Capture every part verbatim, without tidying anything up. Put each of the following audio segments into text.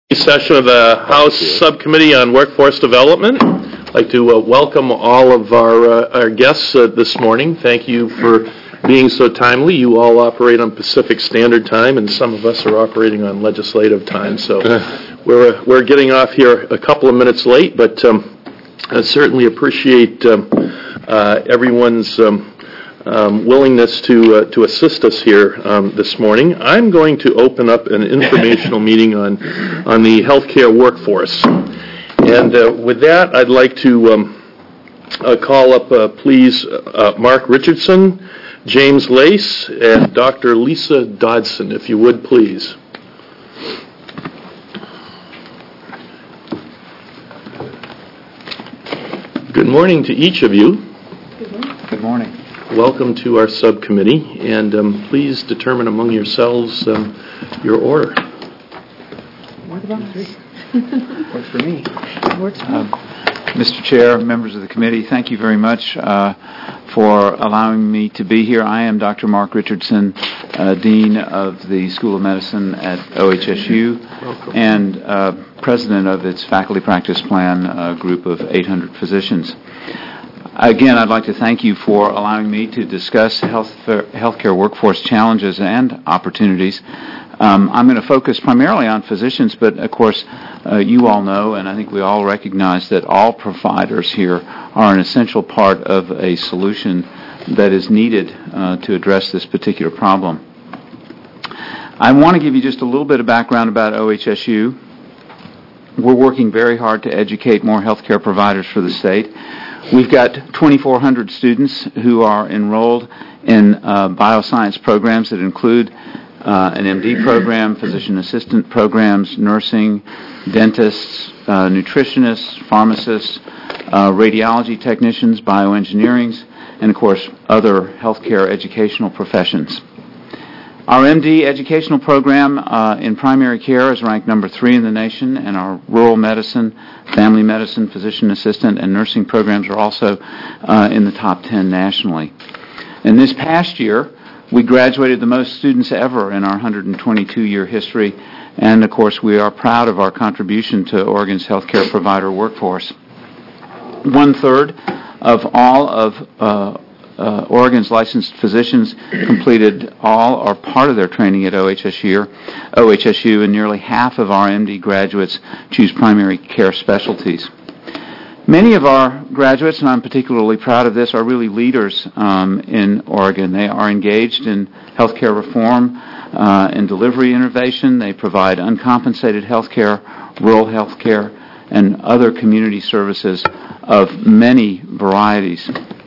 Session of the House Subcommittee on Workforce Development. I'd like to uh, welcome all of our, uh, our guests uh, this morning. Thank you for being so timely. You all operate on Pacific Standard Time, and some of us are operating on legislative time, so we're, we're getting off here a couple of minutes late, but um, I certainly appreciate um, uh, everyone's um, Um, willingness to uh, to assist us here um, this morning. I'm going to open up an informational meeting on on the healthcare workforce, and uh, with that, I'd like to um, uh, call up, uh, please, uh, Mark Richardson, James Lace, and Doctor Lisa Dodson, if you would, please. Good morning to each of you. Good morning. Good morning. Welcome to our subcommittee, and um, please determine among yourselves um, your order. What about three? Works for me. Works for me. Uh, Mister Chair, members of the committee, thank you very much uh, for allowing me to be here. I am Doctor Mark Richardson, uh, Dean of the School of Medicine at O H S U, Welcome. and uh, President of its Faculty Practice Plan uh, group of eight hundred physicians. Again, I'd like to thank you for allowing me to discuss health healthcare workforce challenges and opportunities. Um, I'm going to focus primarily on physicians, but of course, uh, you all know, and I think we all recognize that all providers here are an essential part of a solution that is needed uh, to address this particular problem. I want to give you just a little bit of background about O H S U. We're working very hard to educate more healthcare providers for the state. We've got twenty-four hundred students who are enrolled in uh, bioscience programs that include uh, an M D program, physician assistant programs, nursing, dentists, uh, nutritionists, pharmacists, uh, radiology technicians, bioengineering, and of course other healthcare educational professions. Our M D educational program uh, in primary care is ranked number three in the nation, and our rural medicine, family medicine, physician assistant, and nursing programs are also uh, in the top ten nationally. And this past year, we graduated the most students ever in our one hundred twenty-two year history, and of course we are proud of our contribution to Oregon's healthcare provider workforce. One third of all of uh, Uh, Oregon's licensed physicians completed all or part of their training at O H S U, O H S U, and nearly half of our M D graduates choose primary care specialties. Many of our graduates, and I'm particularly proud of this, are really leaders um, in Oregon. They are engaged in healthcare reform uh, and delivery innovation. They provide uncompensated healthcare, rural healthcare, and other community services of many varieties.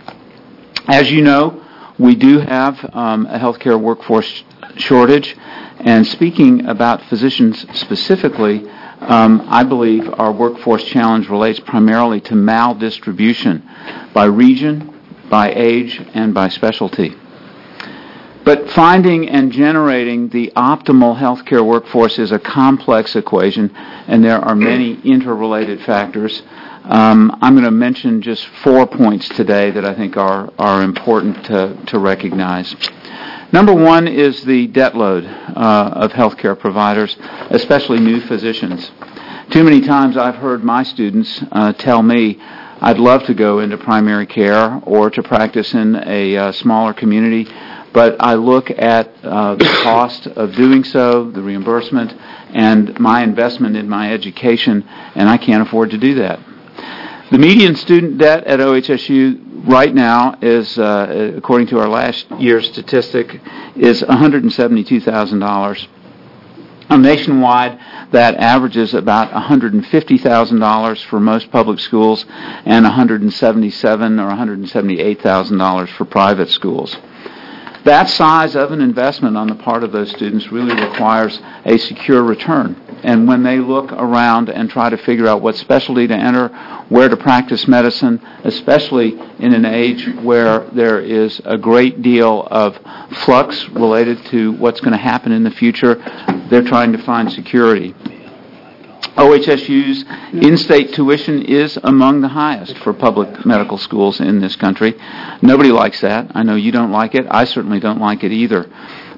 As you know, we do have um, a healthcare workforce sh- shortage, and speaking about physicians specifically, um, I believe our workforce challenge relates primarily to maldistribution by region, by age, and by specialty. But finding and generating the optimal healthcare workforce is a complex equation, and there are many interrelated factors. Um, I'm going to mention just four points today that I think are, are important to, to recognize. Number one is the debt load uh, of healthcare providers, especially new physicians. Too many times I've heard my students uh, tell me, I'd love to go into primary care or to practice in a uh, smaller community, but I look at uh, the cost of doing so, the reimbursement, and my investment in my education, and I can't afford to do that. The median student debt at O H S U right now is, uh, according to our last year's statistic, is one hundred seventy-two thousand dollars. Um, nationwide, that averages about one hundred fifty thousand dollars for most public schools and one hundred seventy-seven thousand dollars or one hundred seventy-eight thousand dollars for private schools. That size of an investment on the part of those students really requires a secure return. And when they look around and try to figure out what specialty to enter, where to practice medicine, especially in an age where there is a great deal of flux related to what's going to happen in the future, they're trying to find security. O H S U's in-state tuition is among the highest for public medical schools in this country. Nobody likes that. I know you don't like it. I certainly don't like it either.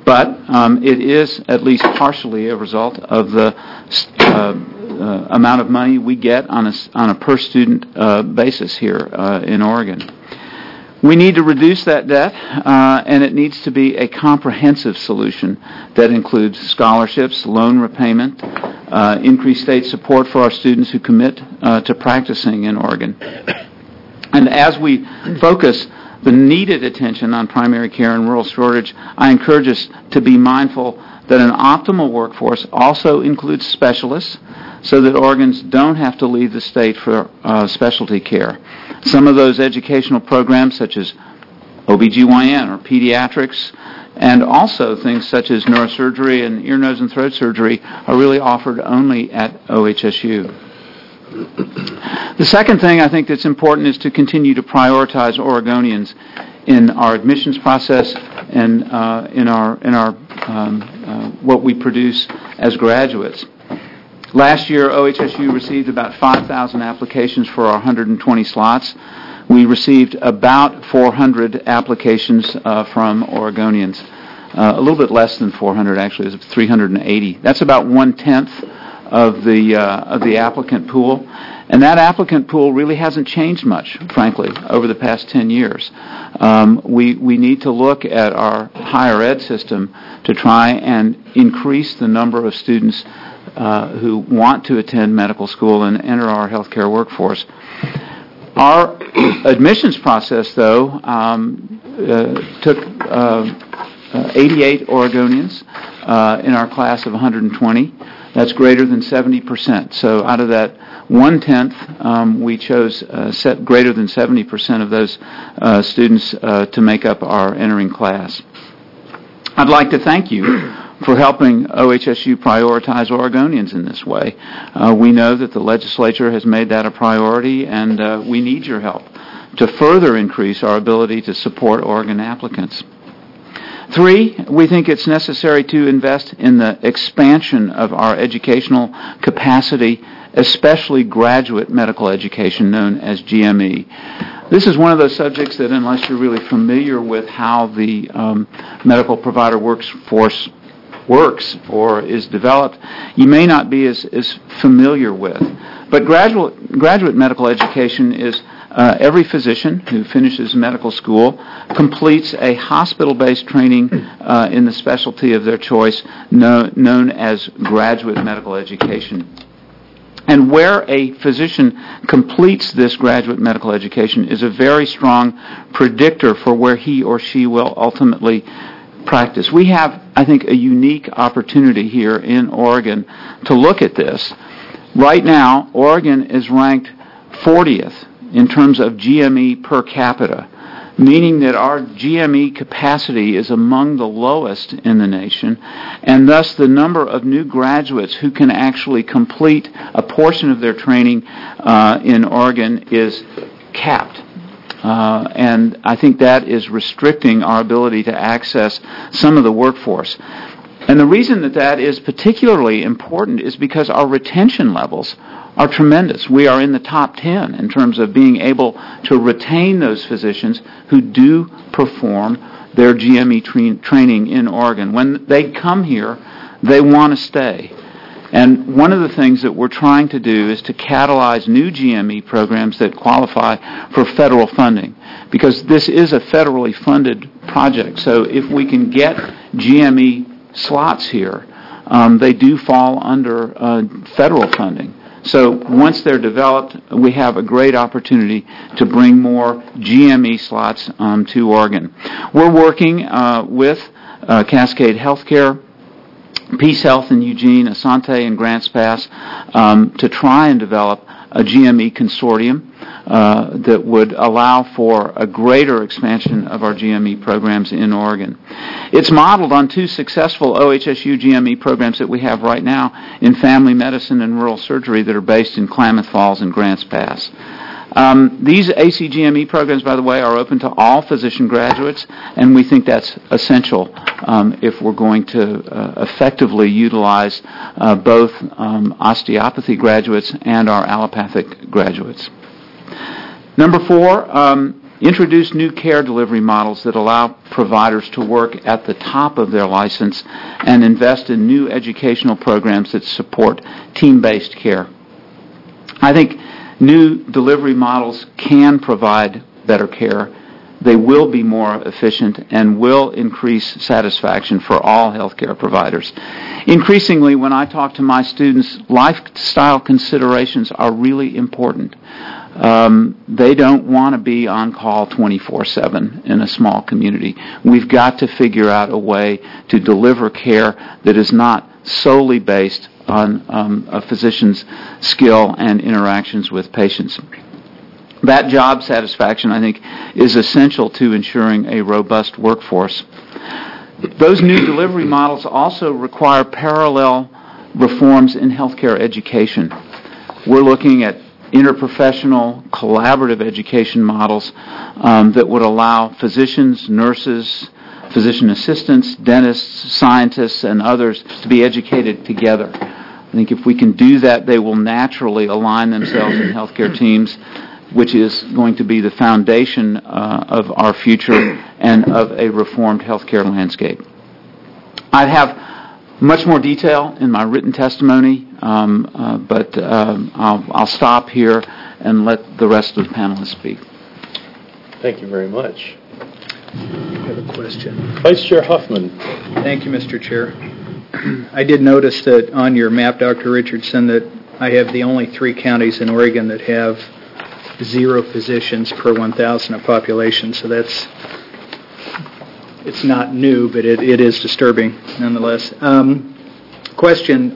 But um, it is at least partially a result of the uh, uh, amount of money we get on a, on a per-student uh, basis here uh, in Oregon. We need to reduce that debt, uh, and it needs to be a comprehensive solution that includes scholarships, loan repayment, uh, increased state support for our students who commit uh, to practicing in Oregon. And as we focus the needed attention on primary care and rural shortage, I encourage us to be mindful that an optimal workforce also includes specialists so that Oregons don't have to leave the state for uh, specialty care. Some of those educational programs, such as O B G Y N or pediatrics, and also things such as neurosurgery and ear, nose, and throat surgery, are really offered only at O H S U. The second thing I think that's important is to continue to prioritize Oregonians in our admissions process and uh, in our in our um, uh, what we produce as graduates. Last year, O H S U received about five thousand applications for our one hundred twenty slots. We received about four hundred applications uh, from Oregonians. Uh, a little bit less than four hundred, actually. It was three hundred eighty. That's about one-tenth of the uh, of the applicant pool. And that applicant pool really hasn't changed much, frankly, over the past ten years. Um, we, we need to look at our higher ed system to try and increase the number of students uh, who want to attend medical school and enter our healthcare workforce. Our admissions process, though, um, uh, took uh, uh, eighty-eight Oregonians uh, in our class of one hundred twenty. That's greater than seventy percent. So out of that one-tenth, um, we chose uh, set greater than seventy percent of those uh, students uh, to make up our entering class. I'd like to thank you for helping O H S U prioritize Oregonians in this way. Uh, we know that the legislature has made that a priority, and uh, we need your help to further increase our ability to support Oregon applicants. Three, we think it's necessary to invest in the expansion of our educational capacity, especially graduate medical education, known as G M E. This is one of those subjects that, unless you're really familiar with how the um, medical provider workforce works or is developed, you may not be as, as familiar with. But graduate, graduate medical education is Uh, every physician who finishes medical school completes a hospital-based training uh, in the specialty of their choice, know, known as graduate medical education. And where a physician completes this graduate medical education is a very strong predictor for where he or she will ultimately practice. We have, I think, a unique opportunity here in Oregon to look at this. Right now, Oregon is ranked fortieth in terms of G M E per capita, meaning that our G M E capacity is among the lowest in the nation, and thus the number of new graduates who can actually complete a portion of their training uh, in Oregon is capped. Uh, and I think that is restricting our ability to access some of the workforce. And the reason that that is particularly important is because our retention levels are tremendous. We are in the top ten in terms of being able to retain those physicians who do perform their G M E tra- training in Oregon. When they come here, they want to stay. And one of the things that we're trying to do is to catalyze new G M E programs that qualify for federal funding, because this is a federally funded project. So if we can get G M E slots here, um, they do fall under uh, federal funding. So once they're developed, we have a great opportunity to bring more G M E slots um, to Oregon. We're working uh, with uh, Cascade Healthcare, Peace Health in Eugene, Asante and Grants Pass um, to try and develop a G M E consortium uh, that would allow for a greater expansion of our G M E programs in Oregon. It's modeled on two successful O H S U G M E programs that we have right now in family medicine and rural surgery that are based in Klamath Falls and Grants Pass. Um, these A C G M E programs, by the way, are open to all physician graduates, and we think that's essential um, if we're going to uh, effectively utilize uh, both um, osteopathy graduates and our allopathic graduates. Number four, um, introduce new care delivery models that allow providers to work at the top of their license, and invest in new educational programs that support team-based care. I think new delivery models can provide better care. They will be more efficient and will increase satisfaction for all healthcare providers. Increasingly, when I talk to my students, lifestyle considerations are really important. Um, they don't want to be on call twenty-four seven in a small community. We've got to figure out a way to deliver care that is not solely based on um, a physician's skill and interactions with patients. That job satisfaction, I think, is essential to ensuring a robust workforce. Those new delivery models also require parallel reforms in healthcare education. We're looking at interprofessional, collaborative education models um, that would allow physicians, nurses, physician assistants, dentists, scientists, and others to be educated together. I think if we can do that, they will naturally align themselves in healthcare teams, which is going to be the foundation uh, of our future and of a reformed healthcare landscape. I have much more detail in my written testimony, um, uh, but um, I'll, I'll stop here and let the rest of the panelists speak. Thank you very much. I have a question. Vice Chair Huffman. Thank you, Mister Chair. I did notice that on your map, Doctor Richardson, that I have the only three counties in Oregon that have zero physicians per one thousand of population, so that's, it's not new, but it, it is disturbing nonetheless. Um, question,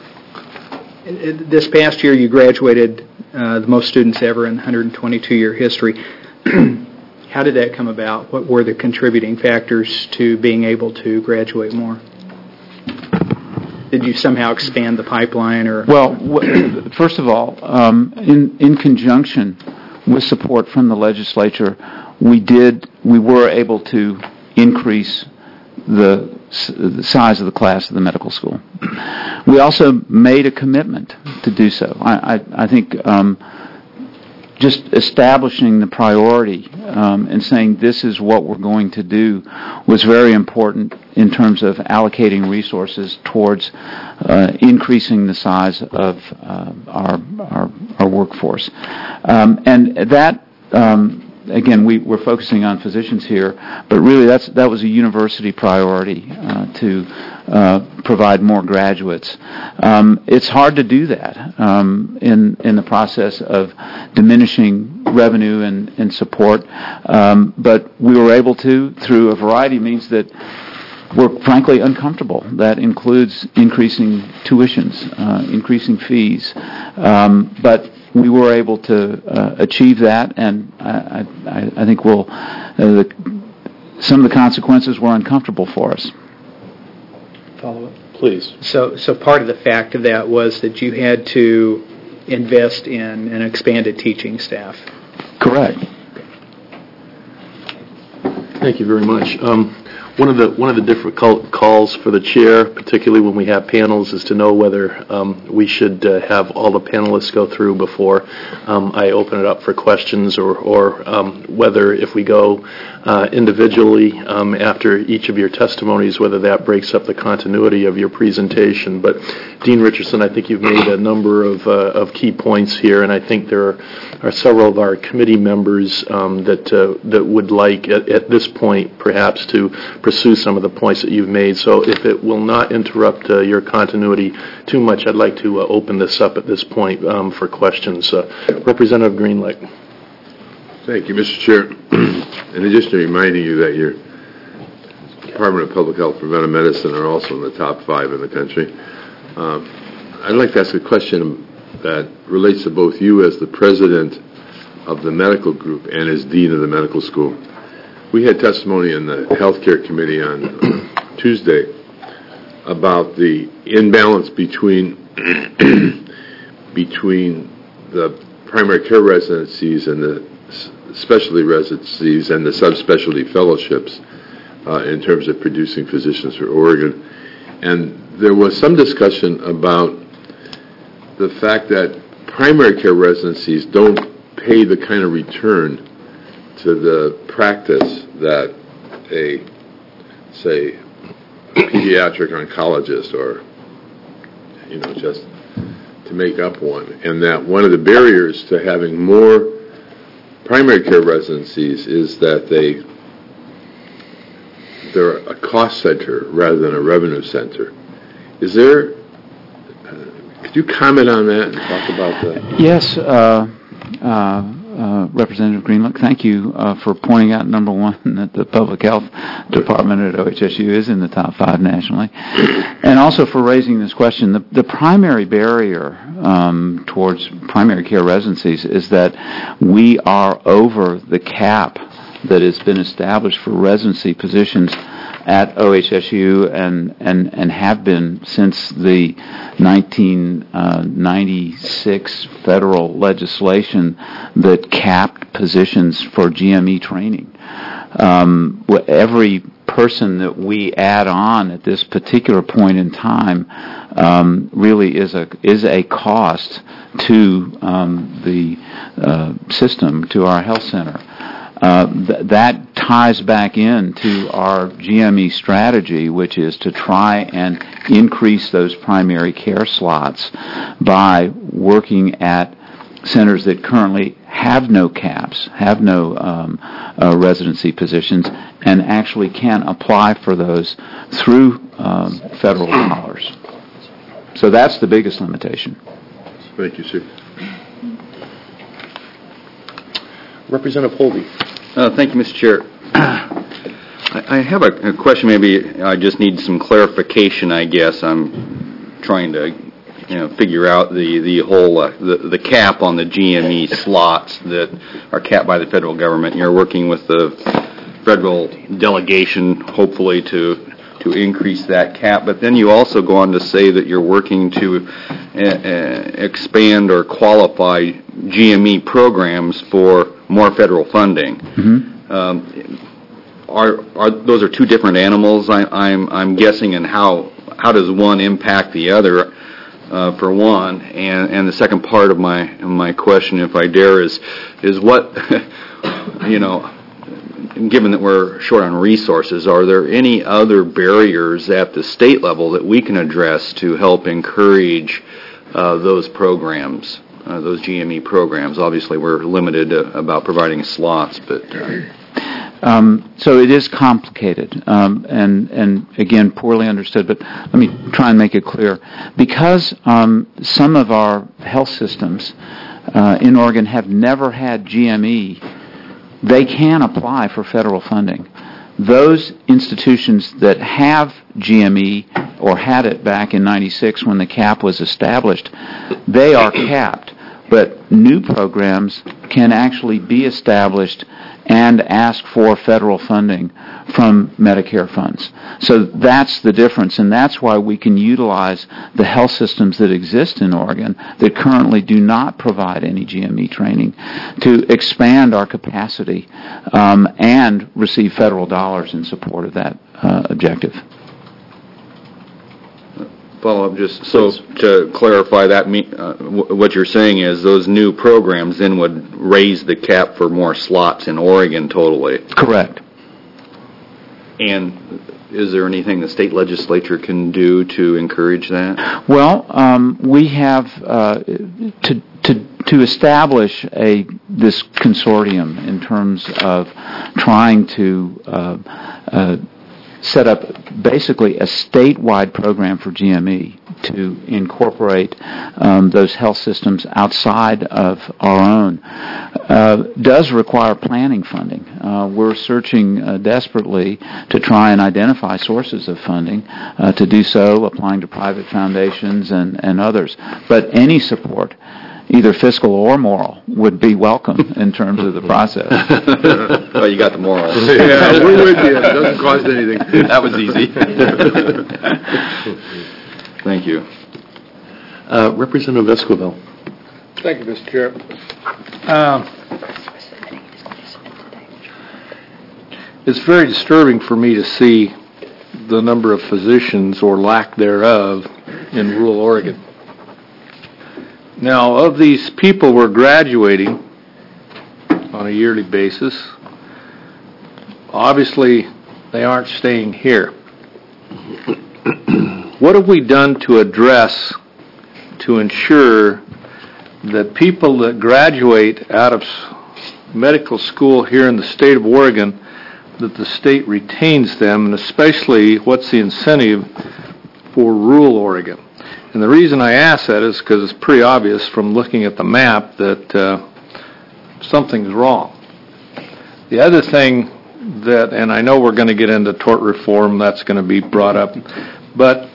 this past year you graduated uh, the most students ever in one hundred twenty-two year history. How did that come about? What were the contributing factors to being able to graduate more? Did you somehow expand the pipeline? Or Well, w- first of all, um, in, in conjunction with support from the legislature, we did we were able to increase the, s- the size of the class of the medical school. We also made a commitment to do so. I, I, I think um, just establishing the priority um, and saying this is what we're going to do was very important in terms of allocating resources towards uh, increasing the size of uh, our, our our workforce. Um, and that, um, again, we, we're focusing on physicians here, but really that's that was a university priority uh, to uh, provide more graduates. Um, it's hard to do that um, in in the process of diminishing revenue and, and support, um, but we were able to through a variety of means that we're frankly uncomfortable. That includes increasing tuitions, uh, increasing fees, um, but we were able to uh, achieve that, and I, I, I think we'll, uh, the, some of the consequences were uncomfortable for us. follow up? Please. So, so part of the fact of that was that you had to invest in an expanded teaching staff. Correct. Thank you very much. Um, One of the one of the difficult calls for the chair, particularly when we have panels, is to know whether um, we should uh, have all the panelists go through before um, I open it up for questions, or, or um, whether if we go uh, individually um, after each of your testimonies, whether that breaks up the continuity of your presentation. But Dean Richardson, I think you've made a number of uh, of key points here, and I think there are, are several of our committee members um, that uh, that would like at, at this point perhaps to pursue some of the points that you've made. So if it will not interrupt uh, your continuity too much, I'd like to uh, open this up at this point um, for questions. Uh, Representative Greenlick. Thank you, Mister Chair. In addition to reminding you that your Department of Public Health Preventive Medicine are also in the top five in the country, um, I'd like to ask a question that relates to both you as the president of the medical group and as dean of the medical school. We had testimony in the Healthcare Committee on Tuesday about the imbalance between between the primary care residencies and the specialty residencies and the subspecialty fellowships uh, in terms of producing physicians for Oregon. And there was some discussion about the fact that primary care residencies don't pay the kind of return to the practice that a, say, pediatric oncologist or, you know, just to make up one, and that one of the barriers to having more primary care residencies is that they, they're a cost center rather than a revenue center. Is there, uh, could you comment on that and talk about that? Yes, uh, uh, uh, Representative Greenlook, thank you uh, for pointing out, number one, that the Public Health Department at O H S U is in the top five nationally, and also for raising this question. The, the primary barrier um, towards primary care residencies is that we are over the cap that has been established for residency positions at O H S U and, and, and have been since the nineteen ninety-six federal legislation that capped positions for G M E training. Um, every person that we add on at this particular point in time um, really is a is a cost to um, the uh, system, to our health center. Uh, th- that ties back into our G M E strategy, which is to try and increase those primary care slots by working at centers that currently have no caps, have no um, uh, residency positions, and actually can apply for those through um, federal dollars. So that's the biggest limitation. Thank you, sir. Representative Holby. Uh, thank you, Mister Chair. I, I have a, a question. Maybe I just need some clarification. I guess I'm trying to, you know, figure out the the whole uh, the the cap on the G M E slots that are capped by the federal government. You're working with the federal delegation, hopefully to to increase that cap. But then you also go on to say that you're working to uh, uh, expand or qualify G M E programs for more federal funding. Mm-hmm. Um, are are those are two different animals? I, I'm I'm guessing, and how how does one impact the other? Uh, for one, and and the second part of my my question, if I dare, is is what you know. Given that we're short on resources, are there any other barriers at the state level that we can address to help encourage uh, those programs, uh, those G M E programs? Obviously, we're limited uh, about providing slots, but... Uh, Um, so it is complicated, um, and, and again, poorly understood, but let me try and make it clear. Because um, some of our health systems uh, in Oregon have never had G M E, they can apply for federal funding. Those institutions that have G M E, or had it back in ninety-six when the cap was established, they are capped. But new programs can actually be established and ask for federal funding from Medicare funds. So that's the difference, and that's why we can utilize the health systems that exist in Oregon that currently do not provide any G M E training to expand our capacity um, and receive federal dollars in support of that uh, objective. Follow up, just so to clarify that, uh, w- what you're saying is those new programs then would raise the cap for more slots in Oregon totally. Correct. And is there anything the state legislature can do to encourage that? Well, um, we have uh, to to to establish a this consortium in terms of trying to uh, uh, set up basically a statewide program for G M E to incorporate um, those health systems outside of our own. Uh, does require planning funding. Uh, we're searching uh, desperately to try and identify sources of funding. Uh, to do so, applying to private foundations and, and others. But any support, either fiscal or moral, would be welcome in terms of the process. Well, you got the moral. Yeah, we're with you. It doesn't cost anything. That was easy. Thank you. Uh, Representative Esquivel. Thank you, Mister Chair. Um, it's very disturbing for me to see the number of physicians, or lack thereof, in rural Oregon. Now, of these people we're graduating on a yearly basis, obviously, they aren't staying here. What have we done to address, to ensure that people that graduate out of medical school here in the state of Oregon, that the state retains them, and especially what's the incentive for rural Oregon? And the reason I ask that is because it's pretty obvious from looking at the map that uh, something's wrong. The other thing that, and I know we're going to get into tort reform, that's going to be brought up, but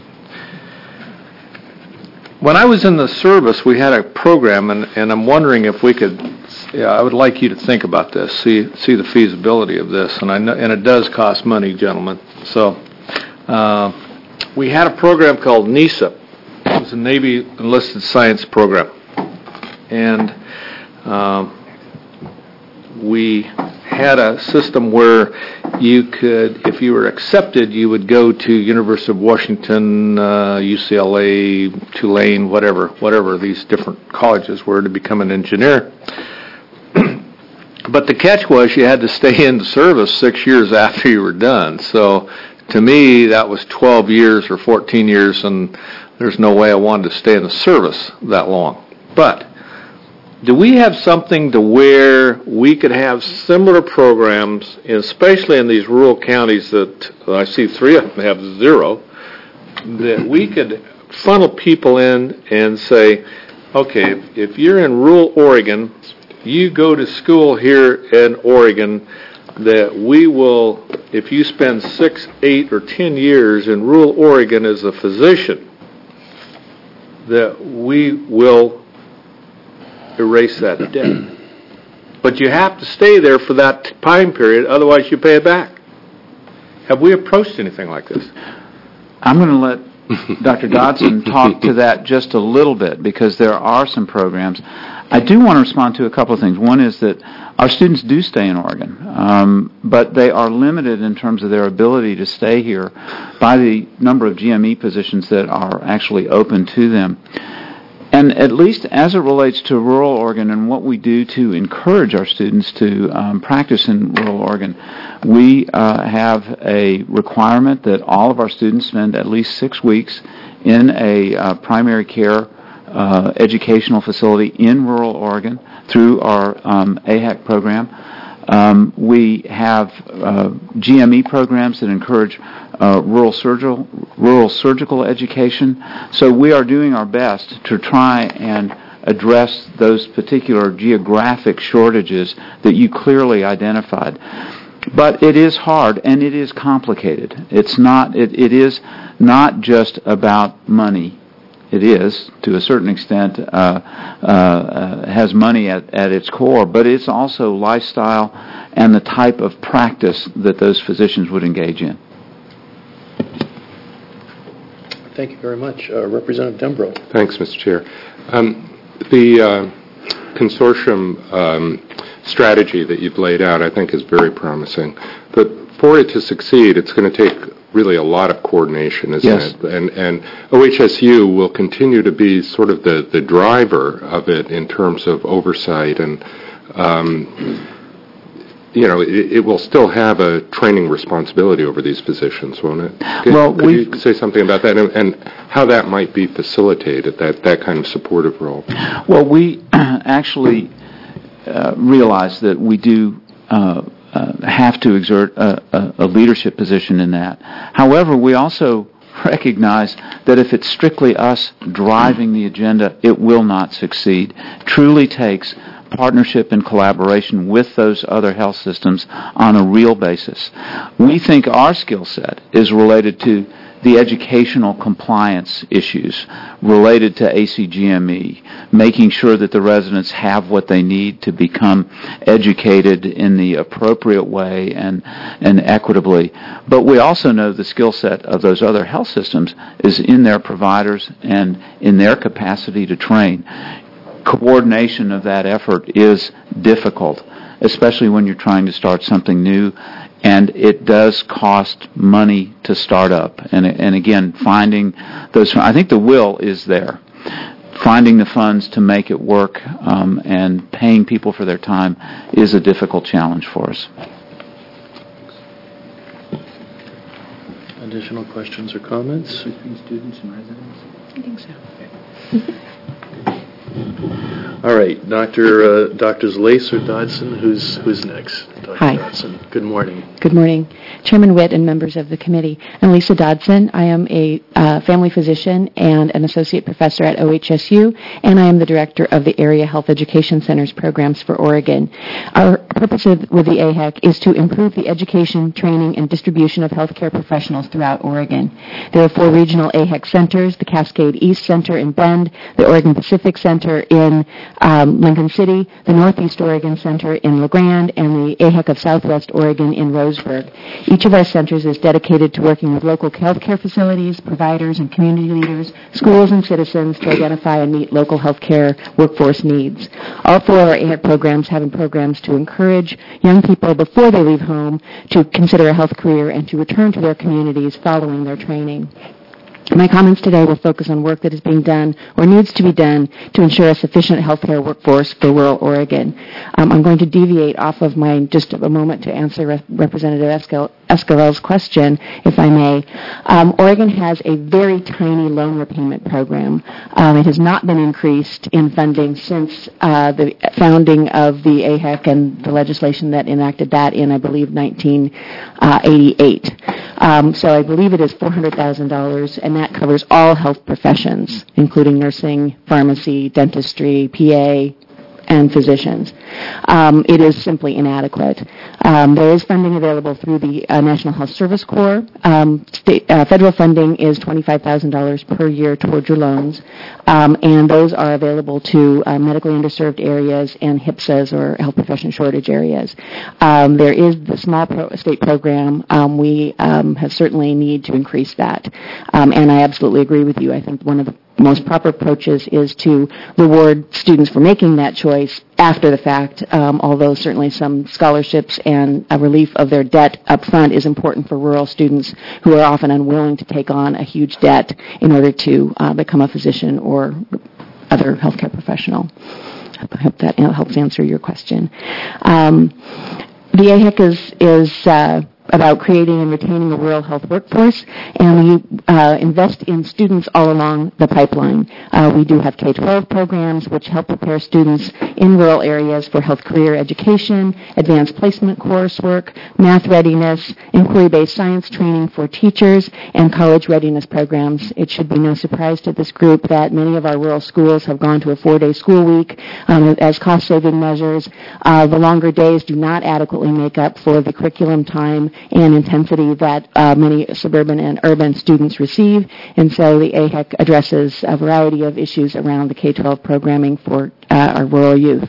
when I was in the service, we had a program, and, and I'm wondering if we could, yeah, I would like you to think about this, see see the feasibility of this, and I know, and it does cost money, gentlemen. So uh, we had a program called NESA. It was a Navy Enlisted Science Program, and um, we had a system where you could, if you were accepted, you would go to University of Washington, uh, U C L A, Tulane, whatever, whatever these different colleges were to become an engineer. But the catch was you had to stay in the service six years after you were done. So to me, that was twelve years or fourteen years, and there's no way I wanted to stay in the service that long. But do we have something to where we could have similar programs, especially in these rural counties that I see three of them have zero, that we could funnel people in and say, okay, if, if you're in rural Oregon, you go to school here in Oregon, that we will, if you spend six, eight, or ten years in rural Oregon as a physician, that we will erase that debt. But you have to stay there for that time period, otherwise you pay it back. Have we approached anything like this? I'm going to let Doctor Dodson talk to that just a little bit, because there are some programs. I do want to respond to a couple of things. One is that our students do stay in Oregon, um, but they are limited in terms of their ability to stay here by the number of G M E positions that are actually open to them. And at least as it relates to rural Oregon and what we do to encourage our students to um, practice in rural Oregon, we uh, have a requirement that all of our students spend at least six weeks in a uh, primary care uh, educational facility in rural Oregon through our um, A H E C program. Um, we have uh, G M E programs that encourage uh, rural surgical rural surgical education. So we are doing our best to try and address those particular geographic shortages that you clearly identified. But it is hard and it is complicated. It's not. It, it is not just about money. It is, to a certain extent, uh, uh, uh, has money at, at its core, but it's also lifestyle and the type of practice that those physicians would engage in. Thank you very much. Uh, Representative Dembro. Thanks, Mister Chair. Um, the uh, consortium um, strategy that you've laid out, I think, is very promising. But for it to succeed, it's going to take really a lot of coordination, isn't yes. it? And, and O H S U will continue to be sort of the, the driver of it in terms of oversight, and um, you know, it, it will still have a training responsibility over these physicians, won't it? Could, well, could you say something about that, and, and how that might be facilitated, that, that kind of supportive role? Well, we actually uh, realize that we do uh, Uh, have to exert a, a, a leadership position in that. However, we also recognize that if it's strictly us driving the agenda, it will not succeed. It truly takes partnership and collaboration with those other health systems on a real basis. We think our skill set is related to the educational compliance issues related to A C G M E, making sure that the residents have what they need to become educated in the appropriate way and, and equitably. But we also know the skill set of those other health systems is in their providers and in their capacity to train. Coordination of that effort is difficult, especially when you're trying to start something new. And it does cost money to start up. And, and again, finding those, I think the will is there. Finding the funds to make it work um, and paying people for their time is a difficult challenge for us. Additional questions or comments? Between students and residents? I think so. All right, Doctor Uh, Doctors Lace or Dodson, who's who's next? Doctor Hi. Dodson. Good morning. Good morning, Chairman Witt and members of the committee. I'm Lisa Dodson. I am a uh, family physician and an associate professor at O H S U, and I am the director of the Area Health Education Center's programs for Oregon. Our purpose of, with the A H E C is to improve the education, training, and distribution of healthcare professionals throughout Oregon. There are four regional A H E C centers: the Cascade East Center in Bend, the Oregon Pacific Center in um, Lincoln City, the Northeast Oregon Center in La Grande, and the A H E C of Southwest Oregon in Roseburg. Each of our centers is dedicated to working with local healthcare facilities, providers, and community leaders, schools, and citizens to identify and meet local healthcare workforce needs. All four of our A H E C programs have programs to encourage young people before they leave home to consider a health career and to return to their communities following their training. My comments today will focus on work that is being done or needs to be done to ensure a sufficient healthcare workforce for rural Oregon. Um, I'm going to deviate off of mine just a moment to answer Re- Representative Escal- Esquivel's question, if I may. Um, Oregon has a very tiny loan repayment program. Um, it has not been increased in funding since uh, the founding of the A H E C and the legislation that enacted that in, I believe, nineteen eighty-eight. Um, so I believe it is four hundred thousand dollars, and that covers all health professions, including nursing, pharmacy, dentistry, P A, and physicians. Um, it is simply inadequate. Um, there is funding available through the uh, National Health Service Corps. Um, state, uh, federal funding is twenty-five thousand dollars per year toward your loans, um, and those are available to uh, medically underserved areas and H I P S As, or health profession shortage areas. Um, there is the small pro- state program. Um, we um, have certainly need to increase that, um, and I absolutely agree with you. I think one of the most proper approaches is to reward students for making that choice after the fact, um, although certainly some scholarships and a relief of their debt up front is important for rural students who are often unwilling to take on a huge debt in order to uh, become a physician or other healthcare professional. I hope that helps answer your question. Um, the A H E C is, is uh, about creating and retaining a rural health workforce, and we uh, invest in students all along the pipeline. Uh, we do have K twelve programs which help prepare students in rural areas for health career education, advanced placement coursework, math readiness, inquiry-based science training for teachers, and college readiness programs. It should be no surprise to this group that many of our rural schools have gone to a four-day school week um, as cost-saving measures. Uh, the longer days do not adequately make up for the curriculum time and intensity that uh, many suburban and urban students receive, and so the A H E C addresses a variety of issues around the K twelve programming for uh, our rural youth.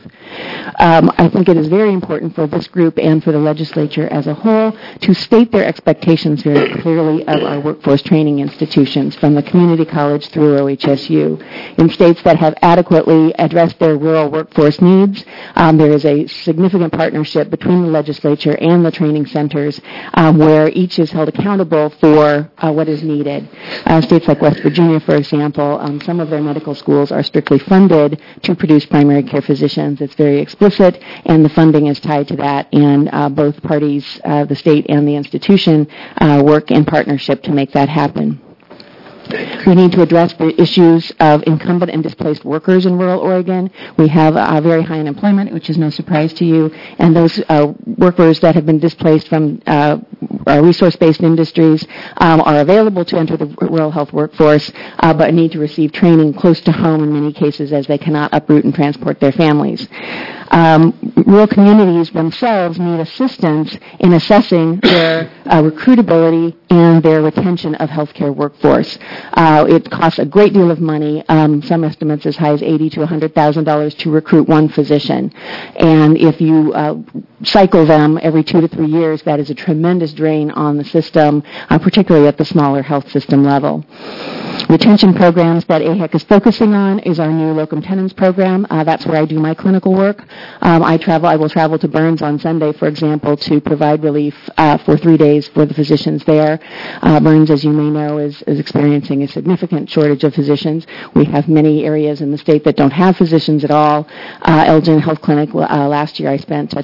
Um, I think it is very important for this group and for the legislature as a whole to state their expectations very clearly of our workforce training institutions, from the community college through O H S U. In states that have adequately addressed their rural workforce needs, um, there is a significant partnership between the legislature and the training centers, um, where each is held accountable for uh, what is needed. Uh, states like West Virginia, for example, um, some of their medical schools are strictly funded to produce primary care physicians. It's very explicit, and the funding is tied to that, and uh, both parties, uh, the state and the institution, uh, work in partnership to make that happen. We need to address the issues of incumbent and displaced workers in rural Oregon. We have uh, very high unemployment, which is no surprise to you, and those uh, workers that have been displaced from uh, resource-based industries um, are available to enter the rural health workforce, uh, but need to receive training close to home in many cases, as they cannot uproot and transport their families. Um, rural communities themselves need assistance in assessing their uh, recruitability and their retention of healthcare workforce. Uh, it costs a great deal of money, um, some estimates as high as eighty thousand to one hundred thousand dollars to recruit one physician. And if you uh, cycle them every two to three years, that is a tremendous drain on the system, uh, particularly at the smaller health system level. Retention programs that A H E C is focusing on is our new locum tenens program. Uh, that's where I do my clinical work. Um, I travel. I will travel to Burns on Sunday, for example, to provide relief uh, for three days for the physicians there. Uh, Burns, as you may know, is, is experiencing a significant shortage of physicians. We have many areas in the state that don't have physicians at all. Uh, Elgin Health Clinic, uh, last year I spent uh, two days a week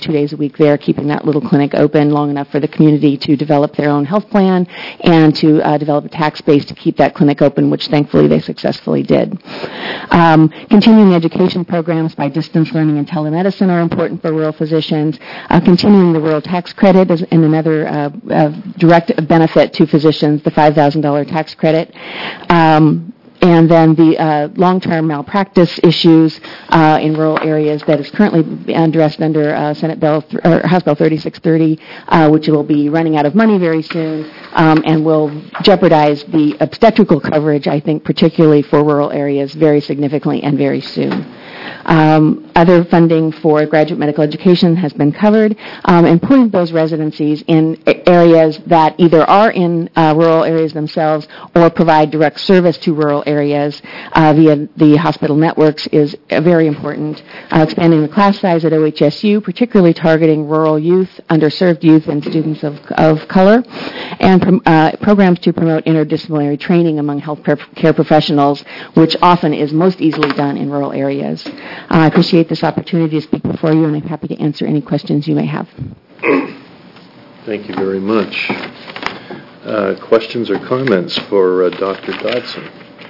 week there, keeping that little clinic open long enough for the community to develop their own health plan and to uh, develop a tax base to keep that clinic open, which thankfully they successfully did. Um, continuing education programs by distance learning and telemedicine are important for rural physicians. Uh, continuing the rural tax credit is and another uh, uh, direct benefit to physicians, the five thousand dollars tax credit. Um, And then the uh, long-term malpractice issues uh, in rural areas that is currently addressed under uh, Senate Bill th- or House Bill thirty-six thirty, uh, which will be running out of money very soon um, and will jeopardize the obstetrical coverage, I think, particularly for rural areas, very significantly and very soon. Um, other funding for graduate medical education has been covered, um, and putting those residencies in areas that either are in uh, rural areas themselves or provide direct service to rural areas uh, via the hospital networks is uh, very important. Uh, expanding the class size at O H S U, particularly targeting rural youth, underserved youth, and students of, of color, and prom- uh, programs to promote interdisciplinary training among health care professionals, which often is most easily done in rural areas. Uh, I appreciate this opportunity to speak before you, and I'm happy to answer any questions you may have. Thank you very much. Uh, questions or comments for uh, Doctor Dodson?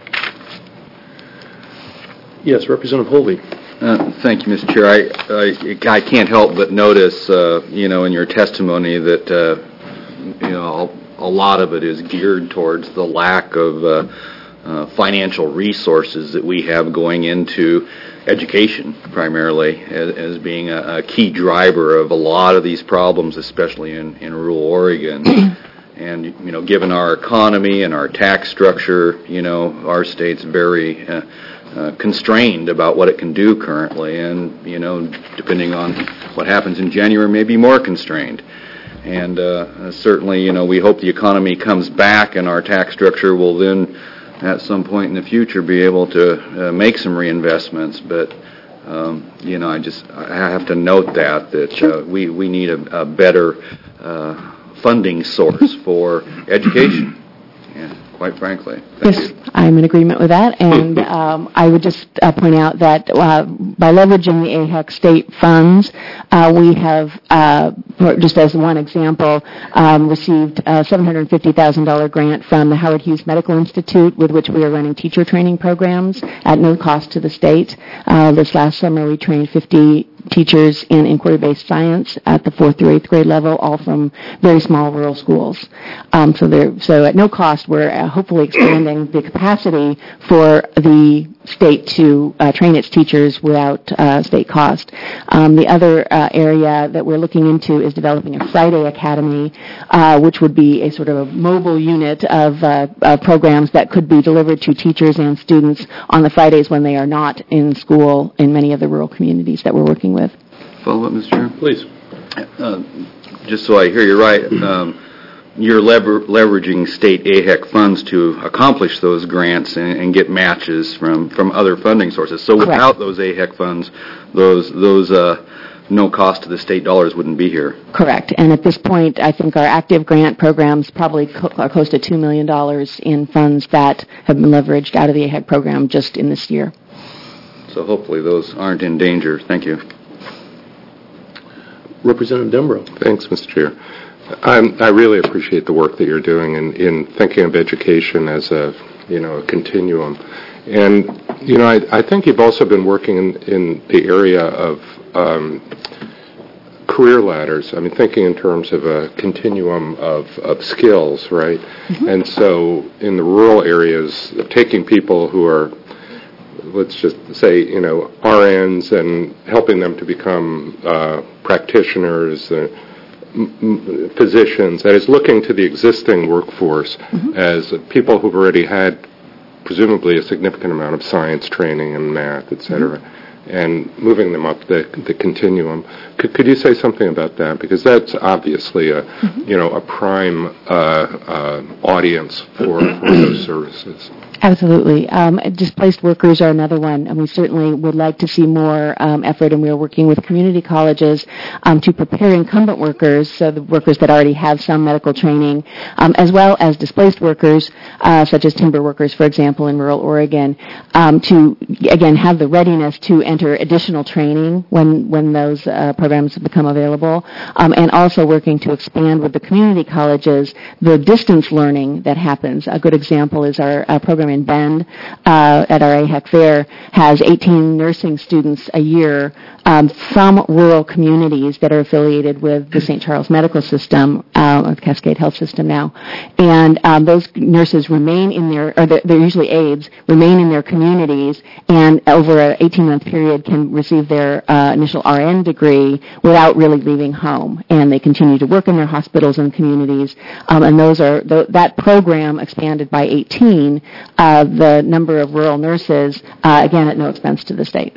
Yes, Representative Holvey. Uh, thank you, Mister Chair. I, I, I can't help but notice, uh, you know, in your testimony that, uh, you know, a lot of it is geared towards the lack of uh, uh, financial resources that we have going into education, primarily, as, as being a, a key driver of a lot of these problems, especially in, in rural Oregon. And, you know, given our economy and our tax structure, you know, our state's very uh, uh, constrained about what it can do currently. And, you know, depending on what happens in January, may be more constrained. And uh, certainly, you know, we hope the economy comes back and our tax structure will then, at some point in the future, be able to uh, make some reinvestments. But, um, you know, I just I have to note that, that uh, we, we need a, a better uh, funding source for education, yeah, quite frankly. Thank yes, you. I'm in agreement with that, and um, I would just uh, point out that uh, by leveraging the A H E C state funds, uh, we have, uh, just as one example, um, received a seven hundred fifty thousand dollars grant from the Howard Hughes Medical Institute, with which we are running teacher training programs at no cost to the state. Uh, this last summer, we trained fifty teachers in inquiry-based science at the fourth through eighth grade level, all from very small rural schools. Um, so, they're, so at no cost, we're uh, hopefully expanding the capacity for the state to uh, train its teachers without uh, state cost. Um, the other uh, area that we're looking into is developing a Friday Academy, uh, which would be a sort of a mobile unit of uh, uh, programs that could be delivered to teachers and students on the Fridays when they are not in school in many of the rural communities that we're working with. Follow up, Mister Chair? Please. Uh, just so I hear you right, um, you're lever- leveraging state A H E C funds to accomplish those grants and, and get matches from, from other funding sources. So Correct. Without those A H E C funds, those those uh, no cost to the state dollars wouldn't be here. Correct. And at this point, I think our active grant programs probably co- are close to two million dollars in funds that have been leveraged out of the A H E C program just in this year. So hopefully those aren't in danger. Thank you. Representative Dembro. Thanks, Mister Chair. I'm, I really appreciate the work that you're doing in, in thinking of education as a, you know, a continuum. And, you know, I, I think you've also been working in, in the area of um, career ladders. I mean, thinking in terms of a continuum of, of skills, right? Mm-hmm. And so in the rural areas, taking people who are, let's just say, you know, R Ns and helping them to become uh, practitioners, uh, m- physicians, that is looking to the existing workforce mm-hmm. as people who've already had presumably a significant amount of science training and math, et cetera, mm-hmm. and moving them up the the continuum. Could, could you say something about that? Because that's obviously a, mm-hmm. you know, a prime uh, uh, audience for, for those services. Absolutely. Um, displaced workers are another one, and we certainly would like to see more um, effort, and we are working with community colleges um, to prepare incumbent workers, so the workers that already have some medical training, um, as well as displaced workers, uh, such as timber workers, for example, in rural Oregon, um, to, again, have the readiness to enter additional training when, when those uh, programs become available, um, and also working to expand with the community colleges the distance learning that happens. A good example is our uh, program in Bend uh, at our A H E C there has eighteen nursing students a year um, from rural communities that are affiliated with the Saint Charles Medical System, uh, or the Cascade Health System now. And um, those nurses remain in their, or they're, they're usually aides, remain in their communities, and over an eighteen-month period can receive their uh, initial R N degree without really leaving home. And they continue to work in their hospitals and communities. Um, and those are th- that program expanded by eighteen, uh, the number of rural nurses, uh, again, at no expense to the state.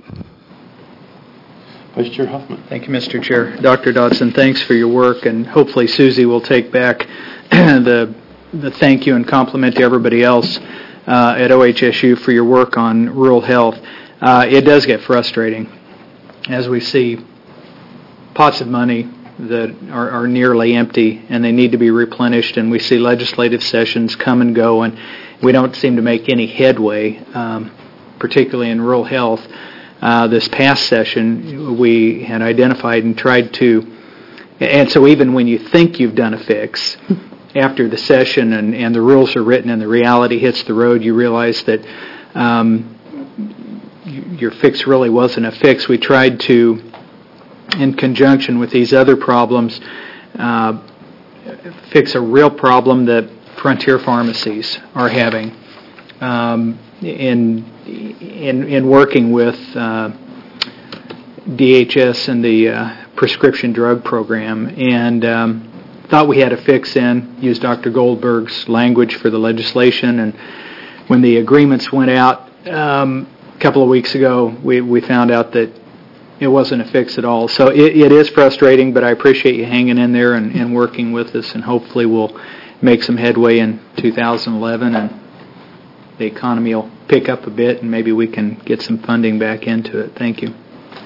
Vice Chair Huffman. Thank you, Mister Chair. Doctor Dodson, thanks for your work, and hopefully Susie will take back the the thank you and compliment to everybody else uh, at O H S U for your work on rural health. Uh, it does get frustrating as we see pots of money that are, are nearly empty and they need to be replenished, and we see legislative sessions come and go, and we don't seem to make any headway, um, particularly in rural health. Uh, this past session, we had identified and tried to, and so even when you think you've done a fix, after the session and, and the rules are written and the reality hits the road, you realize that um, your fix really wasn't a fix. We tried to, in conjunction with these other problems, uh, fix a real problem that frontier pharmacies are having um, in, in in working with uh, D H S and the uh, prescription drug program, and um, thought we had a fix in, used Doctor Goldberg's language for the legislation, and when the agreements went out um, a couple of weeks ago, we, we found out that it wasn't a fix at all. So it, it is frustrating, but I appreciate you hanging in there and, and working with us, and hopefully we'll make some headway in two thousand eleven, and the economy will pick up a bit, and maybe we can get some funding back into it. Thank you.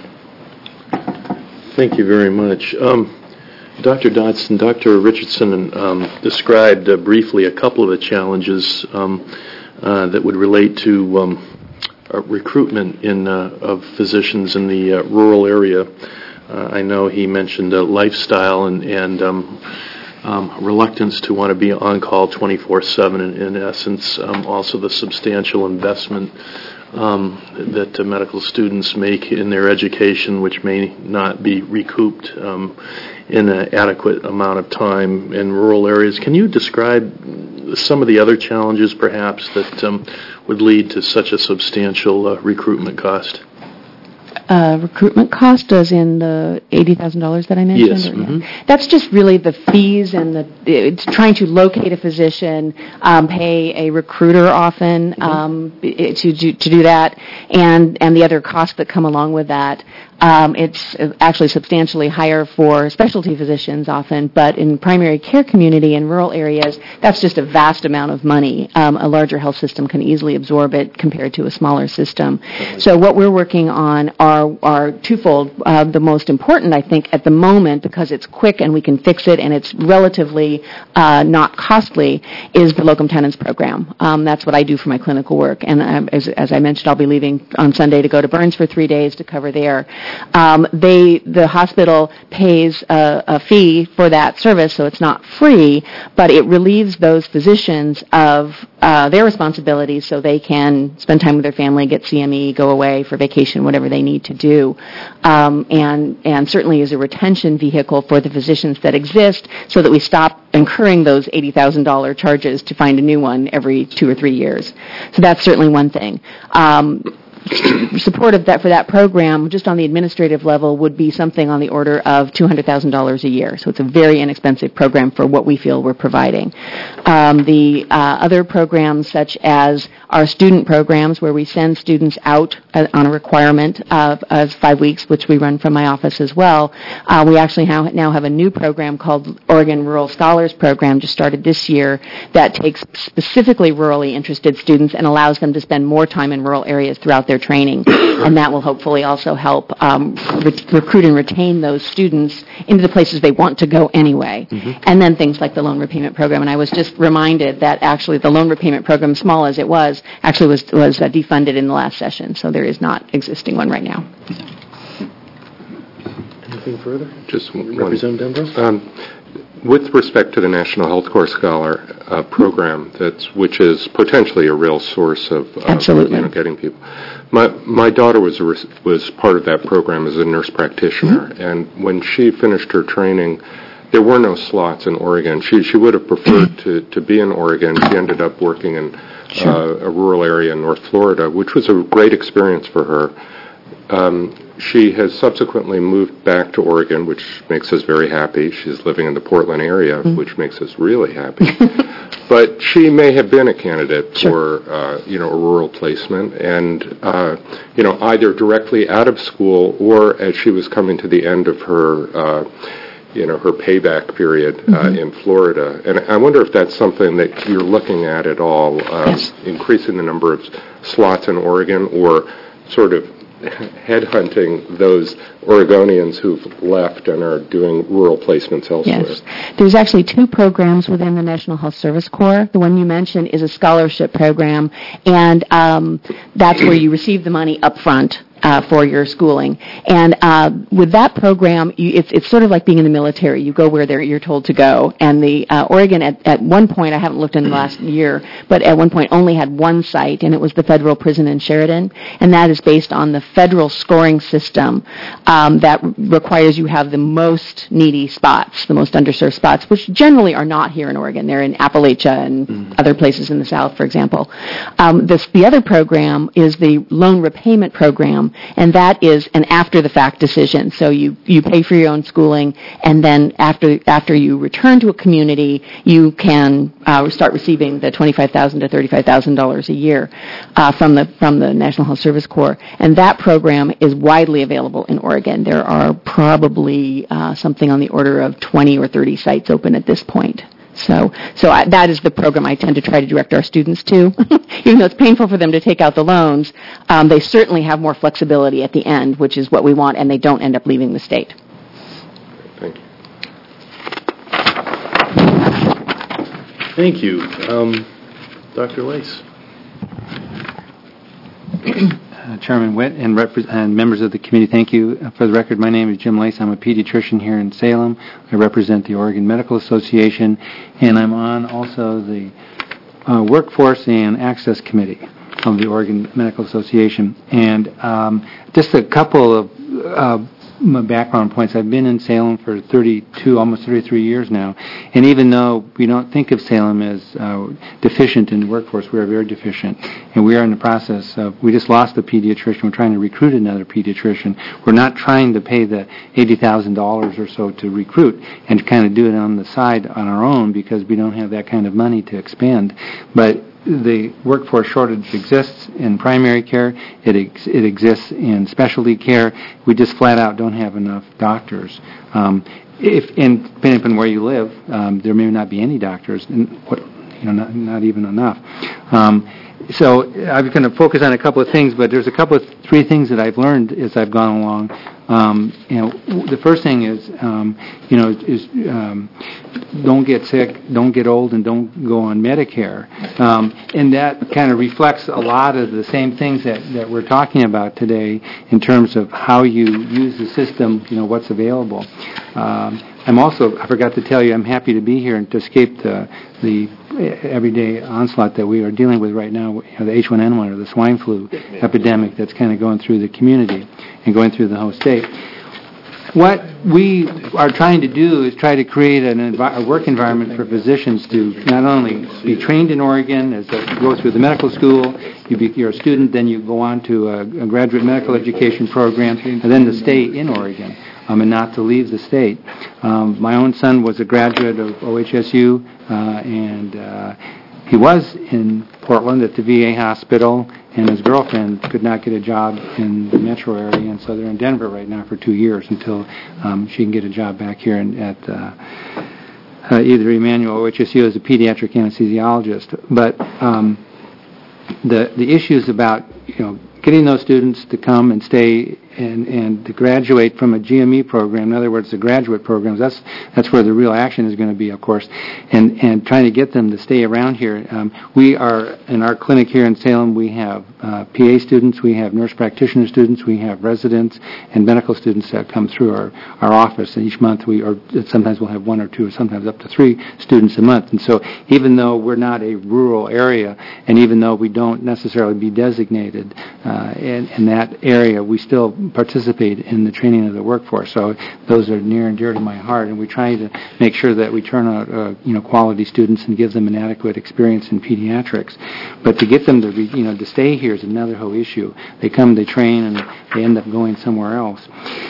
Thank you very much. Um, Doctor Dodson, Doctor Richardson um, described uh, briefly a couple of the challenges um, uh, that would relate to um, uh, recruitment in uh, of physicians in the uh, rural area. Uh, I know he mentioned uh, lifestyle and, and um, um, reluctance to want to be on call twenty-four seven, in, in essence, um, also the substantial investment Um, that uh, medical students make in their education, which may not be recouped um, in an adequate amount of time in rural areas. Can you describe some of the other challenges, perhaps, that um, would lead to such a substantial uh, recruitment cost? Uh, recruitment cost, as in the eighty thousand dollars that I mentioned? Yes. Or, Mm-hmm. yeah. That's just really the fees and the it's trying to locate a physician, um, pay a recruiter often Mm-hmm. um, to, to to do that, and and the other costs that come along with that. Um, it's actually substantially higher for specialty physicians often, but in primary care community in rural areas, that's just a vast amount of money. Um, a larger health system can easily absorb it compared to a smaller system. So what we're working on are, are twofold. Uh, the most important, I think, at the moment, because it's quick and we can fix it and it's relatively uh, not costly, is the locum tenens program. Um, that's what I do for my clinical work. And um, as, as I mentioned, I'll be leaving on Sunday to go to Burns for three days to cover there. Um, they, the hospital pays a, a fee for that service, so it's not free, but it relieves those physicians of uh, their responsibilities so they can spend time with their family, get C M E, go away for vacation, whatever they need to do, um, and, and certainly is a retention vehicle for the physicians that exist so that we stop incurring those eighty thousand dollars charges to find a new one every two or three years. So that's certainly one thing. Um, support of that for that program, just on the administrative level, would be something on the order of two hundred thousand dollars a year. So it's a very inexpensive program for what we feel we're providing. Um, the uh, other programs, such as our student programs, where we send students out uh, on a requirement of, of five weeks, which we run from my office as well. Uh, we actually have, now have a new program called Oregon Rural Scholars Program, just started this year, that takes specifically rurally interested students and allows them to spend more time in rural areas throughout their training. and that will hopefully also help um, re- recruit and retain those students into the places they want to go anyway. Mm-hmm. And then things like the loan repayment program. And I was just reminded that actually the loan repayment program, small as it was, actually was was uh, defunded in the last session, so there is not existing one right now. Anything further? Just one. Representative Dembrose? Um, with respect to the National Health Corps Scholar uh, program, that's which is potentially a real source of uh, Absolutely. you know, getting people. My my daughter was a, was part of that program as a nurse practitioner, mm-hmm. and when she finished her training, there were no slots in Oregon. She she would have preferred to, to be in Oregon. She ended up working in sure. uh, a rural area in North Florida, which was a great experience for her. Um, she has subsequently moved back to Oregon, which makes us very happy. She's living in the Portland area, mm-hmm. which makes us really happy. But she may have been a candidate sure. for, uh, you know, a rural placement, and, uh, you know, either directly out of school or as she was coming to the end of her, uh, you know, her payback period uh, mm-hmm. in Florida. And I wonder if that's something that you're looking at at all, uh, yes. increasing the number of slots in Oregon, or sort of headhunting those Oregonians who've left and are doing rural placements elsewhere. Yes. There's actually two programs within the National Health Service Corps. The one you mentioned is a scholarship program, and um, that's where you receive the money up front. Uh, for your schooling. And uh, with that program, you, it's it's sort of like being in the military. You go where they're, you're told to go. And the uh, Oregon, at, at one point, I haven't looked in the last year, but at one point only had one site, and it was the federal prison in Sheridan. And that is based on the federal scoring system um, that requires you have the most needy spots, the most underserved spots, which generally are not here in Oregon. They're in Appalachia and mm. other places in the South, for example. Um, this, the other program is the loan repayment program, and that is an after-the-fact decision. So you, you pay for your own schooling, and then after after you return to a community, you can uh, start receiving the twenty-five thousand dollars to thirty-five thousand dollars a year uh, from the from the National Health Service Corps. And that program is widely available in Oregon. There are probably uh, something on the order of twenty or thirty sites open at this point. So so I, that is the program I tend to try to direct our students to. Even though it's painful for them to take out the loans, um, they certainly have more flexibility at the end, which is what we want, and they don't end up leaving the state. Thank you. Thank you. Um, Doctor Lace. Uh, Chairman Witt and, repre- and members of the committee, thank you. Uh, for the record, my name is Jim Lace. I'm a pediatrician here in Salem. I represent the Oregon Medical Association, and I'm on also the uh, Workforce and Access Committee of the Oregon Medical Association. And um, just a couple of uh, my background points. I've been in Salem for thirty-two, almost thirty-three years now, and even though we don't think of Salem as uh, deficient in the workforce, we are very deficient, and we are in the process of, we just lost a pediatrician, we're trying to recruit another pediatrician. We're not trying to pay the eighty thousand dollars or so to recruit and kind of do it on the side on our own because we don't have that kind of money to expend, but the workforce shortage exists in primary care. It ex- it exists in specialty care. We just flat out don't have enough doctors. Um, if and depending upon where you live, um, there may not be any doctors, and what you know, not not even enough. Um, so I'm going to focus on a couple of things, but there's a couple of three things that I've learned as I've gone along. Um, you know, the first thing is, um, you know, is um, don't get sick, don't get old, and don't go on Medicare. Um, and that kind of reflects a lot of the same things that, that we're talking about today in terms of how you use the system, you know, what's available. Um, I'm also, I forgot to tell you, I'm happy to be here and to escape the, the everyday onslaught that we are dealing with right now, you know, the H one N one or the swine flu epidemic that's kind of going through the community and going through the whole state. What we are trying to do is try to create an envi- a work environment for physicians to not only be trained in Oregon, as they go through the medical school, you be, you're a student, then you go on to a, a graduate medical education program, and then to stay in Oregon. Um, and not to leave the state. Um, my own son was a graduate of O H S U, uh, and uh, he was in Portland at the V A hospital, and his girlfriend could not get a job in the metro area, and so they're in Denver right now for two years until um, she can get a job back here in, at uh, uh, either Emmanuel or O H S U as a pediatric anesthesiologist. But um, the the issues about, you know, getting those students to come and stay and, and to graduate from a G M E program, in other words, the graduate programs, that's that's where the real action is going to be, of course, and, and trying to get them to stay around here. Um, we are, in our clinic here in Salem, we have uh, P A students, we have nurse practitioner students, we have residents and medical students that come through our, our office, and each month we, or sometimes we'll have one or two, or sometimes up to three students a month. And so even though we're not a rural area, and even though we don't necessarily be designated uh, in, in that area, we still participate in the training of the workforce. So those are near and dear to my heart, and we try to make sure that we turn out uh, you know quality students and give them an adequate experience in pediatrics. But to get them to be, you know to stay here is another whole issue. They come, they train, and they end up going somewhere else.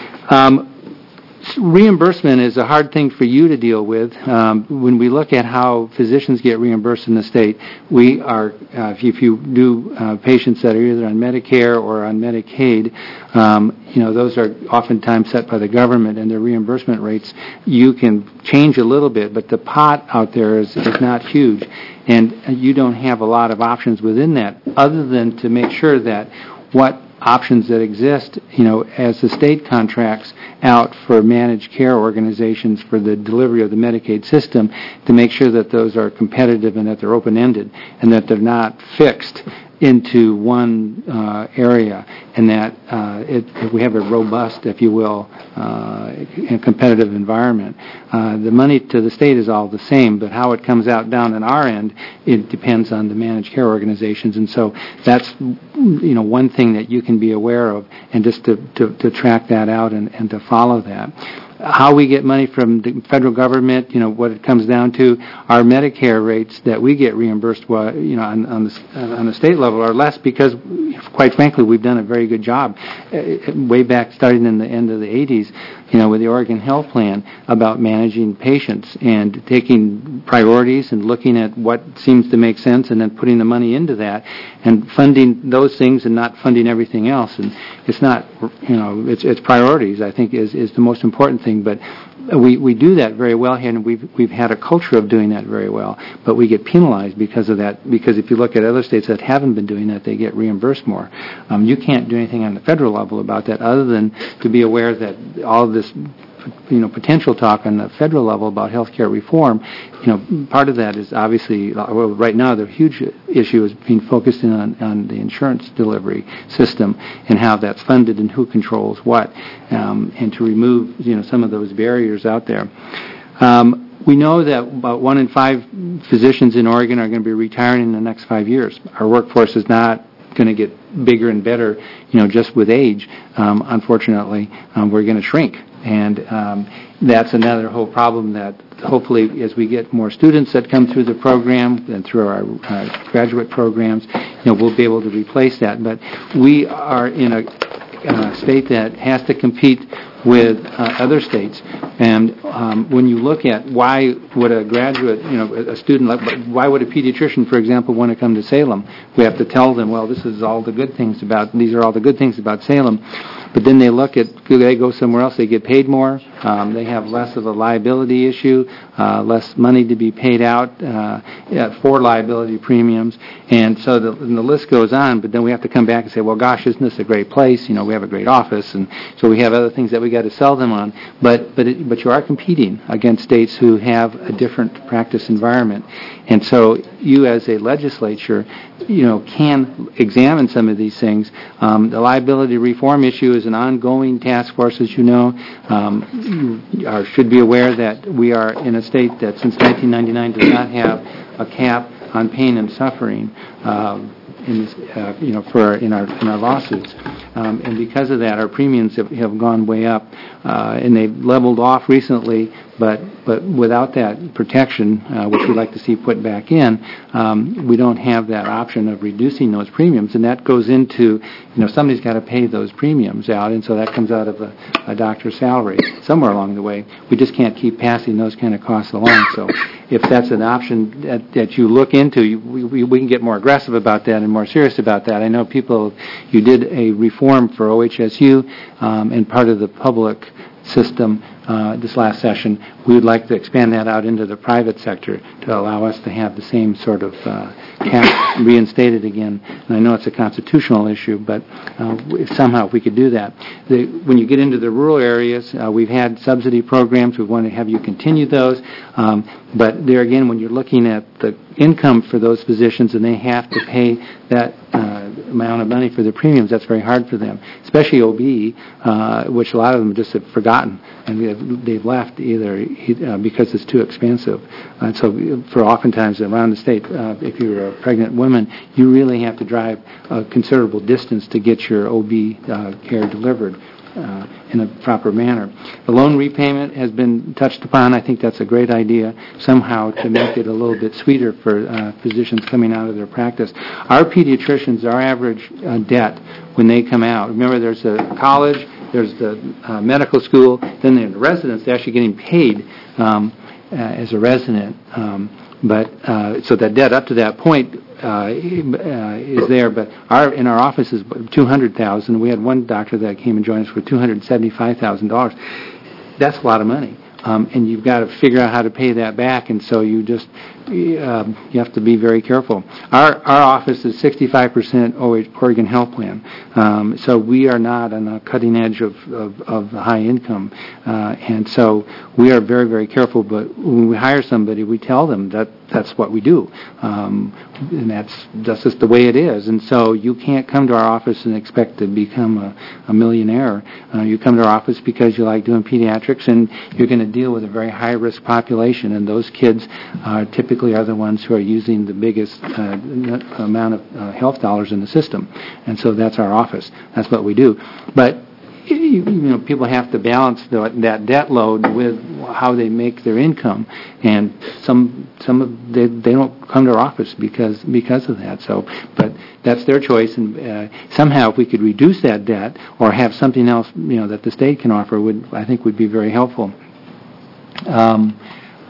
Um, Reimbursement is a hard thing for you to deal with. Um, when we look at how physicians get reimbursed in the state, we are, uh, if, you, if you do uh, patients that are either on Medicare or on Medicaid, um, you know, those are oftentimes set by the government, and their reimbursement rates, you can change a little bit, but the pot out there is, is not huge, and you don't have a lot of options within that, other than to make sure that what options that exist, you know, as the state contracts out for managed care organizations for the delivery of the Medicaid system, to make sure that those are competitive and that they're open-ended and that they're not fixed into one uh, area, and that uh, it, if we have a robust, if you will, uh, and competitive environment. Uh, the money to the state is all the same, but how it comes out down on our end, it depends on the managed care organizations, and so that's, you know, one thing that you can be aware of, and just to, to, to track that out and, and to follow that. How we get money from the federal government, you know, what it comes down to, our Medicare rates that we get reimbursed, you know, on, on the on the state level are less because, quite frankly, we've done a very good job, uh, way back starting in the end of the eighties, you know, with the Oregon Health Plan, about managing patients and taking priorities and looking at what seems to make sense and then putting the money into that and funding those things and not funding everything else. And it's not, you know, it's, it's priorities, I think, is, is the most important thing. But we, we do that very well here, and we've, we've had a culture of doing that very well. But we get penalized because of that, because if you look at other states that haven't been doing that, they get reimbursed more. Um, you can't do anything on the federal level about that other than to be aware that all of this, you know, potential talk on the federal level about health care reform, you know, part of that is obviously, well, right now the huge issue is being focused in on, on the insurance delivery system and how that's funded and who controls what, um, and to remove, you know, some of those barriers out there. Um, we know that about one in five physicians in Oregon are going to be retiring in the next five years. Our workforce is not going to get bigger and better, you know, just with age. Um, unfortunately, um, we're going to shrink. And um, that's another whole problem that hopefully as we get more students that come through the program and through our uh, graduate programs, you know, we'll be able to replace that. But we are in a uh, state that has to compete with uh, other states. And um, when you look at why would a graduate, you know, a student, like, why would a pediatrician, for example, want to come to Salem? We have to tell them, well, this is all the good things about, these are all the good things about Salem. But then they look at, they go somewhere else, they get paid more, um, they have less of a liability issue, uh, less money to be paid out uh, for liability premiums, and so the, and the list goes on, but then we have to come back and say, well, gosh, isn't this a great place? You know, we have a great office, and so we have other things that we got to sell them on, but but it, but you are competing against states who have a different practice environment, and so you as a legislature, you know, can examine some of these things. Um, the liability reform issue is an ongoing task force, as you know. Um, you are, should be aware that we are in a state that since nineteen ninety-nine does not have a cap on pain and suffering. Um, in this, uh, you know, for in our in our lawsuits, um, and because of that, our premiums have, have gone way up, uh, and they've leveled off recently. But but without that protection, uh, which we'd like to see put back in, um, we don't have that option of reducing those premiums, and that goes into, you know, somebody's got to pay those premiums out, and so that comes out of a, a doctor's salary somewhere along the way. We just can't keep passing those kind of costs along. So if that's an option that, that you look into, you, we, we can get more aggressive about that and more serious about that. I know people, you did a reform for O H S U, um, and part of the public system uh, this last session. We would like to expand that out into the private sector to allow us to have the same sort of uh, cap reinstated again. And I know it's a constitutional issue, but uh, if somehow if we could do that. The, when you get into the rural areas, uh, we've had subsidy programs. We want to have you continue those. Um, but there again, when you're looking at the income for those physicians and they have to pay that uh, amount of money for their premiums, that's very hard for them, especially O B, uh, which a lot of them just have forgotten, and have, they've left either uh, because it's too expensive. And so for oftentimes around the state, uh, if you're a pregnant woman, you really have to drive a considerable distance to get your O B uh, care delivered Uh, in a proper manner. The loan repayment has been touched upon. I think that's a great idea, somehow to make it a little bit sweeter for uh, physicians coming out of their practice. Our pediatricians, our average uh, debt when they come out, remember there's a college, there's the uh, medical school, then there's the residents, they're actually getting paid um, uh, as a resident. Um, but uh, so that debt up to that point Uh, uh, is there, but our in our office is two hundred thousand dollars. We had one doctor that came and joined us for two hundred seventy-five thousand dollars. That's a lot of money, um, and you've got to figure out how to pay that back, and so you just uh, you have to be very careful. Our our office is sixty-five percent Oregon Health Plan, um, so we are not on the cutting edge of, of, of the high income, uh, and so we are very, very careful, but when we hire somebody, we tell them that that's what we do, um, and that's, that's just the way it is. And so you can't come to our office and expect to become a, a millionaire. Uh, you come to our office because you like doing pediatrics, and you're going to deal with a very high-risk population, and those kids uh, typically are the ones who are using the biggest uh, amount of uh, health dollars in the system. And so that's our office. That's what we do. But you know, people have to balance the, that debt load with how they make their income, and some some of they they don't come to our office because because of that. So, but that's their choice, and uh, somehow if we could reduce that debt or have something else, you know, that the state can offer, would I think would be very helpful. Um,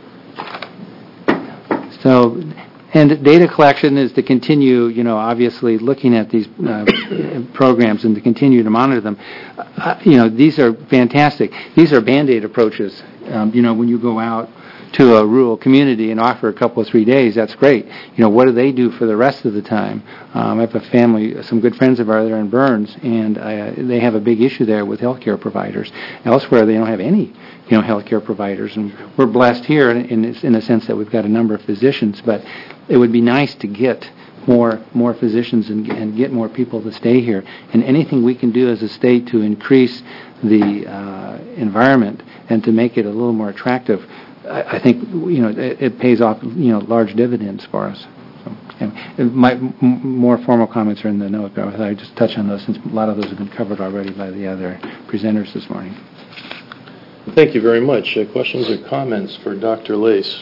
so. And data collection is to continue, you know, obviously looking at these uh, programs and to continue to monitor them. Uh, you know, these are fantastic. These are Band-Aid approaches. Um, you know, when you go out to a rural community and offer a couple of three days, that's great. You know, what do they do for the rest of the time? Um, I have a family, some good friends of ours there in Burns, and uh, they have a big issue there with healthcare providers. Elsewhere, they don't have any, you know, healthcare providers, and we're blessed here in, in, in the sense that we've got a number of physicians, but it would be nice to get more more physicians and, and get more people to stay here. And anything we can do as a state to increase the uh, environment and to make it a little more attractive, I, I think, you know, it, it pays off, you know, large dividends for us. So, and my m- more formal comments are in the note, but I just touch on those since a lot of those have been covered already by the other presenters this morning. Thank you very much. Uh, questions or comments for Doctor Lace?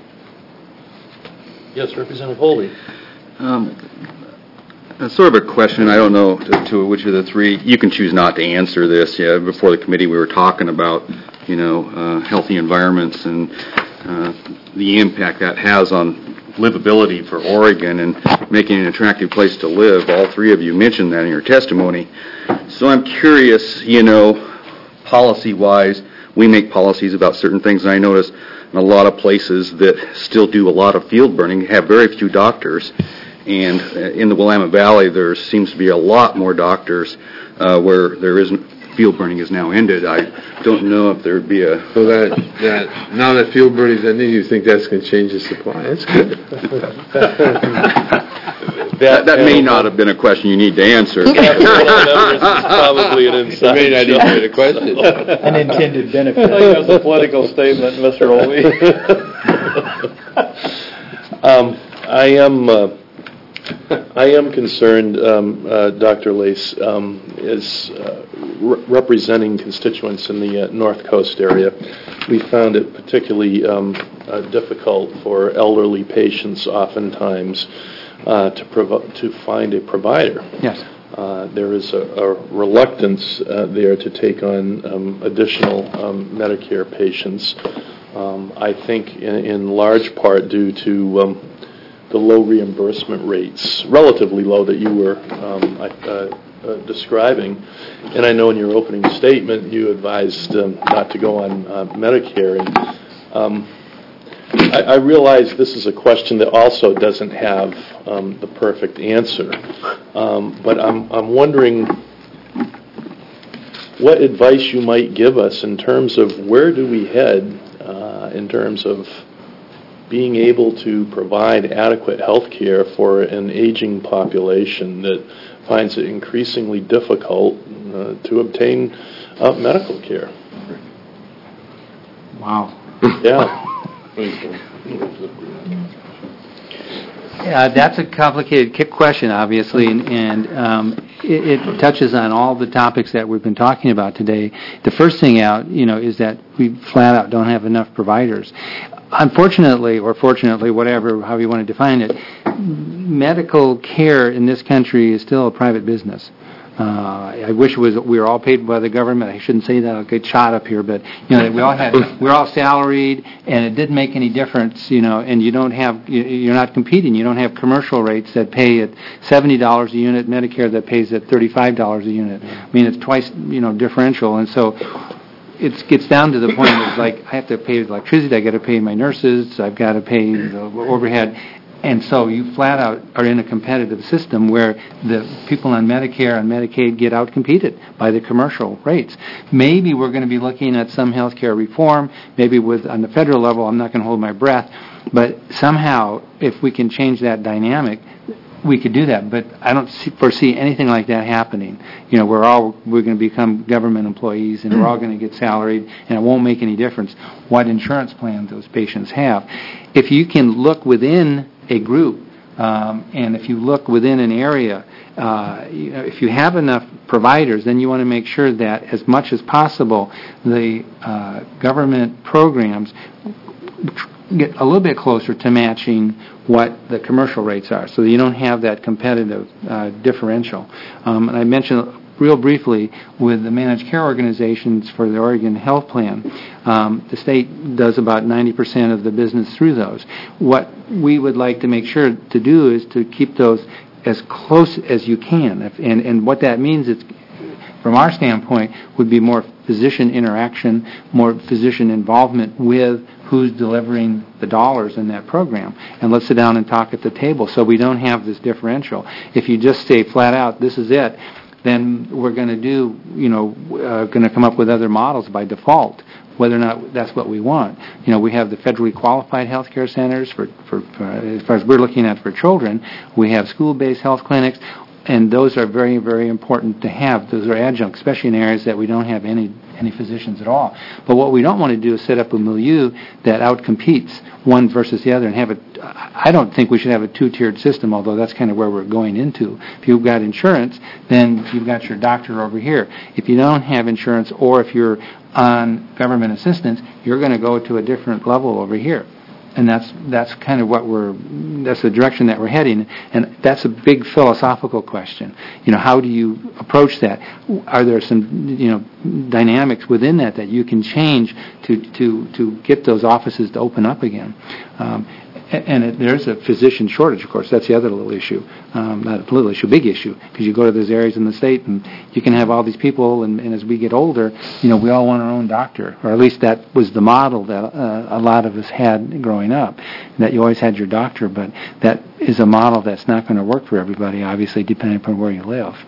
Yes, Representative Holby. Um, uh, sort of a question. I don't know to, to which of the three. You can choose not to answer this. Yeah, before the committee, we were talking about, you know, uh, healthy environments and uh, the impact that has on livability for Oregon and making it an attractive place to live. All three of you mentioned that in your testimony. So I'm curious, you know, policy-wise, we make policies about certain things, and I notice in a lot of places that still do a lot of field burning have very few doctors. And in the Willamette Valley, there seems to be a lot more doctors uh, where there isn't. Field burning is now ended. I don't know if there would be a... So that, that now that field burning is ended, you think that's going to change the supply? That's good. that that may not have been a question you need to answer. Probably an inside may not even be a question. An intended benefit. I think that's a political statement, Mister Olvey. um, I am... Uh, I am concerned, um, uh, Doctor Lace, um, is uh, re- representing constituents in the uh, North Coast area. We found it particularly um, uh, difficult for elderly patients oftentimes uh, to prov- to find a provider. Yes. Uh, there is a, a reluctance uh, there to take on um, additional um, Medicare patients, um, I think in, in large part due to um, the low reimbursement rates, relatively low, that you were um, uh, uh, describing. And I know in your opening statement you advised um, not to go on uh, Medicare. And um, I, I realize this is a question that also doesn't have um, the perfect answer. Um, but I'm, I'm wondering what advice you might give us in terms of where do we head uh, in terms of being able to provide adequate health care for an aging population that finds it increasingly difficult uh, to obtain uh, medical care. Wow. Yeah. Yeah, that's a complicated ki- question, obviously, and, and um, it, it touches on all the topics that we've been talking about today. The first thing out, you know, is that we flat out don't have enough providers. Unfortunately, or fortunately, whatever, however you want to define it, medical care in this country is still a private business. Uh, I wish it was we were all paid by the government. I shouldn't say that. I'll get shot up here, but you know we all had we're all salaried, and it didn't make any difference. You know, and you don't have you're not competing. You don't have commercial rates that pay at seventy dollars a unit, Medicare that pays at thirty-five dollars a unit. I mean, it's twice you know differential, and so it gets down to the point of like I have to pay electricity. I got to pay my nurses. I've got to pay the overhead. And so you flat out are in a competitive system where the people on Medicare and Medicaid get out-competed by the commercial rates. Maybe we're going to be looking at some health care reform, maybe with on the federal level, I'm not going to hold my breath, but somehow if we can change that dynamic, we could do that, but I don't see, foresee anything like that happening. You know, we're all we're going to become government employees, and we're all going to get salaried, and it won't make any difference what insurance plan those patients have. If you can look within a group, um, and if you look within an area, uh, you know, if you have enough providers, then you want to make sure that as much as possible, the uh, government programs get a little bit closer to matching what the commercial rates are, so you don't have that competitive uh, differential. Um, and I mentioned real briefly with the managed care organizations for the Oregon Health Plan, um, the state does about ninety percent of the business through those. What we would like to make sure to do is to keep those as close as you can, if, and, and what that means is, from our standpoint, would be more physician interaction, more physician involvement with who's delivering the dollars in that program. And let's sit down and talk at the table so we don't have this differential. If you just say flat out, this is it, then we're going to do, you know, uh, going to come up with other models by default, whether or not that's what we want. You know, we have the federally qualified health care centers for, for, for as far as we're looking at for children. We have school-based health clinics. And those are very, very important to have. Those are adjuncts, especially in areas that we don't have any any physicians at all. But what we don't want to do is set up a milieu that outcompetes one versus the other and have it. I don't think we should have a two-tiered system, although that's kind of where we're going into. If you've got insurance, then you've got your doctor over here. If you don't have insurance, or if you're on government assistance, you're going to go to a different level over here. And that's that's kind of what we're, that's the direction that we're heading. And that's a big philosophical question. You know, how do you approach that? Are there some, you know, dynamics within that that you can change to, to, to get those offices to open up again? Um, and it, there's a physician shortage, of course. That's the other little issue. Um, not a little issue, big issue, because you go to those areas in the state and you can have all these people, and, and as we get older, you know, we all want our own doctor, or at least that was the model that uh, a lot of us had growing up, that you always had your doctor, but that is a model that's not going to work for everybody, obviously, depending upon where you live.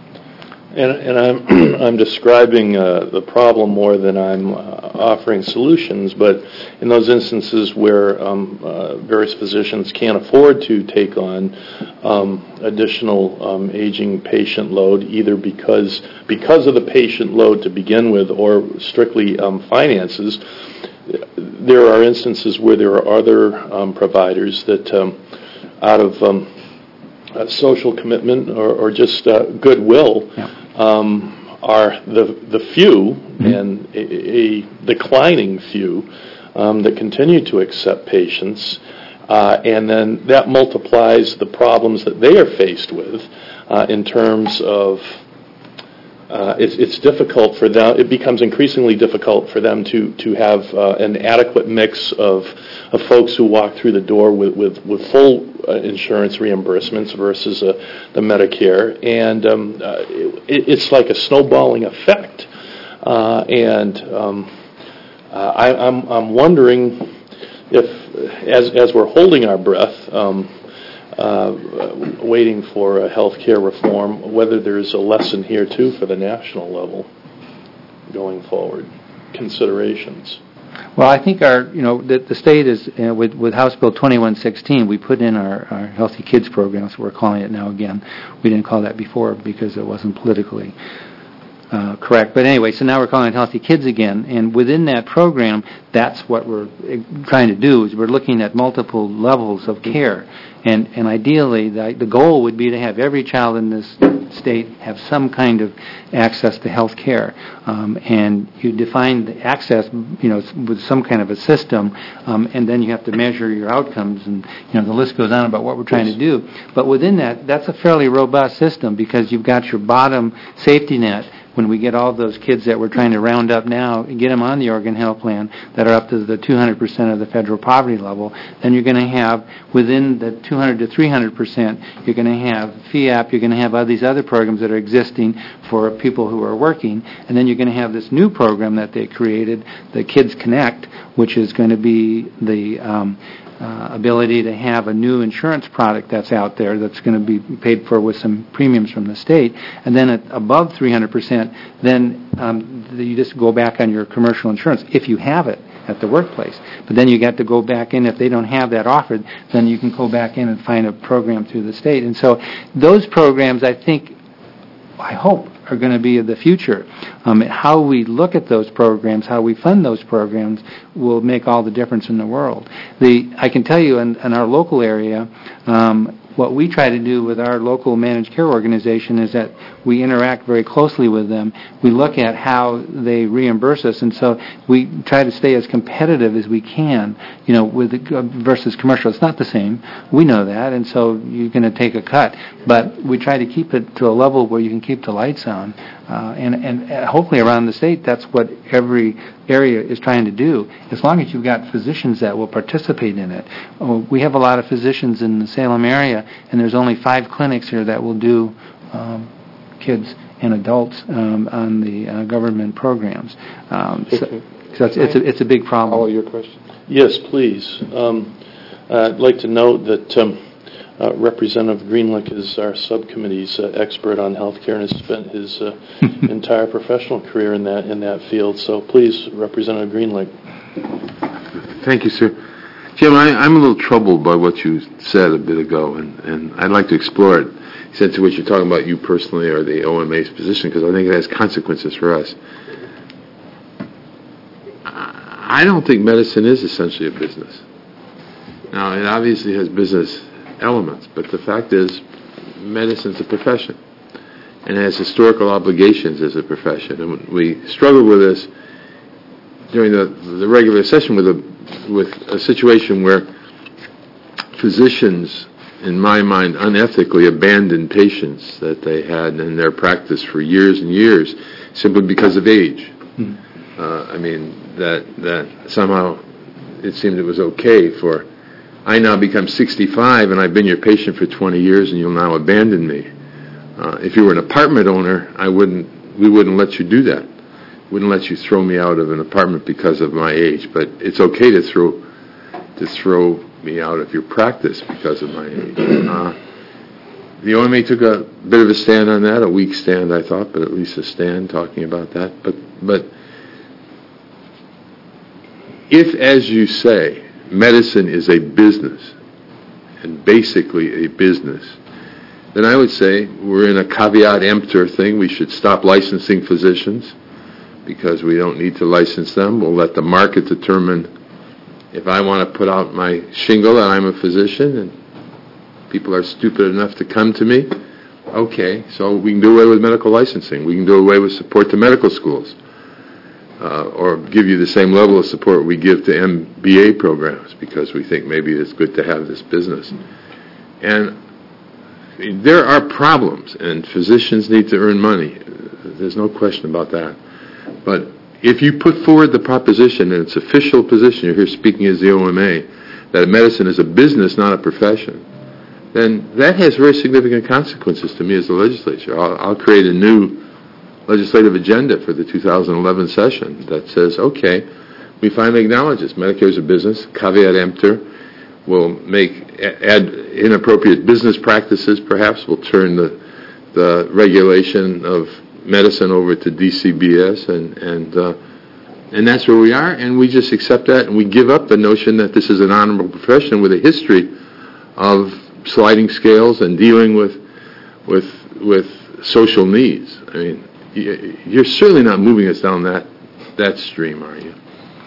And, and I'm I'm describing uh, the problem more than I'm uh, offering solutions, but in those instances where um, uh, various physicians can't afford to take on um, additional um, aging patient load, either because because of the patient load to begin with, or strictly um, finances, there are instances where there are other um, providers that, um, out of um, uh, social commitment or, or just uh, goodwill, yeah. Um, are the the few, mm-hmm. and a, a declining few, um, that continue to accept patients, uh, and then that multiplies the problems that they are faced with uh, in terms of uh, it's, it's difficult for them, it becomes increasingly difficult for them to, to have uh, an adequate mix of, of folks who walk through the door with, with, with full uh, insurance reimbursements versus uh, the Medicare. And um, uh, it, it's like a snowballing effect. Uh, and um, uh, I, I'm, I'm wondering if, as, as we're holding our breath, um, Uh, waiting for a health care reform, whether there's a lesson here, too, for the national level going forward, considerations. Well, I think our, you know, the, the state is, uh, with, with House Bill twenty-one sixteen, we put in our, our Healthy Kids program, so we're calling it now again. We didn't call that before because it wasn't politically Uh, correct. But anyway, so now we're calling it Healthy Kids again, and within that program, that's what we're trying to do, is we're looking at multiple levels of care. And, and ideally, the, the goal would be to have every child in this state have some kind of access to health care. Um, and you define the access, you know, with some kind of a system, um, and then you have to measure your outcomes, and, you know, the list goes on about what we're trying to do. But within that, that's a fairly robust system, because you've got your bottom safety net. When we get all those kids that we're trying to round up now and get them on the Oregon Health Plan that are up to the two hundred percent of the federal poverty level, then you're going to have, within the two hundred to three hundred percent, you're going to have F I A P, you're going to have all these other programs that are existing for people who are working, and then you're going to have this new program that they created, the Kids Connect, which is going to be the um, Uh, ability to have a new insurance product that's out there that's going to be paid for with some premiums from the state. And then at above three hundred percent, then um, you just go back on your commercial insurance if you have it at the workplace. But then you got to go back in. If they don't have that offered, then you can go back in and find a program through the state. And so those programs, I think, I hope, are going to be the future. Um, how we look at those programs, how we fund those programs, will make all the difference in the world. The I can tell you in, in our local area, um, what we try to do with our local managed care organization is that we interact very closely with them. We look at how they reimburse us, and so we try to stay as competitive as we can, you know, with the, versus commercial. It's not the same. We know that, and so you're going to take a cut. But we try to keep it to a level where you can keep the lights on. Uh, and, and hopefully around the state, that's what every area is trying to do, as long as you've got physicians that will participate in it. Oh, we have a lot of physicians in the Salem area, and there's only five clinics here that will do um, kids and adults um, on the uh, government programs. Um, so, so it's, it's, a, it's a big problem. All your questions? Yes, please. Um, uh, I'd like to note that um, Uh, Representative Greenlick is our subcommittee's uh, expert on healthcare and has spent his uh, entire professional career in that in that field. So please, Representative Greenlick. Thank you, sir. Jim, I, I'm a little troubled by what you said a bit ago, and, and I'd like to explore it, since to what you're talking about you personally or the O M A's position, because I think it has consequences for us. I don't think medicine is essentially a business. Now, it obviously has business elements, but the fact is, medicine's a profession, and it has historical obligations as a profession. And we struggled with this during the the regular session with a with a situation where physicians, in my mind, unethically abandoned patients that they had in their practice for years and years simply because of age. Hmm. Uh, I mean, that that somehow it seemed it was okay for I now become sixty-five and I've been your patient for twenty years and you'll now abandon me. Uh, if you were an apartment owner, I wouldn't. We wouldn't let you do that. Wouldn't let you throw me out of an apartment because of my age. But it's okay to throw to throw me out of your practice because of my age. Uh, the O M A took a bit of a stand on that, a weak stand, I thought, but at least a stand talking about that. But but if, as you say, medicine is a business, and basically a business, then I would say we're in a caveat emptor thing. We should stop licensing physicians because we don't need to license them. We'll let the market determine if I want to put out my shingle that I'm a physician and people are stupid enough to come to me. Okay, so we can do away with medical licensing. We can do away with support to medical schools. Uh, or give you the same level of support we give to M B A programs because we think maybe it's good to have this business. And there are problems, and physicians need to earn money. There's no question about that. But if you put forward the proposition, and it's official position, you're here speaking as the O M A, that medicine is a business, not a profession, then that has very significant consequences to me as the legislature. I'll, I'll create a new legislative agenda for the two thousand eleven session that says, okay, we finally acknowledge this. Medicare is a business, caveat emptor. We'll make, add inappropriate business practices, perhaps. We'll turn the, the regulation of medicine over to D C B S, and, and, uh, and that's where we are, and we just accept that, and we give up the notion that this is an honorable profession with a history of sliding scales and dealing with, with, with social needs. I mean, you're certainly not moving us down that, that stream, are you?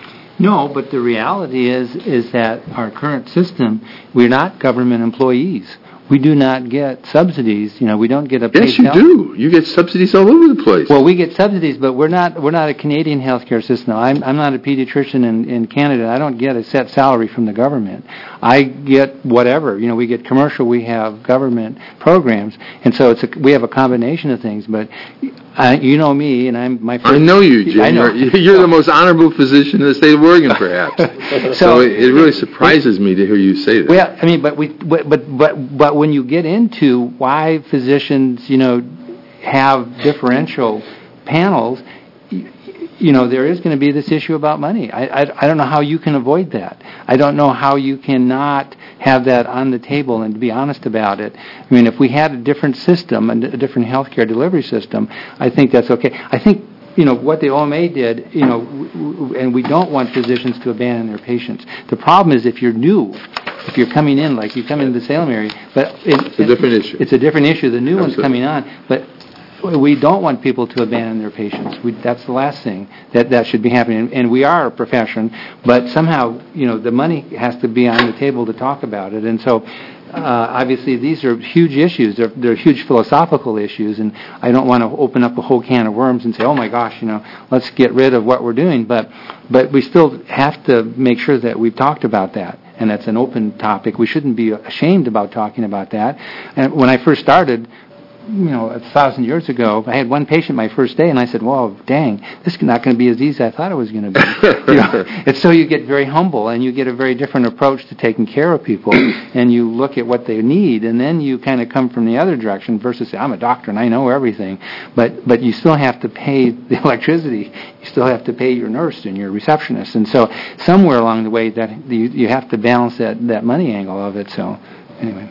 No, but the reality is is that our current system, we're not government employees. We do not get subsidies. You know, we don't get a yes, you health- do. You get subsidies all over the place. Well, we get subsidies, but we're not we're not a Canadian healthcare system. I'm I'm not a pediatrician in, in Canada. I don't get a set salary from the government. I get whatever. You know, we get commercial. We have government programs, and so it's a, we have a combination of things. But uh, you know me, and I'm my. First, I know you, Jim. I know. You're, you're the most honorable physician in the state of Oregon, perhaps. so, so it, it really surprises me to hear you say that. Well, I mean, but we but but but, but when you get into why physicians, you know, have differential panels, you, you know, there is going to be this issue about money. I, I I don't know how you can avoid that. I don't know how you cannot have that on the table and to be honest about it. I mean, if we had a different system, a different healthcare delivery system, I think that's okay. I think, you know, what the O M A did, you know, w- w- and we don't want physicians to abandon their patients. The problem is if you're new, if you're coming in, like you come into the Salem area, but it, it's a different issue. It's a different issue. The new Absolutely. one's coming on, but we don't want people to abandon their patients. We, that's the last thing that that should be happening. And we are a profession, but somehow, you know, the money has to be on the table to talk about it. And so, uh, obviously, these are huge issues. They're, they're huge philosophical issues, and I don't want to open up a whole can of worms and say, oh my gosh, you know, let's get rid of what we're doing. But, but we still have to make sure that we've talked about that. And that's an open topic. We shouldn't be ashamed about talking about that. And when I first started, you know, a thousand years ago, I had one patient my first day, and I said, well, dang, this is not going to be as easy as I thought it was going to be. You know, and so you get very humble, and you get a very different approach to taking care of people, and you look at what they need, and then you kind of come from the other direction versus say, I'm a doctor, and I know everything. But but you still have to pay the electricity. You still have to pay your nurse and your receptionist. And so somewhere along the way, that you, you have to balance that, that money angle of it. So anyway.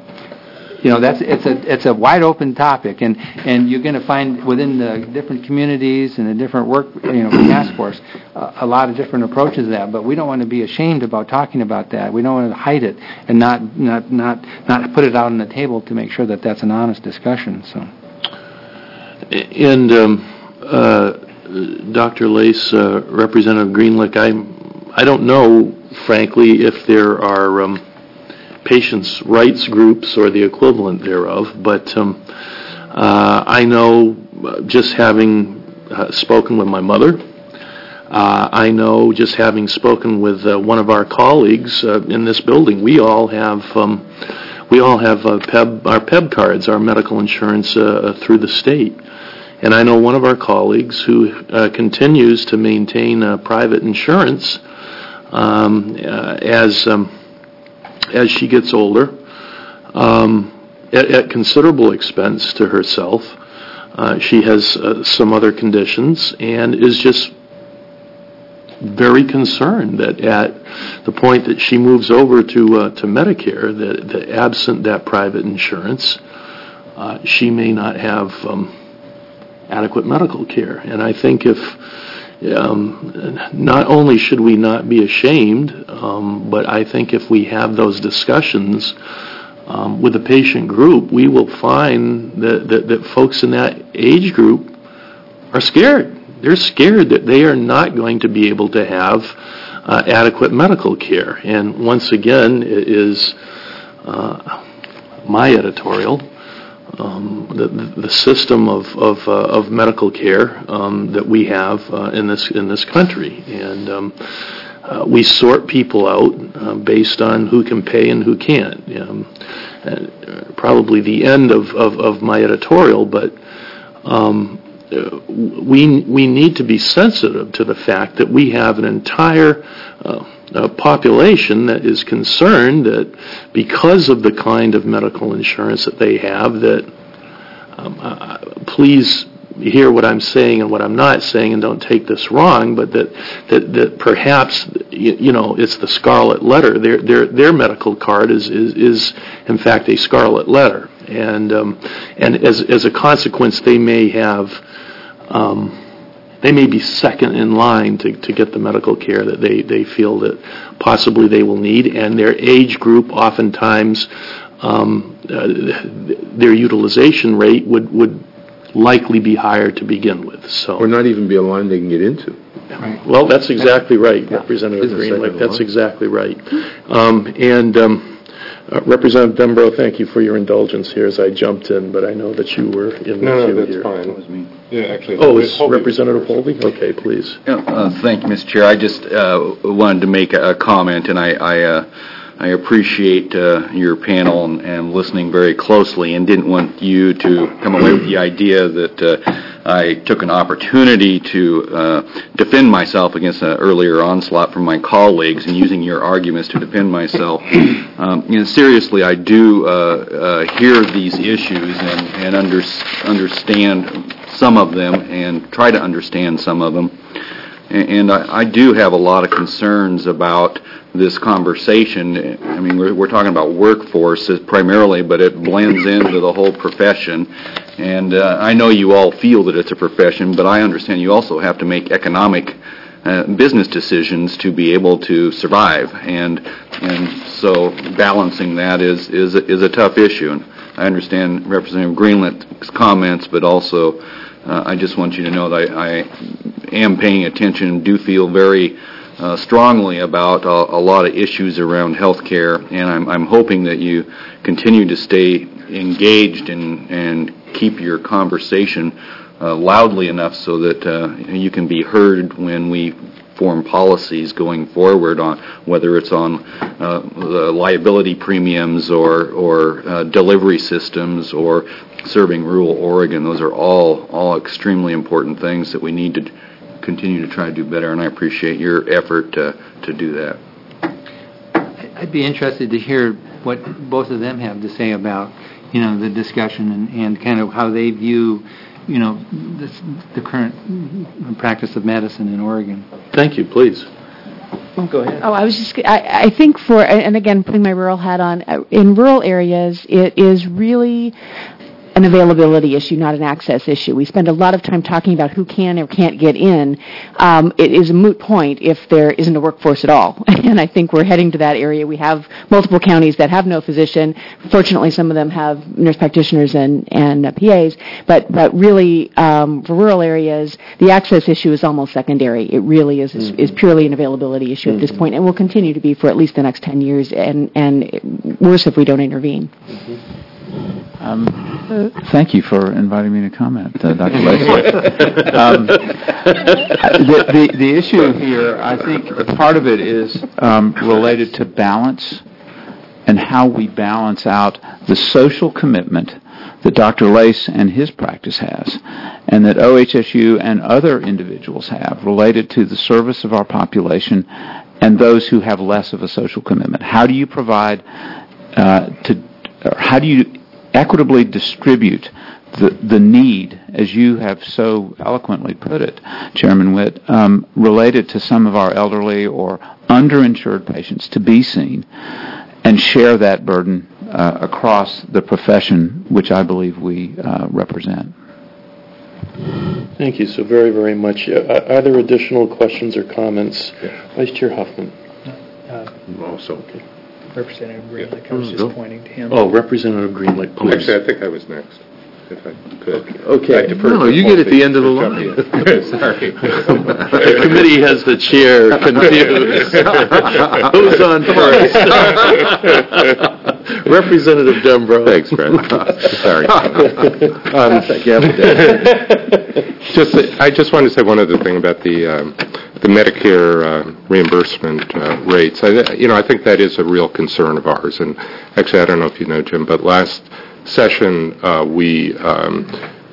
You know, that's it's a it's a wide open topic, and, and you're going to find within the different communities and the different work, you know, task force, uh, a lot of different approaches to that. But we don't want to be ashamed about talking about that. We don't want to hide it and not not not not put it out on the table to make sure that that's an honest discussion. So, and um, uh, Doctor Lace, uh, Representative Greenlick, I I don't know, frankly, if there are. Um, patients' rights groups or the equivalent thereof, but um, uh, I know, uh, just having uh, spoken with my mother, uh, I know just having spoken with uh, one of our colleagues uh, in this building, we all have um, we all have uh, P E B, our P E B cards, our medical insurance uh, through the state, and I know one of our colleagues who uh, continues to maintain uh, private insurance um, uh, as um, as she gets older, um, at, at considerable expense to herself. Uh, she has uh, some other conditions and is just very concerned that at the point that she moves over to uh, to Medicare, that, that absent that private insurance, uh, she may not have um, adequate medical care. And I think if Um, not only should we not be ashamed, um, but I think if we have those discussions um, with the patient group, we will find that, that, that folks in that age group are scared. They're scared that they are not going to be able to have uh, adequate medical care. And once again, it is uh, my editorial. Um, the, the system of of, uh, of medical care um, that we have uh, in this in this country, and um, uh, we sort people out uh, based on who can pay and who can't. Um, uh, probably the end of, of, of my editorial, but um, uh, we we need to be sensitive to the fact that we have an entire uh, uh, population that is concerned that because of the kind of medical insurance that they have, that um, uh, please hear what I'm saying and what I'm not saying, and don't take this wrong, but that that, that perhaps you, you know it's the scarlet letter. Their their their medical card is is, is in fact a scarlet letter, and um, and as as a consequence, they may have um, they may be second in line to, to get the medical care that they, they feel that possibly they will need, and their age group oftentimes um, uh, their utilization rate would would likely be higher to begin with. So, Or not even be a line they can get into. right. Well, that's exactly right, yeah. Representative Is the Greenlight. second That's line. exactly right. Um, and um, uh, Representative Dembro, thank you for your indulgence here as I jumped in, but I know that you were in the No, queue no, that's here. fine. That was me. Yeah, actually. Oh, it's Representative Holby? Okay, please. Yeah, uh, Thank you, Mister Chair. I just uh, wanted to make a a comment, and I I, uh, I appreciate uh, your panel and, and listening very closely, and didn't want you to come away with the idea that uh, I took an opportunity to uh, defend myself against an earlier onslaught from my colleagues, and using your arguments to defend myself. Um, you know, seriously, I do uh, uh, hear these issues and, and under, understand some of them, and try to understand some of them. And I, I do have a lot of concerns about this conversation. I mean, we're, we're talking about workforce primarily, but it blends into the whole profession. And uh, I know you all feel that it's a profession, but I understand you also have to make economic uh, business decisions to be able to survive. And and so balancing that is is is a tough issue. And I understand Representative Greenland's comments, but also uh, I just want you to know that I, I am paying attention and do feel very uh, strongly about a, a lot of issues around health care, and I'm, I'm hoping that you continue to stay engaged and, and keep your conversation uh, loudly enough so that uh, you can be heard when we form policies going forward on whether it's on uh, the liability premiums or, or uh, delivery systems or serving rural Oregon. Those are all all extremely important things that we need to continue to try to do better, and I appreciate your effort to, to do that. I'd be interested to hear what both of them have to say about, you know, the discussion and, and kind of how they view, you know, this, the current practice of medicine in Oregon. Thank you, please. Oh, go ahead. Oh, I was just, I, I think for, and again, putting my rural hat on, uh, in rural areas, it is really an availability issue, not an access issue. We spend a lot of time talking about who can or can't get in. Um, it is a moot point if there isn't a workforce at all. And I think we're heading to that area. We have multiple counties that have no physician. Fortunately, some of them have nurse practitioners and, and uh, P As. But, but really, um, for rural areas, the access issue is almost secondary. It really is, mm-hmm. is purely an availability issue mm-hmm. at this point, and will continue to be for at least the next ten years, and, and worse if we don't intervene. Mm-hmm. Um, uh, thank you for inviting me to comment, uh, Doctor Lacey. um, the, the, the issue here, I think part of it is um, related to balance and how we balance out the social commitment that Doctor Lace and his practice has, and that O H S U and other individuals have related to the service of our population and those who have less of a social commitment. How do you provide uh, to, or how do you equitably distribute the the need, as you have so eloquently put it, Chairman Witt, um, related to some of our elderly or underinsured patients to be seen, and share that burden uh, across the profession, which I believe we uh, represent. Thank you so very, very much. Uh, are there additional questions or comments? Yeah. Vice Chair Huffman. Uh, Also. Okay. Representative Greenlight, I was just Go. pointing to him. Oh, Representative Greenlight, please. Actually, I think I was next, if I could. Okay. I defer No, to you get at the end of the for line. jumping. Sorry. The committee has the chair confused. Who's on first? Representative Dembro. Thanks, Fred. Sorry. Um, just, I just wanted to say one other thing about the um, the Medicare uh, reimbursement uh, rates. I, you know, I think that is a real concern of ours. And actually, I don't know if you know, Jim, but last session uh, we um,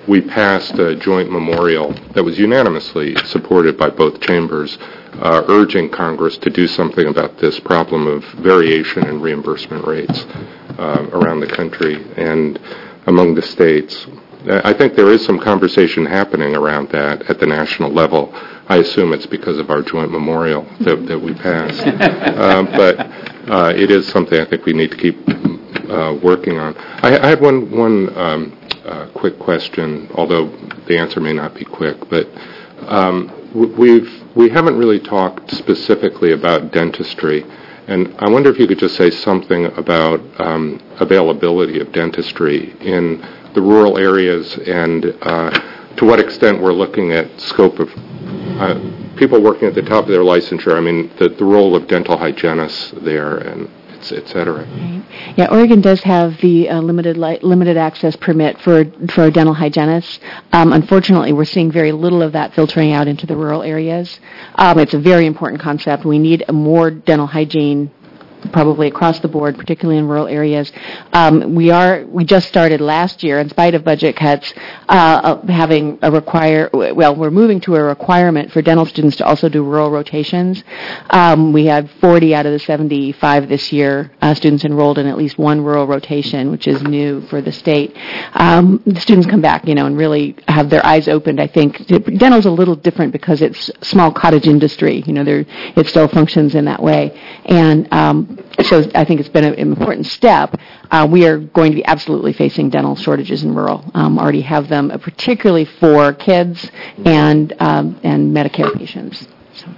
we passed a joint memorial that was unanimously supported by both chambers, uh, urging Congress to do something about this problem of variation in reimbursement rates uh, around the country and among the states. I think there is some conversation happening around that at the national level. I assume it's because of our joint memorial that, that we passed. uh, but uh, it is something I think we need to keep uh, working on. I, I had one, one um, uh, quick question, although the answer may not be quick. But um, we've, we haven't really talked specifically about dentistry. And I wonder if you could just say something about um, availability of dentistry in the rural areas and uh, to what extent we're looking at scope of uh, people working at the top of their licensure. I mean, the, the role of dental hygienists there and et cetera. Right. Yeah, Oregon does have the uh, limited li- limited access permit for for dental hygienists. Um, unfortunately, we're seeing very little of that filtering out into the rural areas. Um, it's a very important concept. We need more dental hygiene probably across the board, particularly in rural areas. Um, we are we just started last year, in spite of budget cuts, uh, having a require. Well, we're moving to a requirement for dental students to also do rural rotations. Um, we had forty out of the seventy-five this year uh, students enrolled in at least one rural rotation, which is new for the state. Um, the students come back, you know, and really have their eyes opened. I think dental's a little different because it's small cottage industry. You know, there it still functions in that way, and um, so I think it's been an important step. Uh, we are going to be absolutely facing dental shortages in rural. Um, already have them, uh, particularly for kids and um, and Medicare patients. So.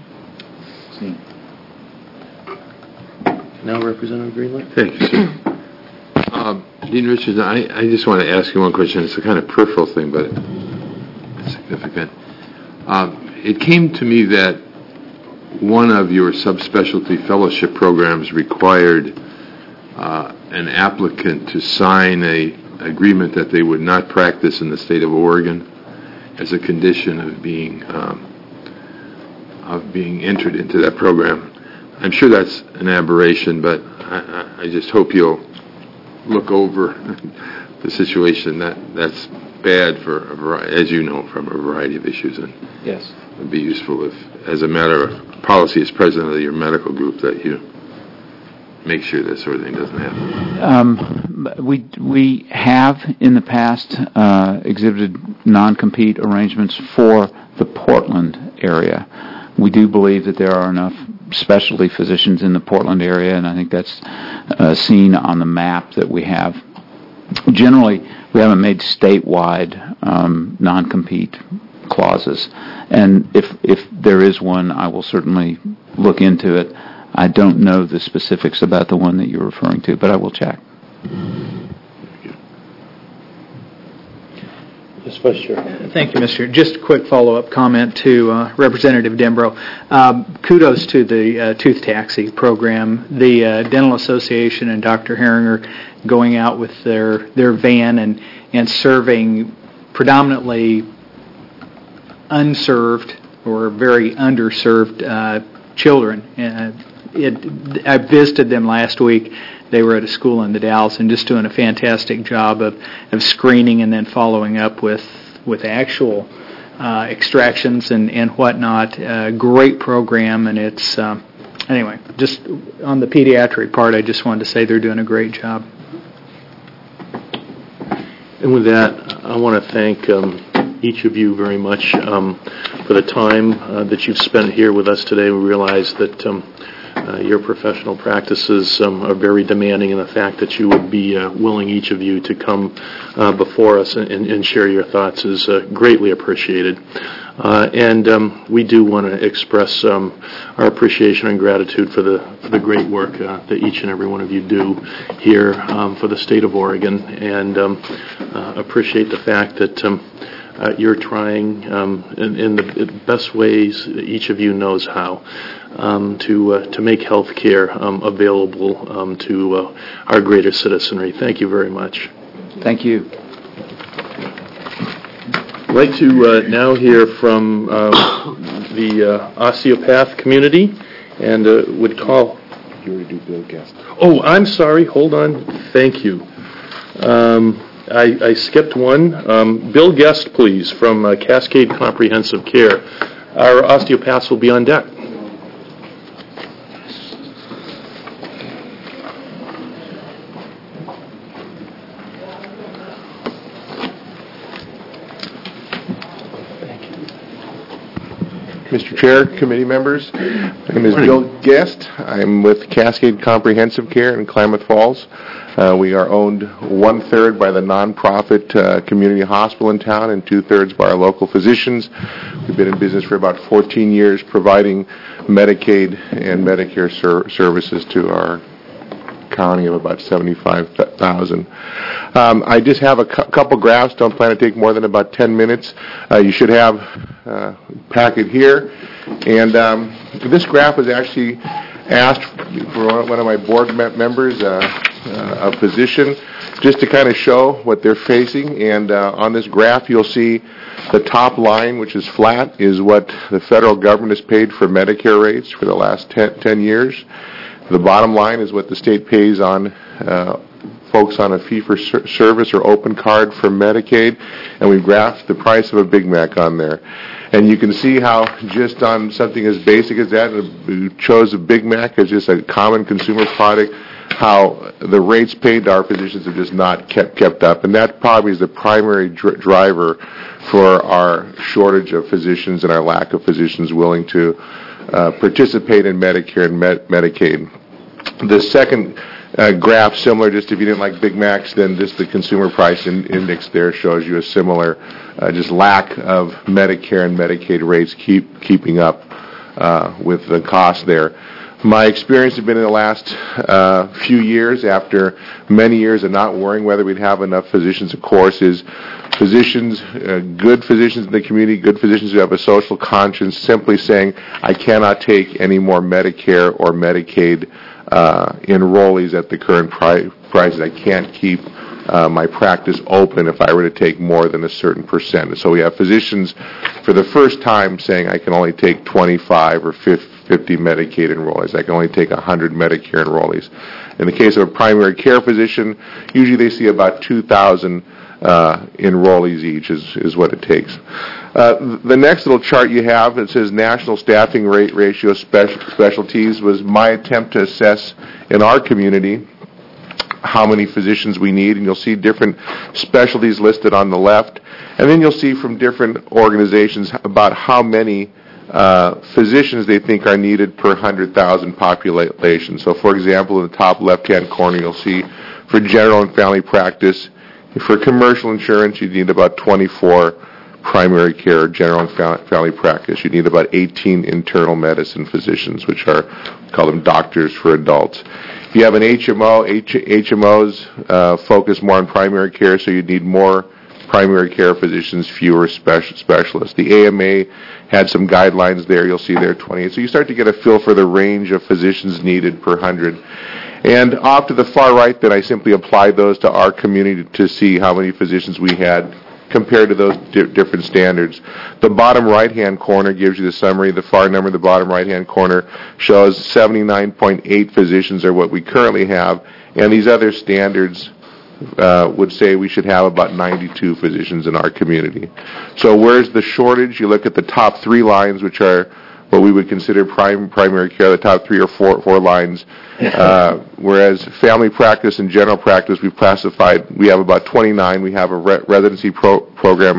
Now, Representative Greenlee. Thank you, sir. um, Dean Richardson, I, I just want to ask you one question. It's a kind of peripheral thing, but it's significant. Um, it came to me that one of your subspecialty fellowship programs required uh, an applicant to sign a agreement that they would not practice in the state of Oregon as a condition of being um, of being entered into that program. I'm sure that's an aberration, but I, I just hope you'll look over the situation. That that's bad for a variety, as you know, from a variety of issues, and yes, it would be useful if, as a matter of policy, as president of your medical group, that you make sure that sort of thing doesn't happen. Um, we we have in the past uh, exhibited non-compete arrangements for the Portland area. We do believe that there are enough specialty physicians in the Portland area, and I think that's uh, seen on the map that we have. Generally, we haven't made statewide um, non-compete clauses, and if if there is one, I will certainly look into it. I don't know the specifics about the one that you're referring to, but I will check. Yes, Vice Chair. Thank you, Mister Just a quick follow-up comment to uh, Representative Dembro. Um, kudos to the uh, tooth taxi program. The uh, Dental Association and Doctor Herringer going out with their, their van and, and serving predominantly unserved or very underserved uh, children. Uh, it, I visited them last week. They were at a school in the Dalles and just doing a fantastic job of, of screening and then following up with, with actual uh, extractions and, and whatnot. Uh, great program, and it's, um, anyway, just on the pediatric part, I just wanted to say they're doing a great job. And with that, I want to thank um, each of you very much um, for the time uh, that you've spent here with us today. We realize that um, Uh, your professional practices um, are very demanding, and the fact that you would be uh, willing, each of you, to come uh, before us and, and share your thoughts is uh, greatly appreciated. Uh, and um, we do want to express um, our appreciation and gratitude for the for the great work uh, that each and every one of you do here um, for the state of Oregon, and um, uh, appreciate the fact that um, uh, you're trying um, in, in the best ways each of you knows how. Um, to uh, to make health care um, available um, to uh, our greater citizenry. Thank you very much. Thank you. I'd like to uh, now hear from uh, the uh, osteopath community, and uh, would call... You already do Bill Guest. Oh, I'm sorry. Hold on. Thank you. Um, I, I skipped one. Um, Bill Guest, please, from uh, Cascade Comprehensive Care. Our osteopaths will be on deck. Mister Chair, committee members, my name is Bill Guest. I'm with Cascade Comprehensive Care in Klamath Falls. Uh, we are owned one-third by the nonprofit uh, community hospital in town and two-thirds by our local physicians. We've been in business for about fourteen years providing Medicaid and Medicare ser- services to our county of about seventy-five thousand. Um, I just have a cu- couple graphs. Don't plan to take more than about ten minutes. Uh, you should have a packet here. And um, this graph was actually asked for one of my board me- members, uh, uh, a physician, just to kind of show what they're facing. And uh, on this graph, you'll see the top line, which is flat, is what the federal government has paid for Medicare rates for the last ten, ten years. The bottom line is what the state pays on uh, folks on a fee-for-service or open card for Medicaid, and we've graphed the price of a Big Mac on there. And you can see how just on something as basic as that, we chose a Big Mac as just a common consumer product, how the rates paid to our physicians have just not kept kept up. And that probably is the primary dr- driver for our shortage of physicians and our lack of physicians willing to uh, participate in Medicare and Med- Medicaid. The second uh, graph, similar, just if you didn't like Big Macs, then just the consumer price in- index there shows you a similar uh, just lack of Medicare and Medicaid rates keep keeping up uh, with the cost there. My experience has been in the last uh, few years, after many years of not worrying whether we'd have enough physicians, of course, is physicians, uh, good physicians in the community, good physicians who have a social conscience, simply saying, I cannot take any more Medicare or Medicaid uh, enrollees at the current pri- prices. I can't keep uh, my practice open if I were to take more than a certain percent. So we have physicians for the first time saying, I can only take twenty-five or fifty Medicaid enrollees. I can only take one hundred Medicare enrollees. In the case of a primary care physician, usually they see about two thousand uh, enrollees each is, is what it takes. Uh, the next little chart you have, it says national staffing rate ratio special, specialties, was my attempt to assess in our community how many physicians we need, and you'll see different specialties listed on the left. And then you'll see from different organizations about how many Uh, physicians they think are needed per one hundred thousand population. So, for example, in the top left-hand corner, you'll see for general and family practice, for commercial insurance, you need about twenty-four primary care, general and family practice. You need about eighteen internal medicine physicians, which are, we call them doctors for adults. If you have an H M O, H- HMOs uh, focus more on primary care, so you need more primary care physicians, fewer special specialists. The A M A had some guidelines there. You'll see there twenty-eight. So you start to get a feel for the range of physicians needed per one hundred. And off to the far right, then I simply applied those to our community to see how many physicians we had compared to those di- different standards. The bottom right-hand corner gives you the summary. The far number, the bottom right-hand corner, shows seventy-nine point eight physicians are what we currently have. And these other standards Uh, would say we should have about ninety-two physicians in our community. So where's the shortage? You look at the top three lines, which are what we would consider prime, primary care, the top three or four, four lines. Uh, whereas family practice and general practice, we've classified, we have about twenty-nine. We have a re- residency pro- program.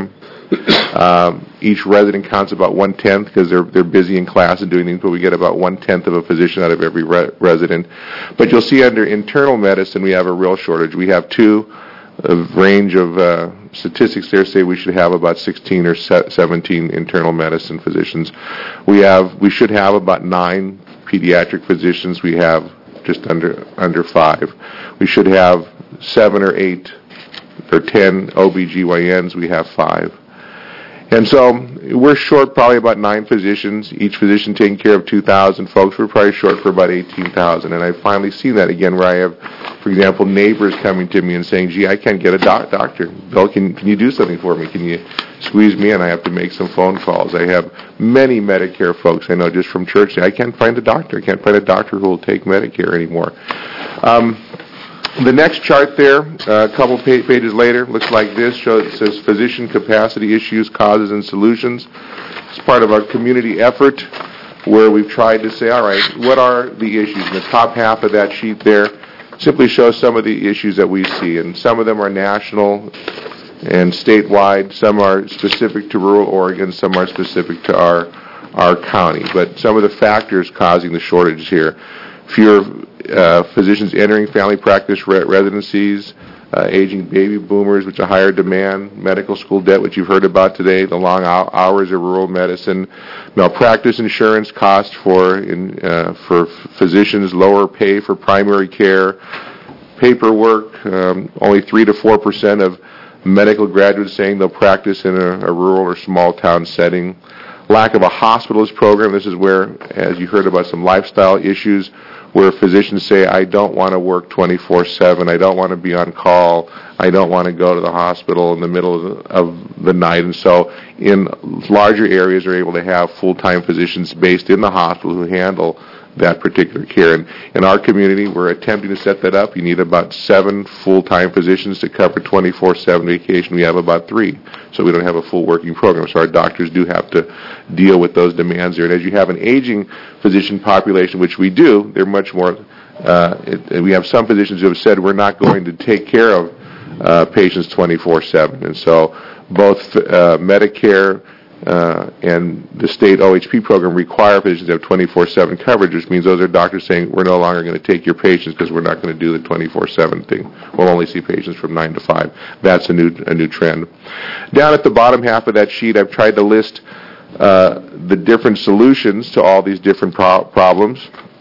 Um, each resident counts about one-tenth because they're they're busy in class and doing things, but we get about one-tenth of a physician out of every re- resident. But you'll see under internal medicine we have a real shortage. We have two a range of uh, statistics there say we should have about sixteen or seventeen internal medicine physicians. We have we should have about nine pediatric physicians. We have just under under five. We should have seven or eight or ten O B G Y Ns. We have five. And so we're short probably about nine physicians, each physician taking care of two thousand folks. We're probably short for about eighteen thousand. And I've finally seen that again where I have, for example, neighbors coming to me and saying, gee, I can't get a doc- doctor. Bill, can, can you do something for me? Can you squeeze me in? I have to make some phone calls. I have many Medicare folks I know just from church say, I can't find a doctor. I can't find a doctor who will take Medicare anymore. Um, The next chart there, uh, a couple pa- pages later, looks like this. Shows, it says physician capacity issues, causes, and solutions. It's part of our community effort where we've tried to say, all right, what are the issues? And the top half of that sheet there simply shows some of the issues that we see. And some of them are national and statewide. Some are specific to rural Oregon. Some are specific to our our county. But some of the factors causing the shortage here: fewer uh, physicians entering family practice re- residencies, uh, aging baby boomers, which are higher demand, medical school debt, which you've heard about today, the long hours of rural medicine, malpractice insurance cost for in, uh, for physicians, lower pay for primary care, paperwork, um, only three to four percent of medical graduates saying they'll practice in a, a rural or small town setting. Lack of a hospitalist program. This is where, as you heard about some lifestyle issues, where physicians say, I don't want to work twenty-four seven, I don't want to be on call, I don't want to go to the hospital in the middle of the, of the night. And so in larger areas are able to have full-time physicians based in the hospital who handle that particular care. And in our community, we're attempting to set that up. You need about seven full-time physicians to cover twenty-four seven vacation. We have about three, so we don't have a full working program. So our doctors do have to deal with those demands there. And as you have an aging physician population, which we do, they're much more, uh, it, we have some physicians who have said we're not going to take care of uh, patients twenty-four seven. And so both uh, Medicare Uh, and the state O H P program require physicians to have twenty-four seven coverage, which means those are doctors saying we're no longer going to take your patients because we're not going to do the twenty-four seven thing. We'll only see patients from nine to five. That's a new a new trend. Down at the bottom half of that sheet, I've tried to list uh, the different solutions to all these different pro- problems,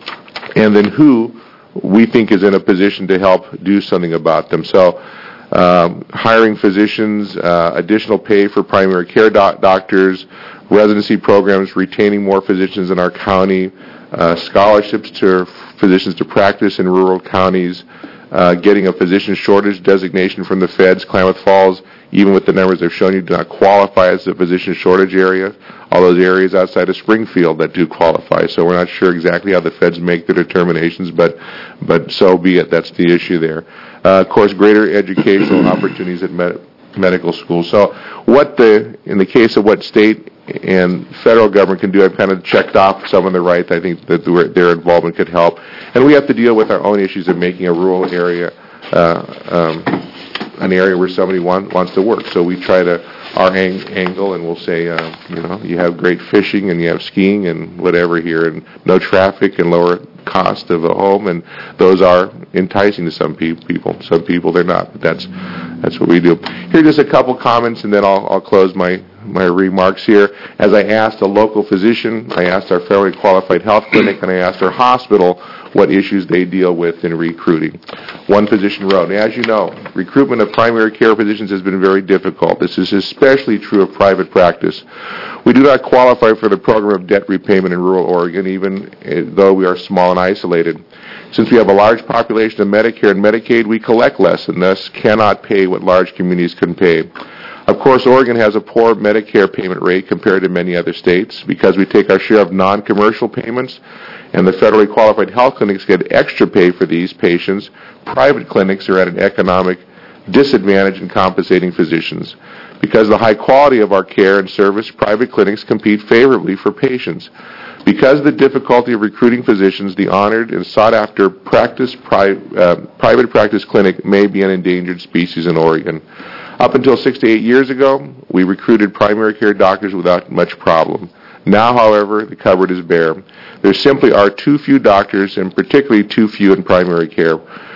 and then who we think is in a position to help do something about them. So. Um, hiring physicians, uh, additional pay for primary care doc- doctors, residency programs, retaining more physicians in our county, uh, scholarships to physicians to practice in rural counties, uh, getting a physician shortage designation from the feds. Klamath Falls, even with the numbers I've shown you, do not qualify as a physician shortage area. All those areas outside of Springfield that do qualify. So we're not sure exactly how the feds make their determinations, but but so be it. That's the issue there. Uh, of course, greater educational opportunities at med- medical schools. So what the, in the case of what state and federal government can do, I've kind of checked off some of the right. I think that their involvement could help. And we have to deal with our own issues of making a rural area uh, um, an area where somebody want, wants to work. So we try to, our ang- angle, and we'll say, uh, you know, you have great fishing and you have skiing and whatever here, and no traffic and lower cost of a home, and those are enticing to some pe- people. Some people they're not, but that's that's what we do. Here are just a couple comments, and then I'll, I'll close my, my remarks here. As I asked a local physician, I asked our federally qualified health clinic, and I asked our hospital what issues they deal with in recruiting. One physician wrote, as you know, recruitment of primary care physicians has been very difficult. This is especially true of private practice. We do not qualify for the program of debt repayment in rural Oregon, even though we are small and isolated. Since we have a large population of Medicare and Medicaid, we collect less and thus cannot pay what large communities can pay. Of course, Oregon has a poor Medicare payment rate compared to many other states. Because we take our share of non-commercial payments and the federally qualified health clinics get extra pay for these patients, private clinics are at an economic disadvantage in compensating physicians. Because of the high quality of our care and service, private clinics compete favorably for patients. Because of the difficulty of recruiting physicians, the honored and sought-after practice pri- uh, private practice clinic may be an endangered species in Oregon. Up until six to eight years ago, we recruited primary care doctors without much problem. Now, however, the cupboard is bare. There simply are too few doctors, and particularly too few in primary care.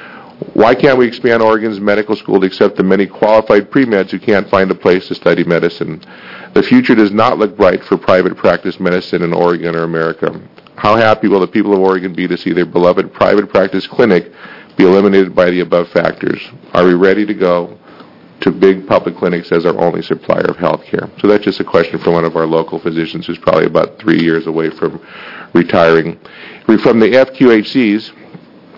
Why can't we expand Oregon's medical school to accept the many qualified pre-meds who can't find a place to study medicine? The future does not look bright for private practice medicine in Oregon or America. How happy will the people of Oregon be to see their beloved private practice clinic be eliminated by the above factors? Are we ready to go to big public clinics as our only supplier of health care? So that's just a question from one of our local physicians who's probably about three years away from retiring. From the F Q H Cs,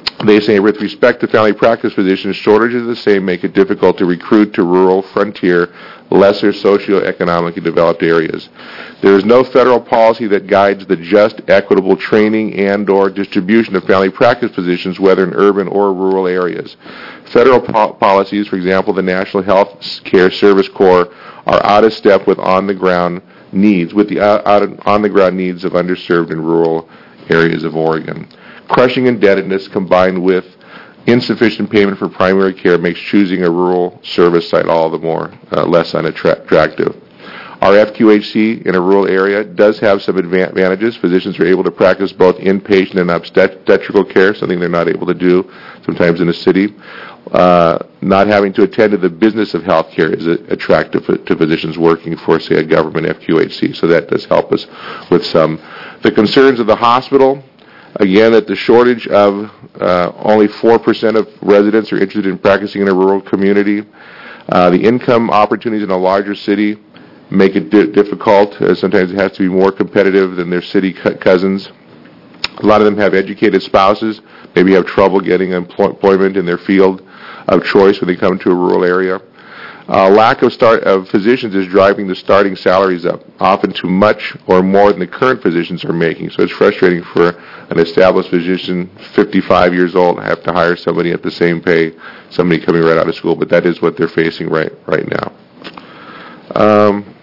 They say, with respect to family practice physicians, shortages of the same make it difficult to recruit to rural, frontier, lesser socioeconomically developed areas. There is no federal policy that guides the just, equitable training and or distribution of family practice physicians, whether in urban or rural areas. Federal po- policies, for example, the National Health Care Service Corps, are out of step with on-the-ground needs, with the out, out, on-the-ground needs of underserved and rural areas of Oregon. Crushing indebtedness combined with insufficient payment for primary care makes choosing a rural service site all the more uh, less unattractive. Our F Q H C in a rural area does have some advantages. Physicians are able to practice both inpatient and obstetrical care, something they're not able to do sometimes in a city. Uh, not having to attend to the business of healthcare is attractive to physicians working for, say, a government F Q H C, so that does help us with some. The concerns of the hospital, again, that the shortage of uh, only four percent of residents are interested in practicing in a rural community. Uh, the income opportunities in a larger city make it di- difficult. Uh, sometimes it has to be more competitive than their city co- cousins. A lot of them have educated spouses, maybe have trouble getting employment in their field of choice when they come to a rural area. Uh, lack of start of physicians is driving the starting salaries up, often to much or more than the current physicians are making. So it's frustrating for an established physician, fifty-five years old, have to hire somebody at the same pay, somebody coming right out of school. But that is what they're facing right right now. Um,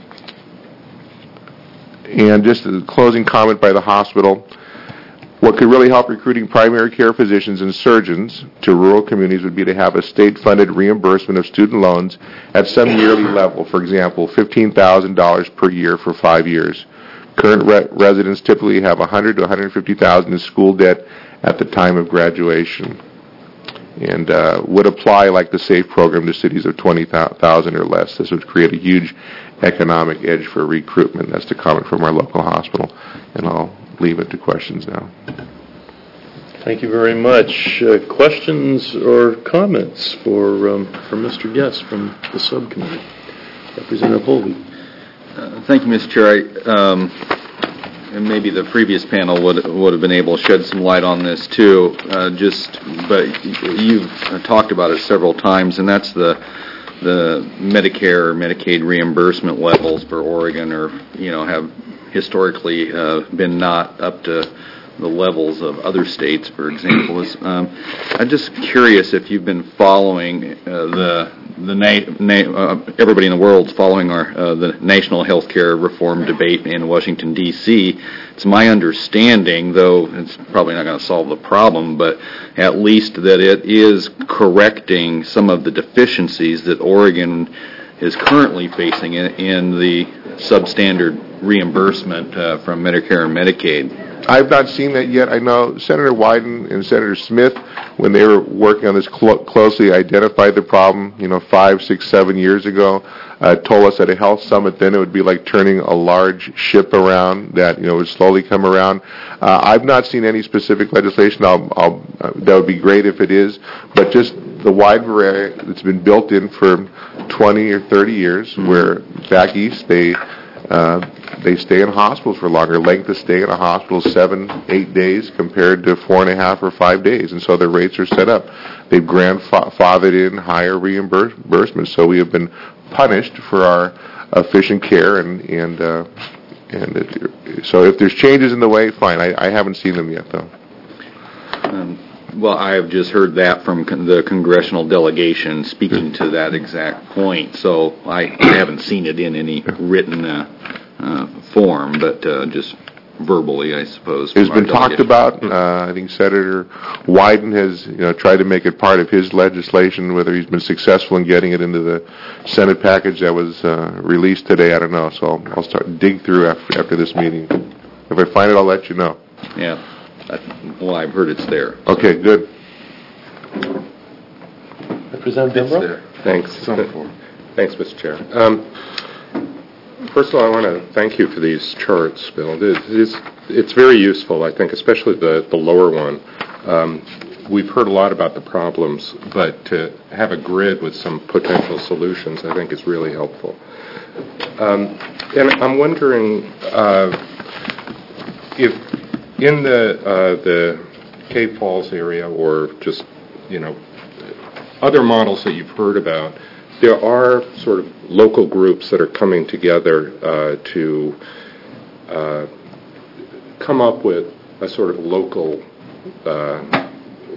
and just a closing comment by the hospital. What could really help recruiting primary care physicians and surgeons to rural communities would be to have a state-funded reimbursement of student loans at some yearly level. For example, fifteen thousand dollars per year for five years. Current re- residents typically have one hundred thousand to one hundred fifty thousand dollars in school debt at the time of graduation, and uh, would apply like the SAFE program to cities of twenty thousand or less. This would create a huge economic edge for recruitment. That's the comment from our local hospital, and I'll leave it to questions now. Thank you very much. Uh, questions or comments for um, for Mister Guest from the subcommittee? Representative Holvey. Uh, thank you, Mister Chair. I, um, and maybe the previous panel would would have been able to shed some light on this too. Uh, just, but you've talked about it several times, and that's the the Medicare or Medicaid reimbursement levels for Oregon, or you know, have historically uh, been not up to the levels of other states, for example. Is, um, I'm just curious if you've been following uh, the the na- na- uh, everybody in the world's following our uh, the national health care reform debate in Washington, D C It's my understanding, though it's probably not going to solve the problem, but at least that it is correcting some of the deficiencies that Oregon is currently facing in, in the substandard reimbursement uh, from Medicare and Medicaid. I've not seen that yet. I know Senator Wyden and Senator Smith, when they were working on this clo- closely, identified the problem, you know, five, six, seven years ago, uh, told us at a health summit then it would be like turning a large ship around, that, you know, would slowly come around. Uh, I've not seen any specific legislation. I'll, I'll, uh, that would be great if it is, but just the wide variety that's been built in for twenty or thirty years, mm-hmm. where back east they uh, they stay in hospitals for longer. Length of stay in a hospital is seven, eight days compared to four and a half or five days, and so their rates are set up. They've grandfathered in higher reimbursement, so we have been punished for our efficient care, and and uh, and it, so if there's changes in the way, fine. I, I haven't seen them yet, though. Um, well, I have just heard that from con- the congressional delegation speaking to that exact point, so I, I haven't seen it in any written uh, uh, form, but uh, just verbally, I suppose. It's been talked about. Uh, I think Senator Wyden has, you know, tried to make it part of his legislation. Whether he's been successful in getting it into the Senate package that was uh, released today, I don't know. So I'll, I'll start to dig through after after this meeting. If I find it, I'll let you know. Yeah. Well, I've heard it's there. Okay, good. Representative Dembrow? Thanks. Thanks, Mister Chair. Um, first of all, I want to thank you for these charts, Bill. It is, it's very useful, I think, especially the, the lower one. Um, we've heard a lot about the problems, but to have a grid with some potential solutions, I think, is really helpful. Um, and I'm wondering uh, if in the uh, the Cape Falls area or just, you know, other models that you've heard about, there are sort of local groups that are coming together uh, to uh, come up with a sort of local uh,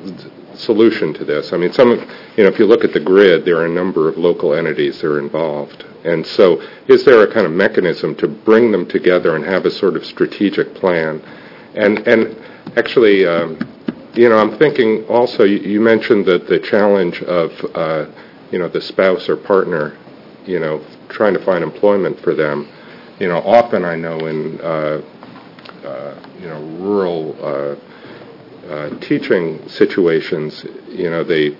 solution to this. I mean, some, you know, if you look at the grid, there are a number of local entities that are involved. And so is there a kind of mechanism to bring them together and have a sort of strategic plan? And and actually, um, you know, I'm thinking also, you, you mentioned that the challenge of, uh, you know, the spouse or partner, you know, trying to find employment for them. You know, often I know in, uh, uh, you know, rural uh, uh, teaching situations, you know, they,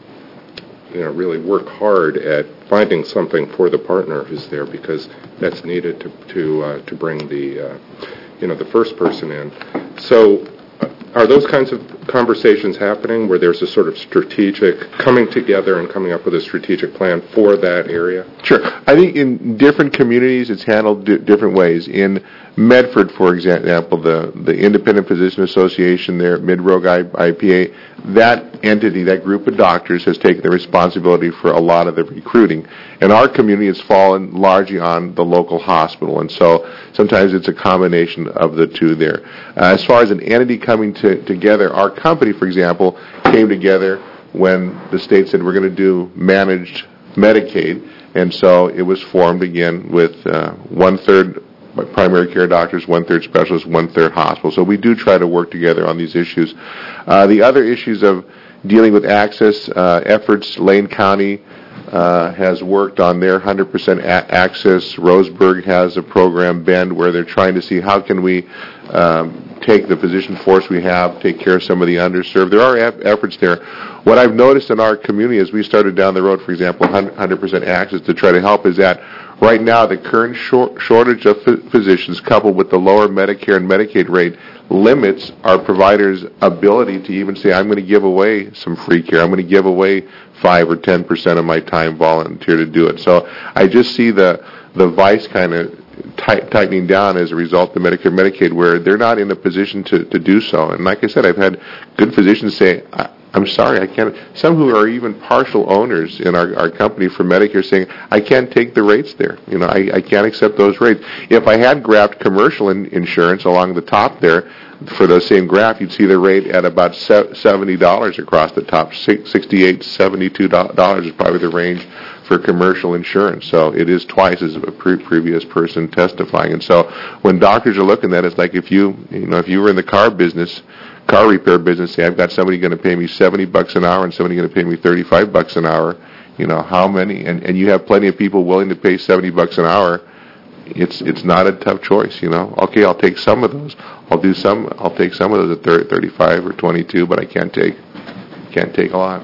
you know, really work hard at finding something for the partner who's there because that's needed to to uh, to bring the, uh, you know, the first person in. So are those kinds of conversations happening where there's a sort of strategic coming together and coming up with a strategic plan for that area? Sure. I think in different communities it's handled di- different ways. In Medford, for example, the, the Independent Physician Association there, Mid-Rogue I P A, that entity, that group of doctors has taken the responsibility for a lot of the recruiting. And our community has fallen largely on the local hospital, and so sometimes it's a combination of the two there. Uh, as far as an entity coming to, together, our company, for example, came together when the state said we're going to do managed Medicaid, and so it was formed again with uh, one-third primary care doctors, one-third specialists, one-third hospital. So we do try to work together on these issues. Uh, the other issues of dealing with access uh, efforts, Lane County uh, has worked on their one hundred percent a- access. Roseburg has a program, Bend, where they're trying to see how can we um, take the physician force we have, take care of some of the underserved. There are e- efforts there. What I've noticed in our community as we started down the road, for example, one hundred percent access to try to help is that right now the current short- shortage of ph- physicians coupled with the lower Medicare and Medicaid rate limits our providers' ability to even say, I'm going to give away some free care. I'm going to give away five or ten percent of my time volunteer to do it. So I just see the the vice kind of tight, tightening down as a result of Medicare and Medicaid, where they're not in a position to, to do so. And like I said, I've had good physicians say, I, I'm sorry, I can't. Some who are even partial owners in our, our company for Medicare saying, I can't take the rates there. You know, I, I can't accept those rates. If I had graphed commercial in, insurance along the top there, for the same graph, you'd see the rate at about seventy dollars across the top. sixty-eight dollars, seventy-two dollars is probably the range for commercial insurance. So it is twice as a pre- previous person testifying. And so when doctors are looking at it, it's like if you, you know, if you were in the car business, car repair business, say I've got somebody going to pay me seventy bucks an hour and somebody going to pay me thirty-five bucks an hour, you know, how many? And, and you have plenty of people willing to pay seventy bucks an hour. It's it's not a tough choice, you know. Okay, I'll take some of those. I'll do some. I'll take some of those at thirty, thirty-five or twenty-two, but I can't take can't take a lot.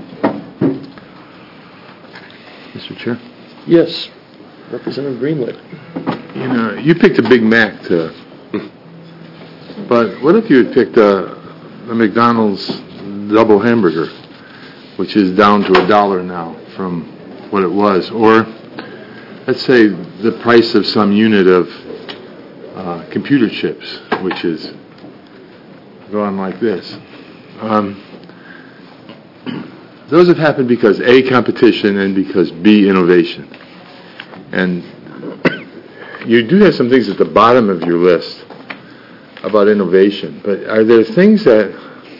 Mister Chair. Yes, Representative Greenwood. You know, you picked a Big Mac to, but what if you had picked a, a McDonald's double hamburger, which is down to a dollar now from what it was, or let's say the price of some unit of uh, computer chips, which is going like this. Um, those have happened because A, competition, and because B, innovation. And you do have some things at the bottom of your list about innovation, but are there things that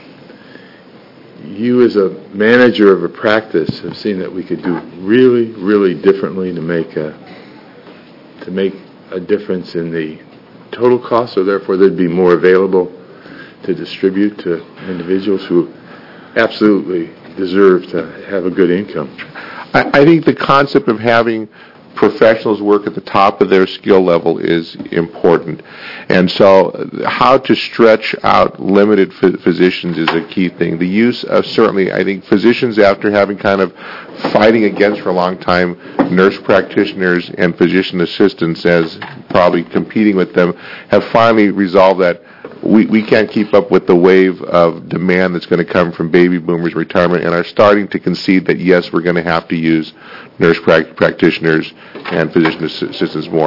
you as a manager of a practice have seen that we could do really, really differently to make a, to make a difference in the total cost, so therefore there'd be more available to distribute to individuals who absolutely deserve to have a good income? I, I think the concept of having professionals work at the top of their skill level is important. And so how to stretch out limited ph- physicians is a key thing. The use of, certainly, I think physicians, after having kind of fighting against for a long time nurse practitioners and physician assistants as probably competing with them, have finally resolved that we, we can't keep up with the wave of demand that's going to come from baby boomers retirement, and are starting to concede that, yes, we're going to have to use nurse pra- practitioners and physician assistants more.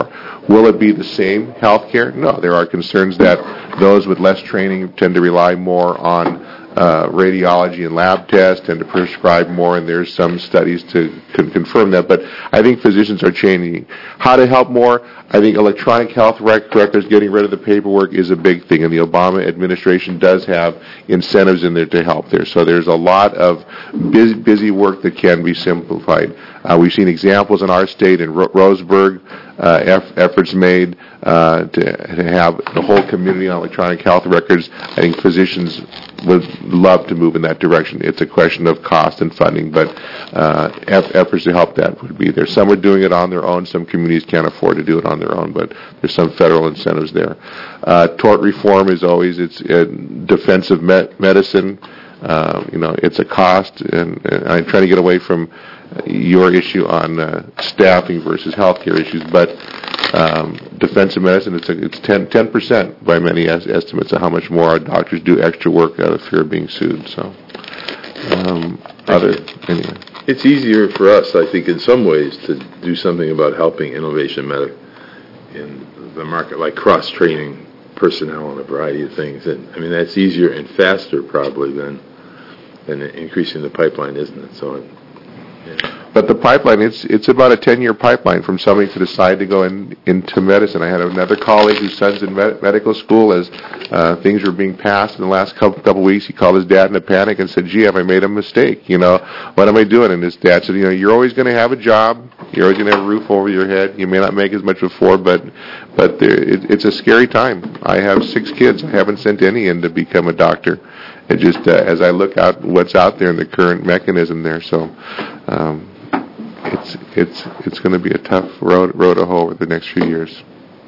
Will it be the same healthcare? No. There are concerns that those with less training tend to rely more on uh, radiology and lab tests, tend to prescribe more, and there's some studies to con- confirm that. But I think physicians are changing. How to help more? I think electronic health rec- records, getting rid of the paperwork, is a big thing, and the Obama administration does have incentives in there to help there. So there's a lot of busy, busy work that can be simplified. Uh, we've seen examples in our state, in Ro- Roseburg, uh, eff- efforts made uh, to, to have the whole community on electronic health records. I think physicians would love to move in that direction. It's a question of cost and funding, but uh, eff- efforts to help that would be there. Some are doing it on their own. Some communities can't afford to do it on their own, but there's some federal incentives there. Uh, tort reform is always, it's uh, defensive me- medicine. Uh, you know, it's a cost, and, and I'm trying to get away from your issue on uh, staffing versus healthcare issues, but um, defensive medicine, it's a, it's ten percent by many es- estimates of how much more our doctors do extra work out of fear of being sued. So, um, other anyway. It's easier for us, I think, in some ways, to do something about helping innovation medic in the market, like cross-training personnel on a variety of things. And I mean, that's easier and faster probably than than increasing the pipeline, isn't it? So. Yeah. But the pipeline, it's it's about a ten-year pipeline from somebody to decide to go in, into medicine. I had another colleague whose son's in med- medical school. As uh, things were being passed in the last couple, couple weeks, he called his dad in a panic and said, gee, have I made a mistake? You know, what am I doing? And his dad said, you know, you're always going to have a job. You're always going to have a roof over your head. You may not make as much before, but but there, it, it's a scary time. I have six kids. I haven't sent any in to become a doctor. It just, uh, as I look out what's out there in the current mechanism there, so um, it's it's it's going to be a tough road road to hoe over the next few years.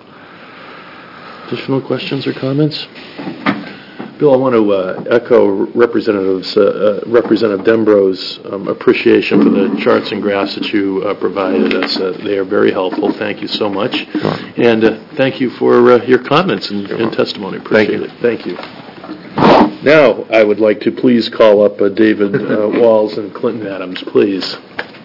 Additional questions or comments? Bill, I want to uh, echo Representative's, uh, uh, Representative Dembro's um, appreciation for the charts and graphs that you uh, provided us. Uh, they are very helpful. Thank you so much. And uh, thank you for uh, your comments and, and testimony. Appreciate Thank you. it. Thank you. Now, I would like to please call up uh, David uh, Walls and Clinton Adams, please.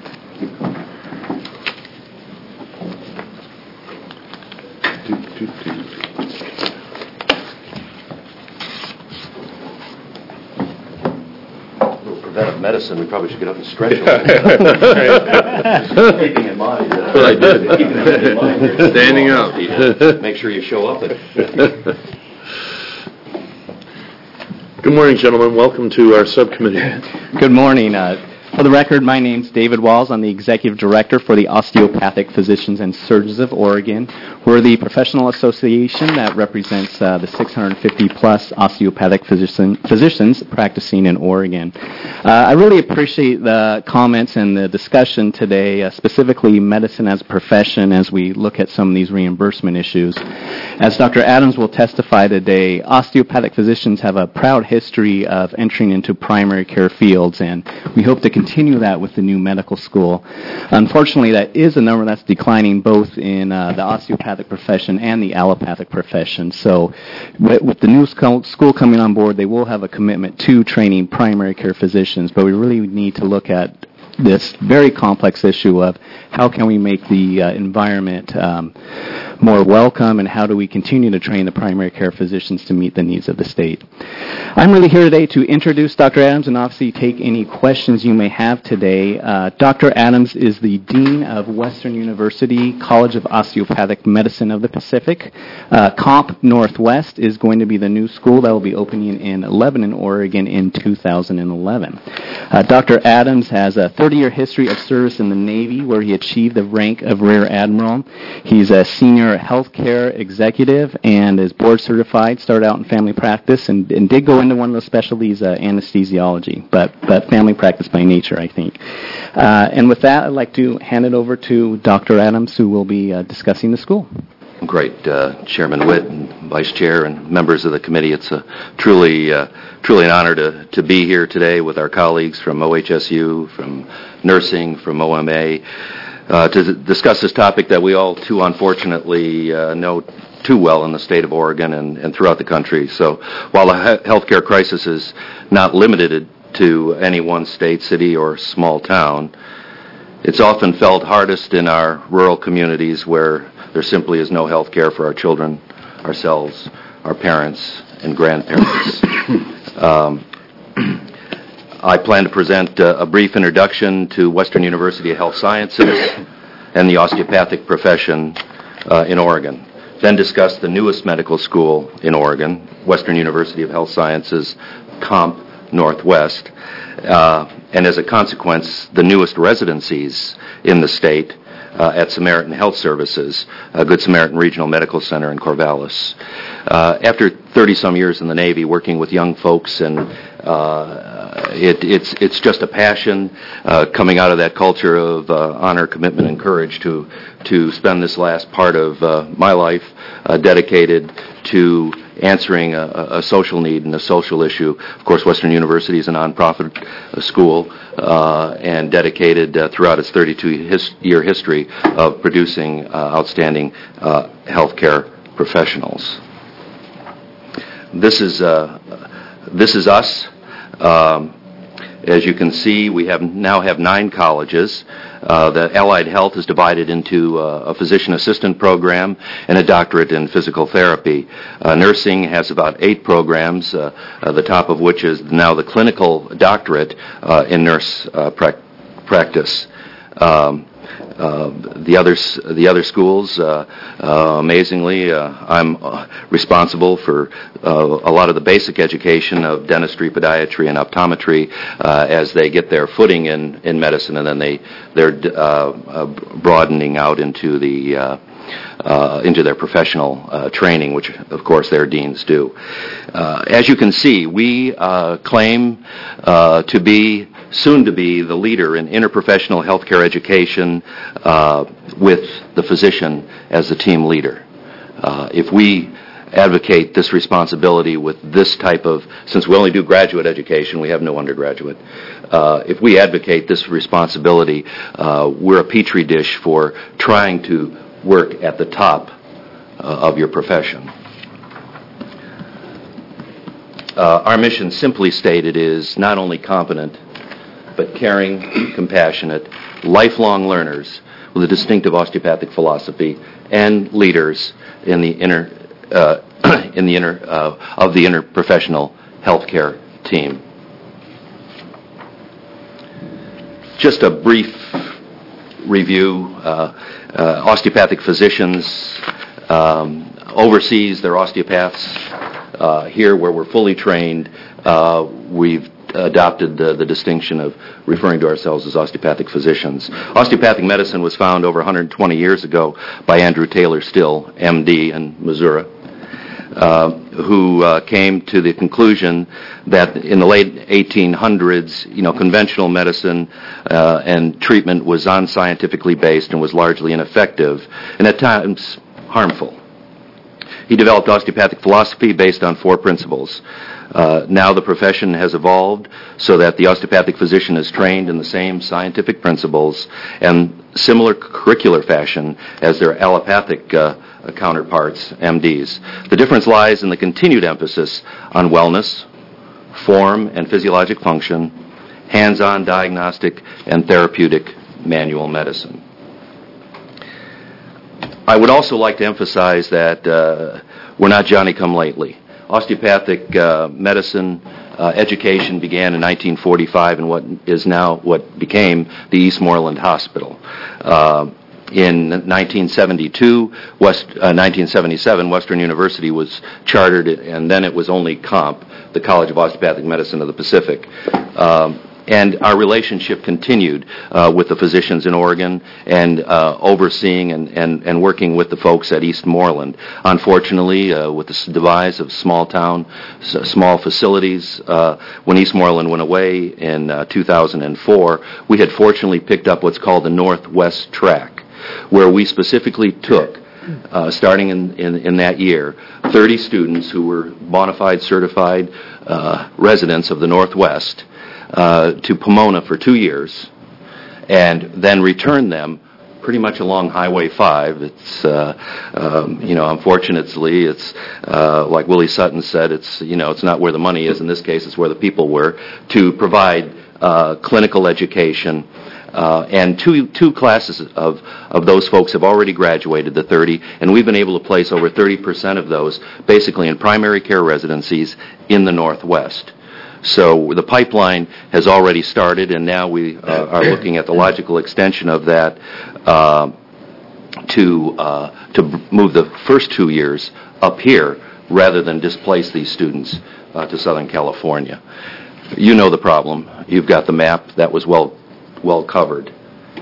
Preventive medicine, we probably should get up and stretch a little. Keeping in mind. That's what I did. Keeping in mind. Standing up. Make sure you show up. And Good morning, gentlemen. Welcome to our subcommittee. Good morning. Uh, for the record, my name's David Walls. I'm the Executive Director for the Osteopathic Physicians and Surgeons of Oregon. We're the professional association that represents uh, the six hundred fifty plus osteopathic physician, physicians practicing in Oregon. Uh, I really appreciate the comments and the discussion today, uh, specifically medicine as a profession as we look at some of these reimbursement issues. As Doctor Adams will testify today, osteopathic physicians have a proud history of entering into primary care fields, and we hope to continue that with the new medical school. Unfortunately, that is a number that's declining both in uh, the osteopathic profession and the allopathic profession. So with, with the new school, school coming on board, they will have a commitment to training primary care physicians, but we really need to look at this very complex issue of how can we make the uh, environment um, more welcome, and how do we continue to train the primary care physicians to meet the needs of the state. I'm really here today to introduce Doctor Adams and obviously take any questions you may have today. Uh, Doctor Adams is the Dean of Western University College of Osteopathic Medicine of the Pacific. Uh, COMP Northwest is going to be the new school that will be opening in Lebanon, Oregon in two thousand eleven. Uh, Doctor Adams has a thirty-year history of service in the Navy, where he achieved the rank of Rear Admiral. He's a senior healthcare executive and is board certified, started out in family practice, and, and did go into one of those specialties, uh, anesthesiology, but, but family practice by nature, I think. Uh, and with that, I'd like to hand it over to Doctor Adams, who will be uh, discussing the school. Great, uh, Chairman Witt and Vice Chair and members of the committee. It's a truly, uh, truly an honor to, to be here today with our colleagues from O H S U, from nursing, from O M A, uh, to discuss this topic that we all too unfortunately uh, know too well in the state of Oregon and, and throughout the country. So while the he- healthcare crisis is not limited to any one state, city, or small town, It's often felt hardest in our rural communities where there simply is no health care for our children, ourselves, our parents, and grandparents. um, I plan to present uh, a brief introduction to Western University of Health Sciences and the osteopathic profession uh, in Oregon. Then discuss the newest medical school in Oregon, Western University of Health Sciences, COMP Northwest, uh, and as a consequence, the newest residencies in the state uh, at Samaritan Health Services, uh, Good Samaritan Regional Medical Center in Corvallis. Uh, after thirty-some years in the Navy working with young folks, and uh, it, it's, it's just a passion uh, coming out of that culture of uh, honor, commitment, and courage to, to spend this last part of uh, my life uh, dedicated to answering a, a social need and a social issue. Of course, Western University is a nonprofit uh, school uh, and dedicated uh, throughout its thirty-two-year history of producing uh, outstanding uh, healthcare professionals. This is uh, this is us. Um, as you can see, we have now have nine colleges. Uh, the Allied Health is divided into uh, a physician assistant program and a doctorate in physical therapy. Uh, nursing has about eight programs, uh, uh, the top of which is now the clinical doctorate uh, in nurse uh, pra- practice. Um, Uh, the others, the other schools, uh, uh, amazingly, uh, I'm uh, responsible for uh, a lot of the basic education of dentistry, podiatry, and optometry uh, as they get their footing in, in medicine, and then they they're uh, uh, broadening out into the uh, uh, into their professional uh, training, which of course their deans do. Uh, as you can see, we uh, claim uh, to be soon to be the leader in interprofessional healthcare education uh, with the physician as the team leader. Uh, if we advocate this responsibility with this type of, since we only do graduate education, we have no undergraduate, uh, if we advocate this responsibility, uh, we're a petri dish for trying to work at the top uh, of your profession. Uh, our mission, simply stated, is not only competent, but caring, compassionate, lifelong learners with a distinctive osteopathic philosophy and leaders in the inner, uh, in the inner uh, of the interprofessional healthcare team. Just a brief review: uh, uh, osteopathic physicians um, overseas their osteopaths. Uh, here, where we're fully trained, uh, we've adopted the, the distinction of referring to ourselves as osteopathic physicians. Osteopathic medicine was found over one hundred twenty years ago by Andrew Taylor Still, M D in Missouri, uh, who uh, came to the conclusion that in the late eighteen hundreds, you know, conventional medicine uh, and treatment was unscientifically based and was largely ineffective and at times harmful. He developed osteopathic philosophy based on four principles. Uh, now the profession has evolved so that the osteopathic physician is trained in the same scientific principles and similar curricular fashion as their allopathic uh, counterparts, M Ds. The difference lies in the continued emphasis on wellness, form and physiologic function, hands-on diagnostic and therapeutic manual medicine. I would also like to emphasize that uh, we're not Johnny-come-lately. Osteopathic uh, medicine uh, education began in nineteen forty-five in what is now what became the Eastmoreland Hospital. Uh, in nineteen seventy-two, West, uh, nineteen seventy-seven, Western University was chartered, and then it was only COMP, the College of Osteopathic Medicine of the Pacific. Um, And our relationship continued uh, with the physicians in Oregon and uh, overseeing and, and, and working with the folks at Eastmoreland. Unfortunately, uh, with the demise of small town, s- small facilities, uh, when Eastmoreland went away in uh, two thousand four, we had fortunately picked up what's called the Northwest Track, where we specifically took, uh, starting in, in, in that year, thirty students who were bona fide certified uh, residents of the Northwest, Uh, to Pomona for two years, and then return them pretty much along Highway five. It's, uh, um, you know, unfortunately, it's uh, like Willie Sutton said, it's, you know, it's not where the money is. In this case, it's where the people were, to provide uh, clinical education Uh, and two two classes of, of those folks have already graduated, the thirty, and we've been able to place over thirty percent of those basically in primary care residencies in the Northwest. So the pipeline has already started, and now we uh, are looking at the logical extension of that uh, to uh, to move the first two years up here rather than displace these students uh, to Southern California. You know the problem. You've got the map. That was well well covered.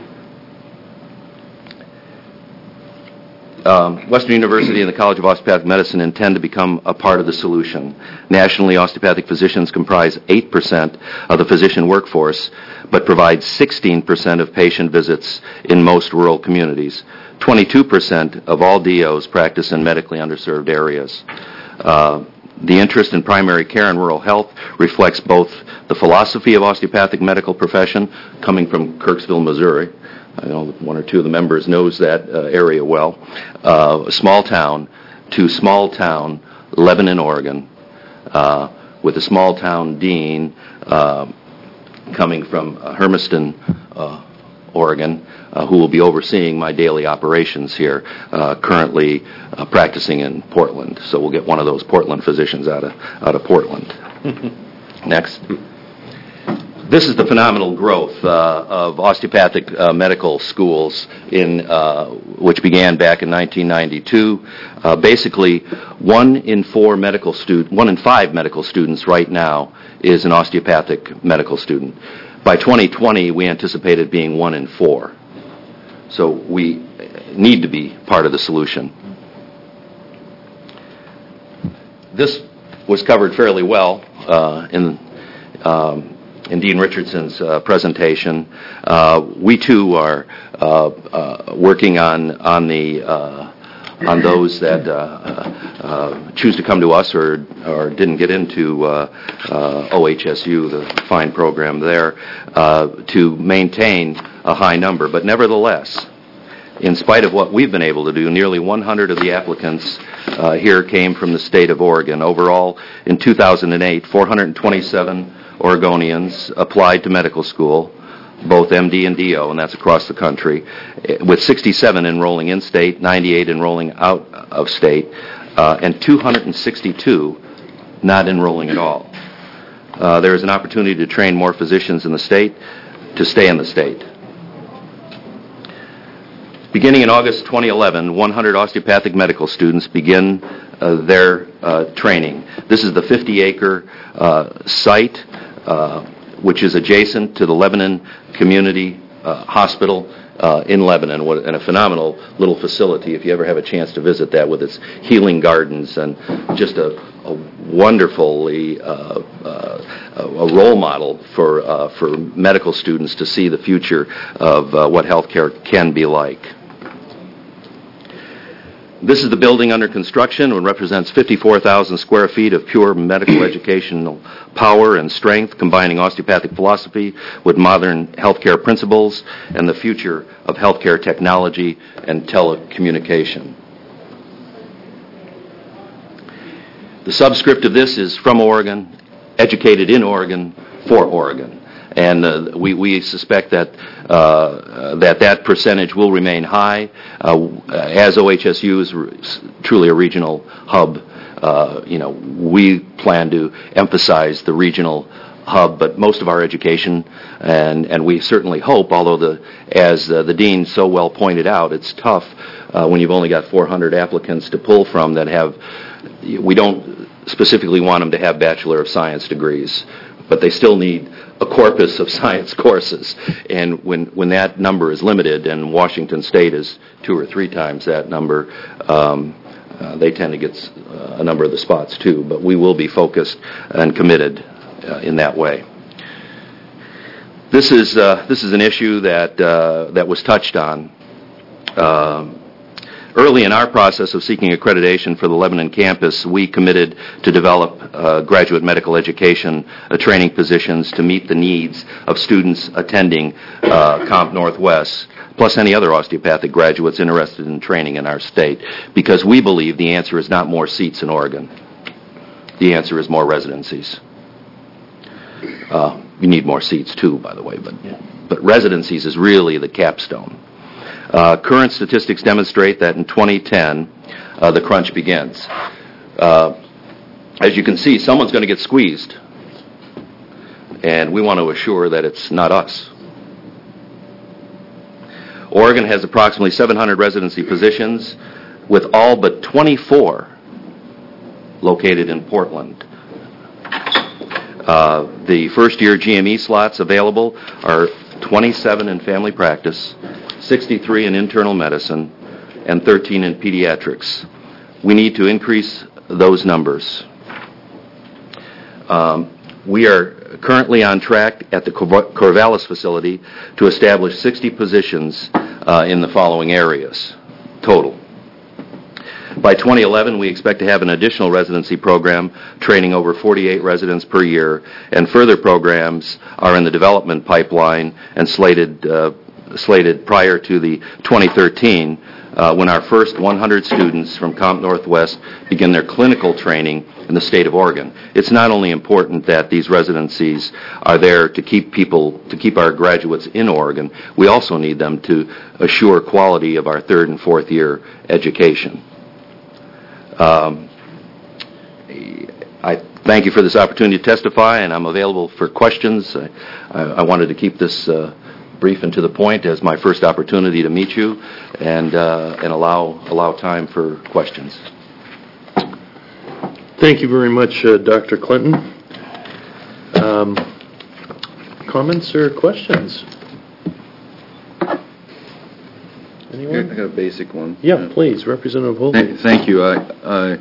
Um, Western University and the College of Osteopathic Medicine intend to become a part of the solution. Nationally, osteopathic physicians comprise eight percent of the physician workforce, but provide sixteen percent of patient visits in most rural communities. twenty-two percent of all D Os practice in medically underserved areas. Uh, the interest in primary care and rural health reflects both the philosophy of osteopathic medical profession, coming from Kirksville, Missouri. I know one or two of the members knows that uh, area well. Uh, a small town to small town, Lebanon, Oregon, uh, with a small town dean uh, coming from uh, Hermiston, uh, Oregon, uh, who will be overseeing my daily operations here, uh, currently uh, practicing in Portland. So we'll get one of those Portland physicians out of out of Portland. Next. This is the phenomenal growth uh, of osteopathic uh, medical schools, in uh, which began back in nineteen ninety-two. Uh, basically, one in four medical student, one in five medical students right now is an osteopathic medical student. By twenty twenty, we anticipate it being one in four. So we need to be part of the solution. This was covered fairly well uh, in. Um, in Dean Richardson's uh, presentation. Uh, we too are uh, uh, working on on the uh, on those that uh, uh, choose to come to us or or didn't get into uh, uh, O H S U, the fine program there, uh, to maintain a high number. But nevertheless, in spite of what we've been able to do, nearly one hundred of the applicants uh, here came from the state of Oregon. Overall, in two thousand eight, four hundred twenty-seven Oregonians applied to medical school, both M D and D O, and that's across the country, with sixty-seven enrolling in-state, ninety-eight enrolling out of state, uh, and two hundred sixty-two not enrolling at all. Uh, there is an opportunity to train more physicians in the state to stay in the state. Beginning in August twenty eleven, one hundred osteopathic medical students begin uh, their uh, training. This is the fifty-acre uh, site, uh, which is adjacent to the Lebanon Community uh, Hospital uh, in Lebanon, what, and a phenomenal little facility if you ever have a chance to visit that, with its healing gardens and just a, a wonderfully uh, uh, a role model for uh, for medical students to see the future of uh, what healthcare can be like. This is the building under construction, and represents fifty-four thousand square feet of pure medical educational power and strength, combining osteopathic philosophy with modern healthcare principles and the future of healthcare technology and telecommunication. The subscript of this is from Oregon, educated in Oregon, for Oregon. And uh, we, we suspect that, uh, that that percentage will remain high uh, as O H S U is re- truly a regional hub. Uh, you know, we plan to emphasize the regional hub, but most of our education, and, and we certainly hope, although the, as uh, the dean so well pointed out, it's tough uh, when you've only got four hundred applicants to pull from that have, we don't specifically want them to have Bachelor of Science degrees, but they still need a corpus of science courses. And when, when that number is limited, and Washington State is two or three times that number, um, uh, they tend to get uh, a number of the spots too. But we will be focused and committed uh, in that way. This is uh, this is an issue that uh, that was touched on. Uh, Early in our process of seeking accreditation for the Lebanon campus, we committed to develop uh, graduate medical education uh, training positions to meet the needs of students attending uh, Comp Northwest, plus any other osteopathic graduates interested in training in our state, because we believe the answer is not more seats in Oregon. The answer is more residencies. Uh, you need more seats too, by the way, but but residencies is really the capstone. Uh, current statistics demonstrate that in twenty ten, uh, the crunch begins. Uh, as you can see, someone's going to get squeezed, and we want to assure that it's not us. Oregon has approximately seven hundred residency positions, with all but twenty-four located in Portland. Uh, the first-year G M E slots available are twenty-seven in family practice, sixty-three in internal medicine, and thirteen in pediatrics. We need to increase those numbers. Um, we are currently on track at the Cor- Corvallis facility to establish sixty positions uh, in the following areas total. By twenty eleven, we expect to have an additional residency program training over forty-eight residents per year, and further programs are in the development pipeline and slated uh, slated prior to the twenty thirteen, uh, when our first one hundred students from Comp Northwest begin their clinical training in the state of Oregon. It's not only important that these residencies are there to keep people, to keep our graduates in Oregon, we also need them to assure quality of our third and fourth year education. Um, I thank you for this opportunity to testify, and I'm available for questions. I, I, I wanted to keep this uh, brief and to the point as my first opportunity to meet you, and uh, and allow allow time for questions. Thank you very much, uh, Doctor Clinton. Um, comments or questions? Anyone? I got a basic one. Yeah, please, Representative Holby. Thank, thank you. I, I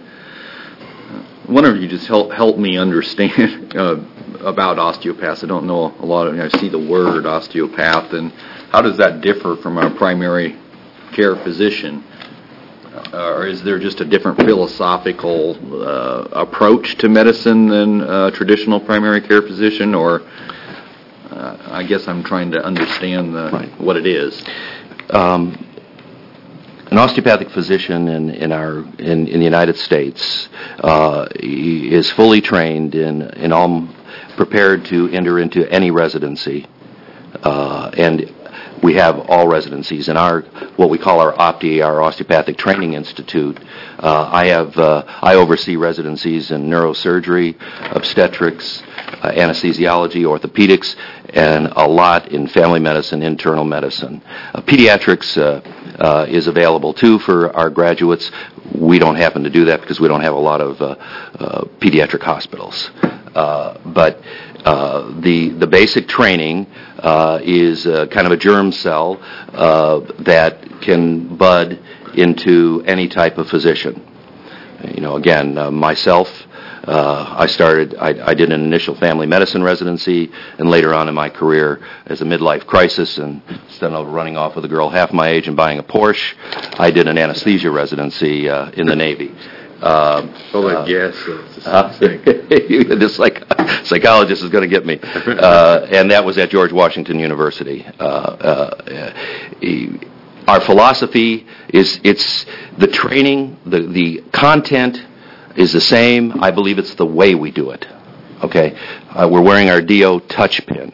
wonder if you just help help me understand uh, about osteopaths. I don't know a lot of. I see the word osteopath, and how does that differ from a primary care physician? Uh, or is there just a different philosophical uh, approach to medicine than a traditional primary care physician? Or uh, I guess I'm trying to understand the, right. what it is. Um, An osteopathic physician in, in our in, in the United States uh, is fully trained in in all prepared to enter into any residency, uh, and we have all residencies in our what we call our O P T I, our Osteopathic Training Institute. Uh, I have uh, I oversee residencies in neurosurgery, obstetrics, uh, anesthesiology, orthopedics, and a lot in family medicine, internal medicine. Uh, pediatrics uh, uh, is available too for our graduates. We don't happen to do that because we don't have a lot of uh, uh, pediatric hospitals. Uh, but uh, the the basic training uh, is uh, kind of a germ cell uh, that can bud into any type of physician. You know, again, uh, myself. Uh, I started, I, I did an initial family medicine residency, and later on in my career as a midlife crisis, and instead of running off with a girl half my age and buying a Porsche, I did an anesthesia residency uh, in the Navy. Uh, oh, uh, yes. Uh, the psych- psychologist is going to get me. Uh, and that was at George Washington University. Uh, uh, he, our philosophy is, it's the training, the, the content is the same. I believe it's the way we do it. Okay? Uh, we're wearing our D O touch pin.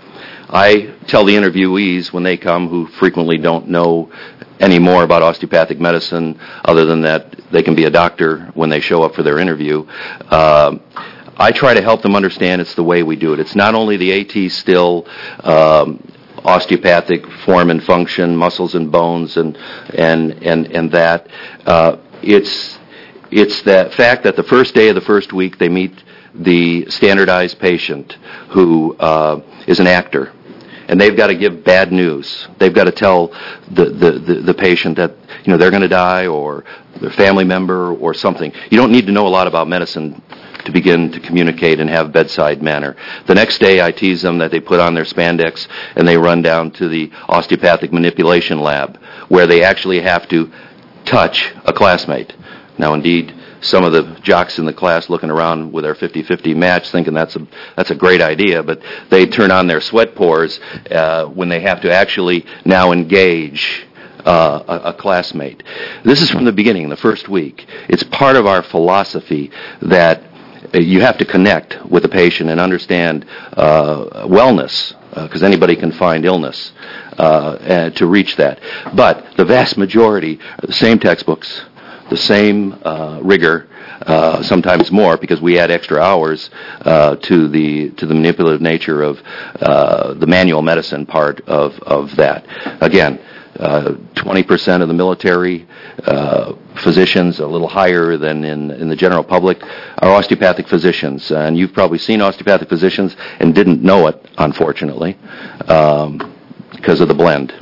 I tell the interviewees when they come, who frequently don't know any more about osteopathic medicine other than that they can be a doctor when they show up for their interview, uh, I try to help them understand it's the way we do it. It's not only the AT still um, osteopathic form and function, muscles and bones, and and and and that. Uh, it's It's that fact that the first day of the first week they meet the standardized patient who uh, is an actor, and they've got to give bad news. They've got to tell the, the, the, the patient that you know they're going to die, or their family member, or something. You don't need to know a lot about medicine to begin to communicate and have bedside manner. The next day I tease them that they put on their spandex and they run down to the osteopathic manipulation lab, where they actually have to touch a classmate. Now, indeed, some of the jocks in the class looking around with their fifty-fifty match thinking that's a that's a great idea, but they turn on their sweat pores uh, when they have to actually now engage uh, a, a classmate. This is from the beginning, the first week. It's part of our philosophy that you have to connect with the patient and understand uh, wellness because anybody can find illness uh, and to reach that. But the vast majority are the same textbooks, the same uh, rigor, uh, sometimes more, because we add extra hours uh, to the to the manipulative nature of uh, the manual medicine part of, of that. Again, uh, twenty percent of the military uh, physicians, a little higher than in, in the general public, are osteopathic physicians. And you've probably seen osteopathic physicians and didn't know it, unfortunately, um, because of the blend.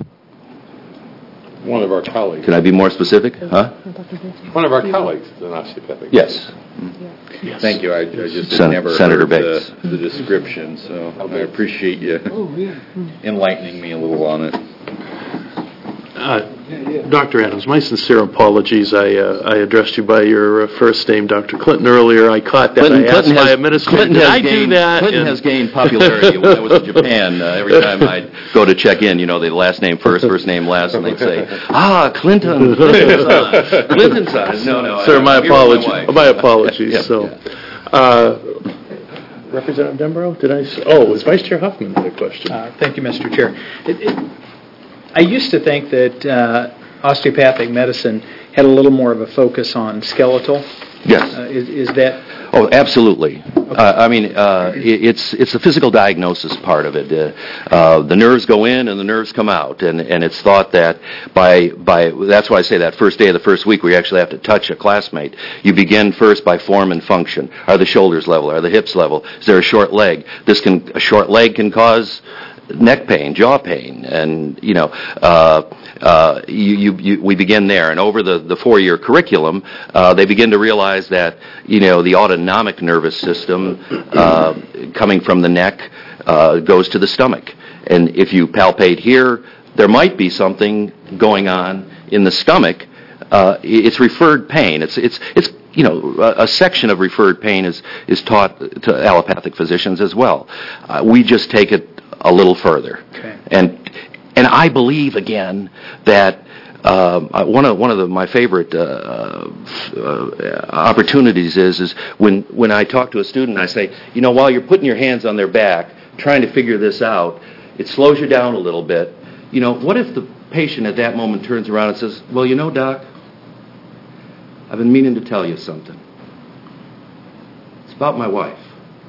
One of our colleagues. Can I be more specific? Huh? One of our colleagues is an osteopathic. Yes. Yes. Thank you. I, I just Sen- never Senator heard Bates. the, the description, so I appreciate you enlightening me a little on it. Uh, Doctor Adams, my sincere apologies. I uh, I addressed you by your uh, first name, Doctor Clinton, earlier. I caught that. Clinton, I asked Clinton my has, administrator, Clinton did has I gained, do that? Clinton And- has gained popularity. When I was in Japan, uh, every time I'd go to check in, you know, the last name first, first name last, and they'd say, ah, Clinton, Clinton's son. Clinton's son. No, no. Sir, I, my I'm here with apologies. My, wife. My apologies. Yeah, so, yeah. Uh, Representative Denborough, did I? s- Oh, it was Vice Chair Huffman had a question. Uh, Thank you, Mister Chair. It- it- I used to think that uh, osteopathic medicine had a little more of a focus on skeletal. Yes. Uh, Is is that... Oh, absolutely. Uh, I mean, uh, it, it's it's the physical diagnosis part of it. Uh, uh, the nerves go in and the nerves come out, and, and it's thought that by by that's why I say that first day of the first week where you actually have to touch a classmate, you begin first by form and function. Are the shoulders level? Are the hips level? Is there a short leg? This can a short leg can cause neck pain, jaw pain, and you know, uh, uh, you, you, you, we begin there. And over the, the four-year curriculum, uh, they begin to realize that you know the autonomic nervous system uh, coming from the neck uh, goes to the stomach. And if you palpate here, there might be something going on in the stomach. Uh, it's referred pain. It's it's it's. You know, a, a section of referred pain is, is taught to allopathic physicians as well. Uh, we just take it a little further. Okay. And and I believe, again, that um, uh, one of one of the, my favorite uh, uh, opportunities is is when, when I talk to a student, I say, you know, while you're putting your hands on their back, trying to figure this out, it slows you down a little bit. You know, what if the patient at that moment turns around and says, well, you know, Doc, I've been meaning to tell you something. It's about my wife.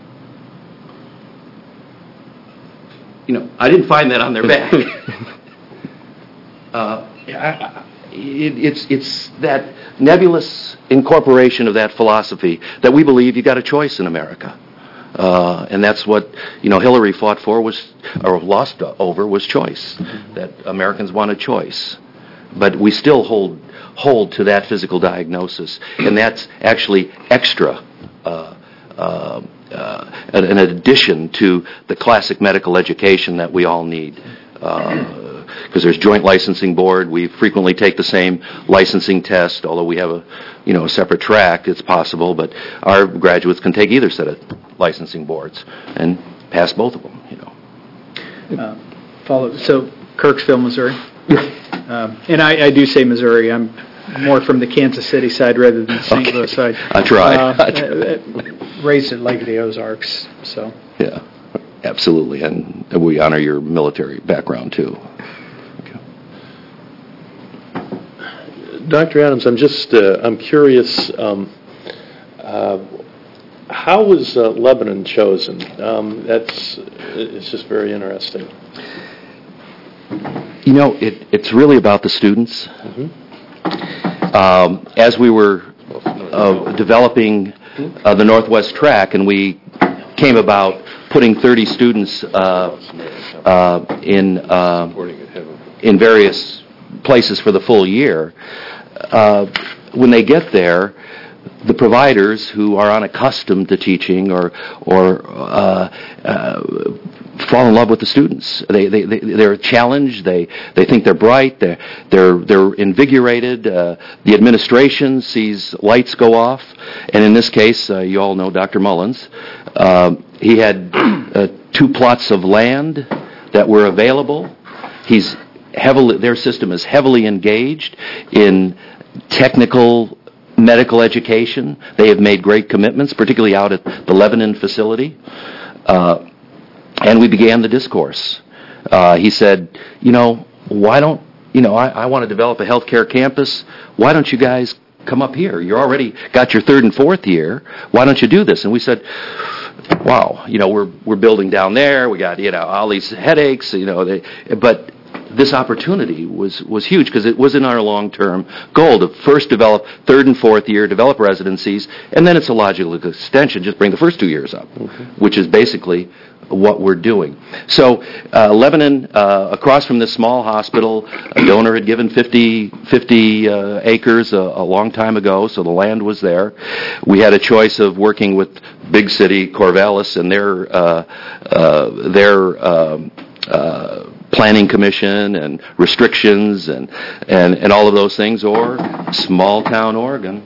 You know, I didn't find that on their back. uh, I, I, it, it's it's that nebulous incorporation of that philosophy that we believe you got a choice in America, uh, and that's what you know Hillary fought for was or lost over was choice. That Americans want a choice, but we still hold. hold to that physical diagnosis, and that's actually extra, uh, uh, uh, an, an addition to the classic medical education that we all need. Because uh, there's joint licensing board, we frequently take the same licensing test, although we have a, you know, a separate track. It's possible, but our graduates can take either set of licensing boards and pass both of them. You know. Uh, follow. So, Kirksville, Missouri. Um, and I, I do say Missouri. I'm more from the Kansas City side rather than the Saint Okay. Louis side. I tried. Uh, I tried. Raised at Lake of the Ozarks, so. Yeah, absolutely, and we honor your military background too. Okay. Doctor Adams, I'm just uh, I'm curious. Um, uh, how was uh, Lebanon chosen? Um, that's it's just very interesting. You know, it, it's really about the students. Mm-hmm. Um, as we were uh, developing uh, the Northwest Track, and we came about putting thirty students uh, uh, in uh, in various places for the full year. Uh, when they get there, the providers who are unaccustomed to teaching or or uh, uh, fall in love with the students. They they, they they're challenged. They they think they're bright. They're they're they're invigorated. Uh, the administration sees lights go off, and in this case, uh, you all know Doctor Mullins. Um, he had uh, two plots of land that were available. He's heavily their system is heavily engaged in technical medical education. They have made great commitments, particularly out at the Lebanon facility. Uh, and we began the discourse. Uh, he said, you know, why don't, you know, I, I want to develop a healthcare campus. Why don't you guys come up here? You're already got your third and fourth year. Why don't you do this? And we said, wow, you know, we're we're building down there. We got, you know, all these headaches, you know, they, but this opportunity was, was huge because it was in our long-term goal to first develop third and fourth year, develop residencies, and then it's a logical extension, just bring the first two years up, mm-hmm. which is basically what we're doing. So uh, Lebanon, uh, across from this small hospital, a donor had given fifty, fifty uh, acres a, a long time ago, so the land was there. We had a choice of working with big city, Corvallis, and their, uh, uh, their um, uh, planning commission and restrictions and, and, and all of those things, or small town Oregon,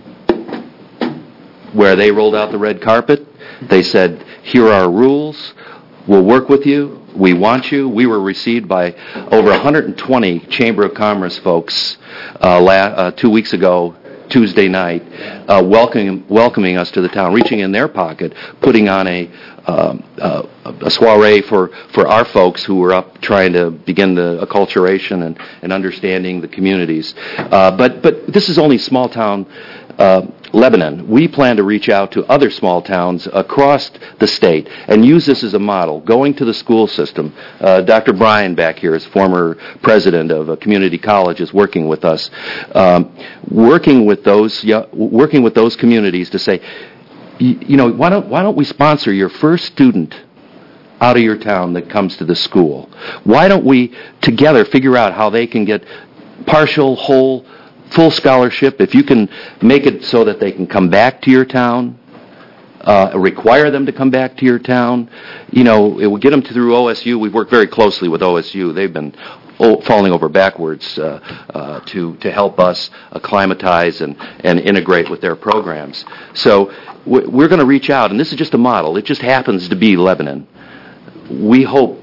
where they rolled out the red carpet. They said, here are our rules. We'll work with you. We want you. We were received by over one hundred twenty Chamber of Commerce folks uh, la- uh, two weeks ago, Tuesday night, uh, welcoming welcoming us to the town, reaching in their pocket, putting on a um, uh, a soiree for, for our folks who were up trying to begin the acculturation and, and understanding the communities. Uh, but but this is only small town uh, Lebanon. We plan to reach out to other small towns across the state and use this as a model, going to the school system. Uh, Doctor Bryan back here is former president of a community college, is working with us, um, working with those working with those communities to say, you, you know, why don't why don't we sponsor your first student out of your town that comes to the school? Why don't we together figure out how they can get partial, whole, full scholarship, if you can make it so that they can come back to your town, uh, require them to come back to your town. You know, it will get them through O S U. We've worked very closely with O S U. They've been oh, falling over backwards uh, uh, to to help us acclimatize and, and integrate with their programs. So we're going to reach out, and this is just a model. It just happens to be Lebanon. We hope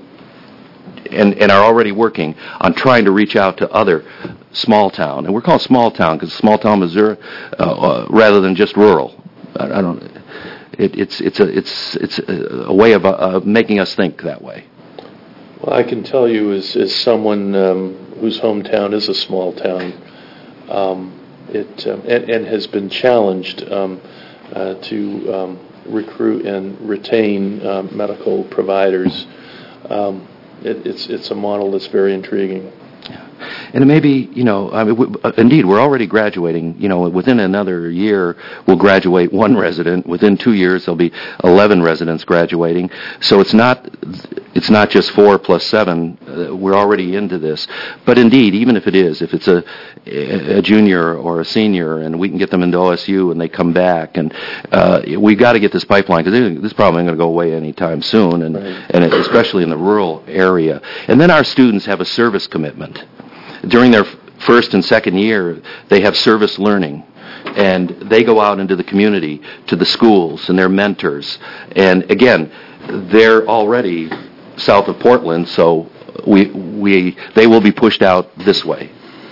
and, and are already working on trying to reach out to other small town, and we're called small town because small town Missouri, uh, uh, rather than just rural. I, I don't. It, it's it's a it's it's a way of, uh, of making us think that way. Well, I can tell you, as as someone um, whose hometown is a small town, um, it um, and, and has been challenged um, uh, to um, recruit and retain um, medical providers. Um, it, it's it's a model that's very intriguing. And it may be, you know, I mean, w- indeed, we're already graduating. You know, within another year, we'll graduate one resident. Within two years, there'll be eleven residents graduating. So it's not, it's not just four plus seven. Uh, we're already into this. But indeed, even if it is, if it's a, a junior or a senior, and we can get them into O S U and they come back, and uh, we got to get this pipeline because this problem ain't going to go away anytime soon, and right. and especially in the rural area. And then our students have a service commitment. During their first and second year, they have service learning, and they go out into the community, to the schools, and they're mentors. And again, they're already south of Portland, so we we they will be pushed out this way.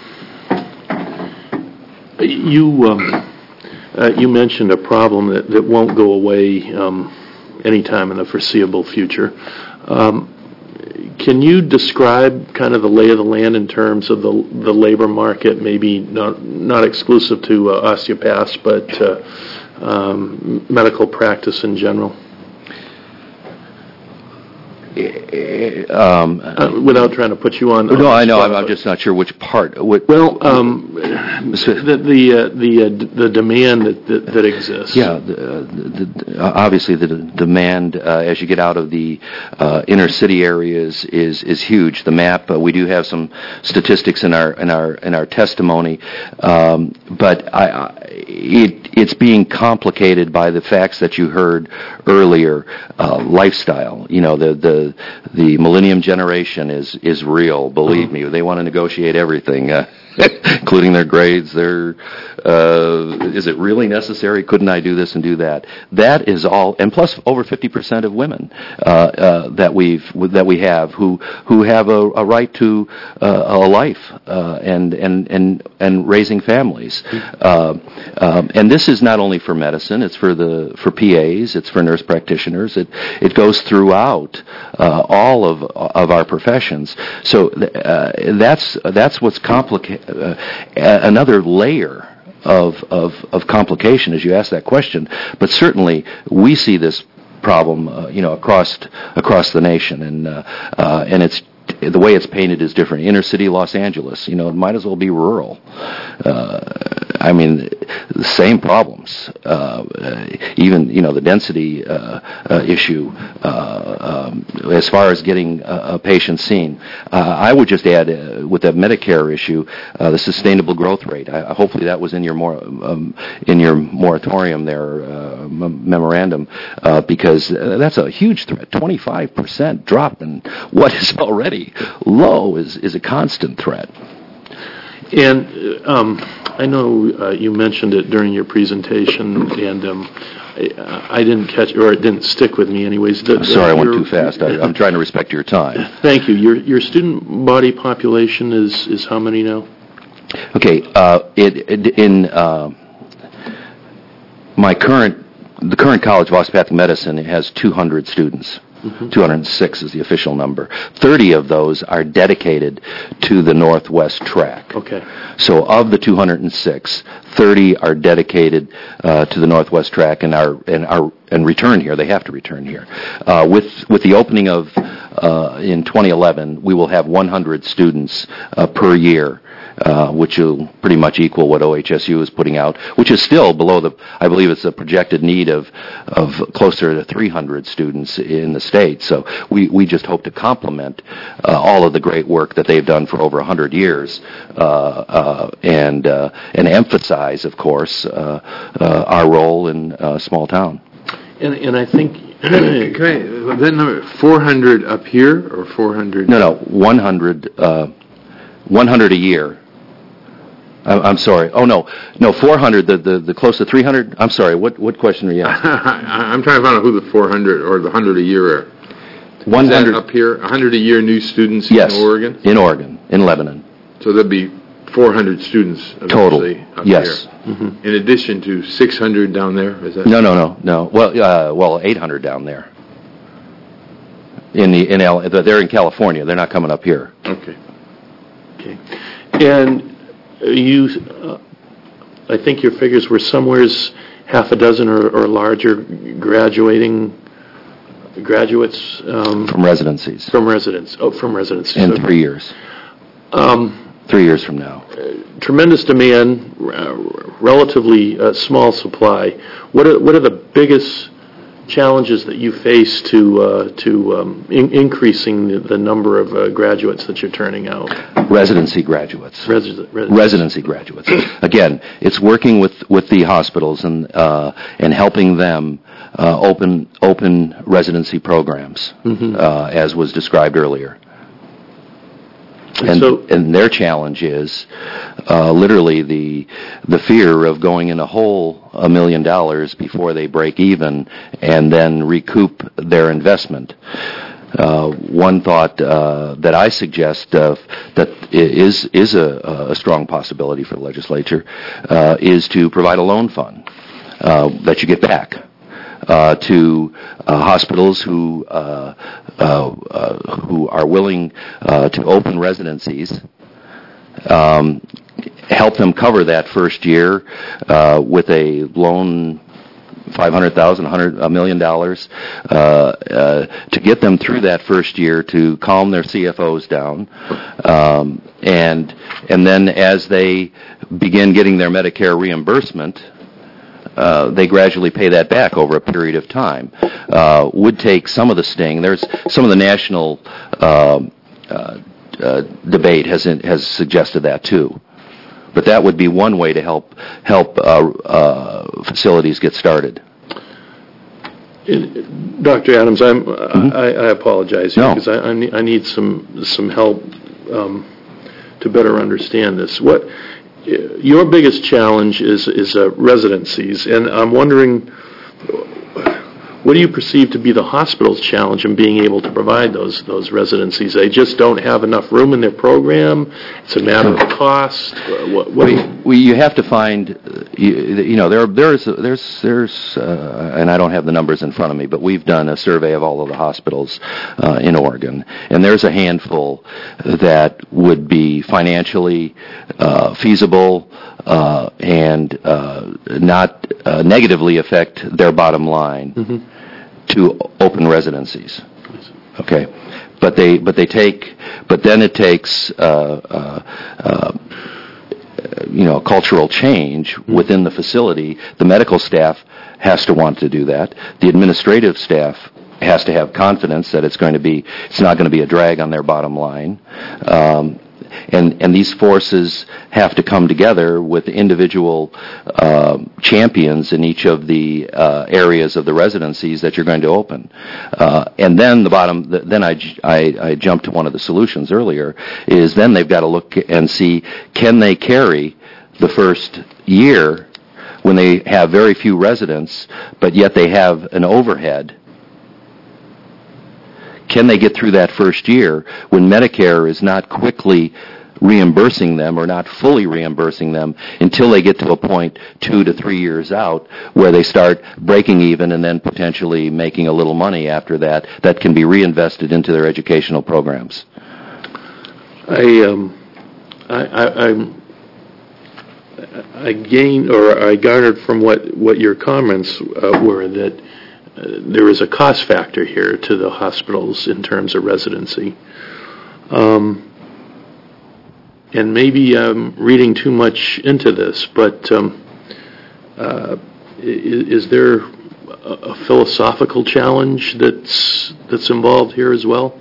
You um, uh, you mentioned a problem that, that won't go away um, anytime in the foreseeable future. Um, Can you describe kind of the lay of the land in terms of the the labor market, maybe not not exclusive to uh, osteopaths, but uh, um, medical practice in general? Um, uh, without trying to put you on. No, I know. I'm, I'm just not sure which part. What, well, um, the the uh, the uh, the demand that that, that exists. Yeah, the, the, the, obviously the demand uh, as you get out of the uh, inner city areas is is huge. The map. Uh, we do have some statistics in our in our in our testimony, um, but I, I, it it's being complicated by the facts that you heard earlier. Uh, lifestyle. You know, the the The millennium generation is, is real, believe uh-huh. me. They want to negotiate everything. Uh, including their grades, their, uh, is it really necessary? Couldn't I do this and do that? That is all, and plus over fifty percent of women uh, uh, that we've that we have who who have a, a right to uh, a life uh, and and and and raising families. Uh, um, and this is not only for medicine; it's for the for P As, it's for nurse practitioners. It it goes throughout uh, all of of our professions. So uh, that's that's what's complicated. Uh, another layer of, of, of complication as you ask that question, but certainly we see this problem, uh, you know, across across the nation, and uh, uh, and it's the way it's painted is different. Inner city Los Angeles, you know, it might as well be rural. Uh, I mean, the same problems. Uh, even you know the density uh, uh, issue uh, um, as far as getting a, a patient seen. Uh, I would just add uh, with the Medicare issue, uh, the sustainable growth rate. I, hopefully that was in your more um, in your moratorium there uh, m- memorandum uh, because that's a huge threat. twenty-five percent drop in what is already low is is a constant threat. And um, I know uh, you mentioned it during your presentation, and um, I, I didn't catch, or it didn't stick with me anyways. The, I'm sorry, I went too fast. I, I'm trying to respect your time. Thank you. Your your student body population is, is how many now? Okay, uh, it, it in uh, my current, the current College of Osteopathic Medicine has two hundred students. Mm-hmm. two hundred six is the official number. thirty of those are dedicated to the Northwest track. Okay. So of the two hundred six, thirty are dedicated uh, to the Northwest track and are and are and return here. They have to return here. Uh, with with the opening of uh, in twenty eleven, we will have one hundred students uh, per year. Uh, which will pretty much equal what O H S U is putting out, which is still below the, I believe it's a projected need of, of closer to three hundred students in the state. So we, we just hope to complement uh, all of the great work that they've done for over one hundred years uh, uh, and, uh, and emphasize, of course, uh, uh, our role in a small town. And, and I think... Can I, that number, four hundred up here or four hundred? No, no, one hundred, uh, one hundred a year. I'm sorry. Oh, no. No, four hundred, the, the, the close to three hundred. I'm sorry. What what question are you asking? I'm trying to find out who the four hundred or the one hundred a year are. one hundred. Is that up here, one hundred a year new students yes, in Oregon? in Oregon, in Lebanon. So there'll be four hundred students Total, up yes. here. Mm-hmm. In addition to six hundred down there? Is that no, no, no, no. Well, uh, well, eight hundred down there. In the in L, they're in California. They're not coming up here. Okay. Okay. And you, uh, I think your figures were somewheres half a dozen or, or larger graduating graduates um, from residencies. From residence. Oh, from residencies. In okay. three years. Um, three years from now. Uh, tremendous demand, uh, relatively uh, small supply. What are what are the biggest challenges that you face to uh, to um, in- increasing the, the number of uh, graduates that you're turning out? Residency graduates. Resi- residency. Residency graduates. Again, it's working with, with the hospitals and uh, and helping them uh, open open residency programs, mm-hmm. uh, as was described earlier. And, so, and their challenge is uh, literally the the fear of going in a hole a million dollars before they break even and then recoup their investment. Uh, one thought uh, that I suggest uh, that is is a, a strong possibility for the legislature uh, is to provide a loan fund uh, that you get back uh, to uh, hospitals who uh, uh, uh, who are willing uh, to open residencies. Um, help them cover that first year uh, with a loan. five hundred thousand dollars, a million dollars, uh, uh, to get them through that first year to calm their C F Os down, um, and and then as they begin getting their Medicare reimbursement, uh, they gradually pay that back over a period of time. Uh, would take some of the sting. There's some of the national uh, uh, uh, debate has has suggested that too. But that would be one way to help help uh, uh, facilities get started. Doctor Adams, I'm, mm-hmm. I, I apologize no. because I, I, need, I need some some help um, to better understand this. What your biggest challenge is is uh, residencies, and I'm wondering, what do you perceive to be the hospital's challenge in being able to provide those those residencies? They just don't have enough room in their program. It's a matter of cost. What, what we, we, you have to find, uh, you, you know, there there's there's there's, uh, and I don't have the numbers in front of me, but we've done a survey of all of the hospitals uh, in Oregon, and there's a handful that would be financially uh, feasible uh, and uh, not uh, negatively affect their bottom line. Mm-hmm. To open residencies, okay, but they but they take but then it takes uh, uh, uh, you know cultural change within the facility. The medical staff has to want to do that. The administrative staff has to have confidence that it's going to be it's not going to be a drag on their bottom line. Um, And, and these forces have to come together with individual uh, champions in each of the uh, areas of the residencies that you're going to open. Uh, and then the bottom, then I, I, I jumped to one of the solutions earlier, is then they've got to look and see, can they carry the first year when they have very few residents, but yet they have an overhead? Can they get through that first year when Medicare is not quickly reimbursing them or not fully reimbursing them until they get to a point two to three years out where they start breaking even and then potentially making a little money after that that can be reinvested into their educational programs? I, um, I, I, I'm, I gained or I garnered from what, what your comments uh, were that Uh, there is a cost factor here to the hospitals in terms of residency. Um, and maybe I'm reading too much into this, but um, uh, is, is there a, a philosophical challenge that's that's involved here as well?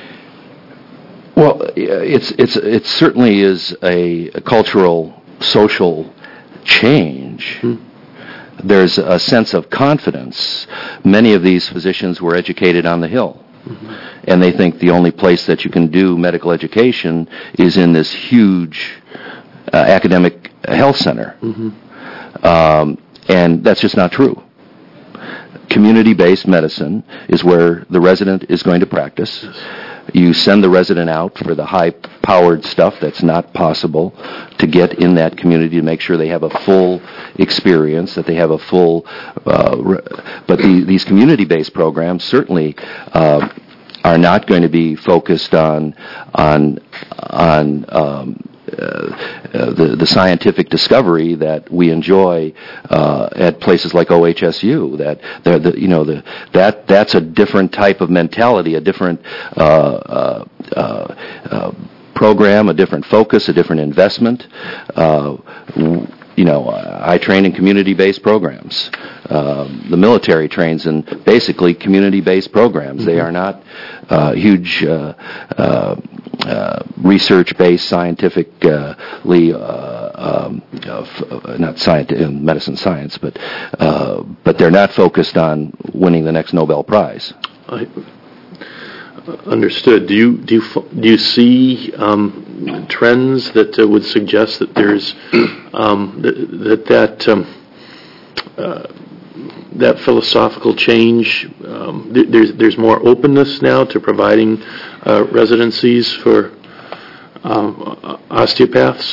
Well, it's it's it certainly is a, a cultural, social change. Hmm. There's a sense of confidence. Many of these physicians were educated on the Hill, mm-hmm. and they think the only place that you can do medical education is in this huge uh, academic health center. Mm-hmm. Um, and that's just not true. Community-based medicine is where the resident is going to practice. Yes. You send the resident out for the high-powered stuff that's not possible to get in that community to make sure they have a full experience, that they have a full... Uh, re- but the, these community-based programs certainly uh, are not going to be focused on on on um, Uh, uh, the, the scientific discovery that we enjoy uh, at places like O H S U. That the, you know the that that's a different type of mentality, a different uh, uh, uh, uh, program, a different focus, a different investment. Uh, you know, I train in community-based programs. Uh, the military trains in basically community-based programs. Mm-hmm. They are not uh, huge uh, uh, uh, research-based, scientifically, uh, um, uh, f- not scientific, medicine science, but uh, but they're not focused on winning the next Nobel Prize. I understood. Do you do you do you see um, trends that uh, would suggest that there's um, that that that, um, uh, that philosophical change? Um, th- there's there's more openness now to providing uh, residencies for um, osteopaths.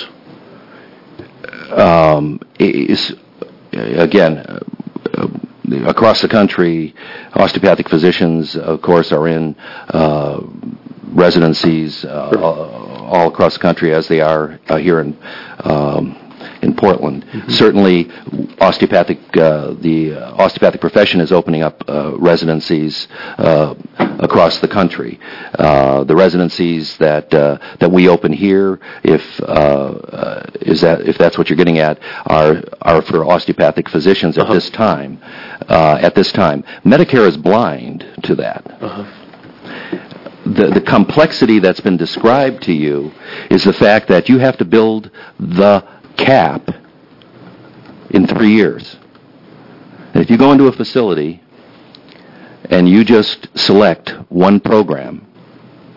Um, is again. Uh, Across the country, osteopathic physicians, of course, are in uh, residencies uh, all, all across the country, as they are uh, here in um, in Portland. Mm-hmm. Certainly, osteopathic uh, the uh, osteopathic profession is opening up uh, residencies uh, across the country. Uh, the residencies that uh, that we open here, if uh, uh, is that if that's what you're getting at, are are for osteopathic physicians at uh-huh. this time. Uh, at this time, Medicare is blind to that. Uh-huh. The, the complexity that's been described to you is the fact that you have to build the cap in three years. And if you go into a facility and you just select one program,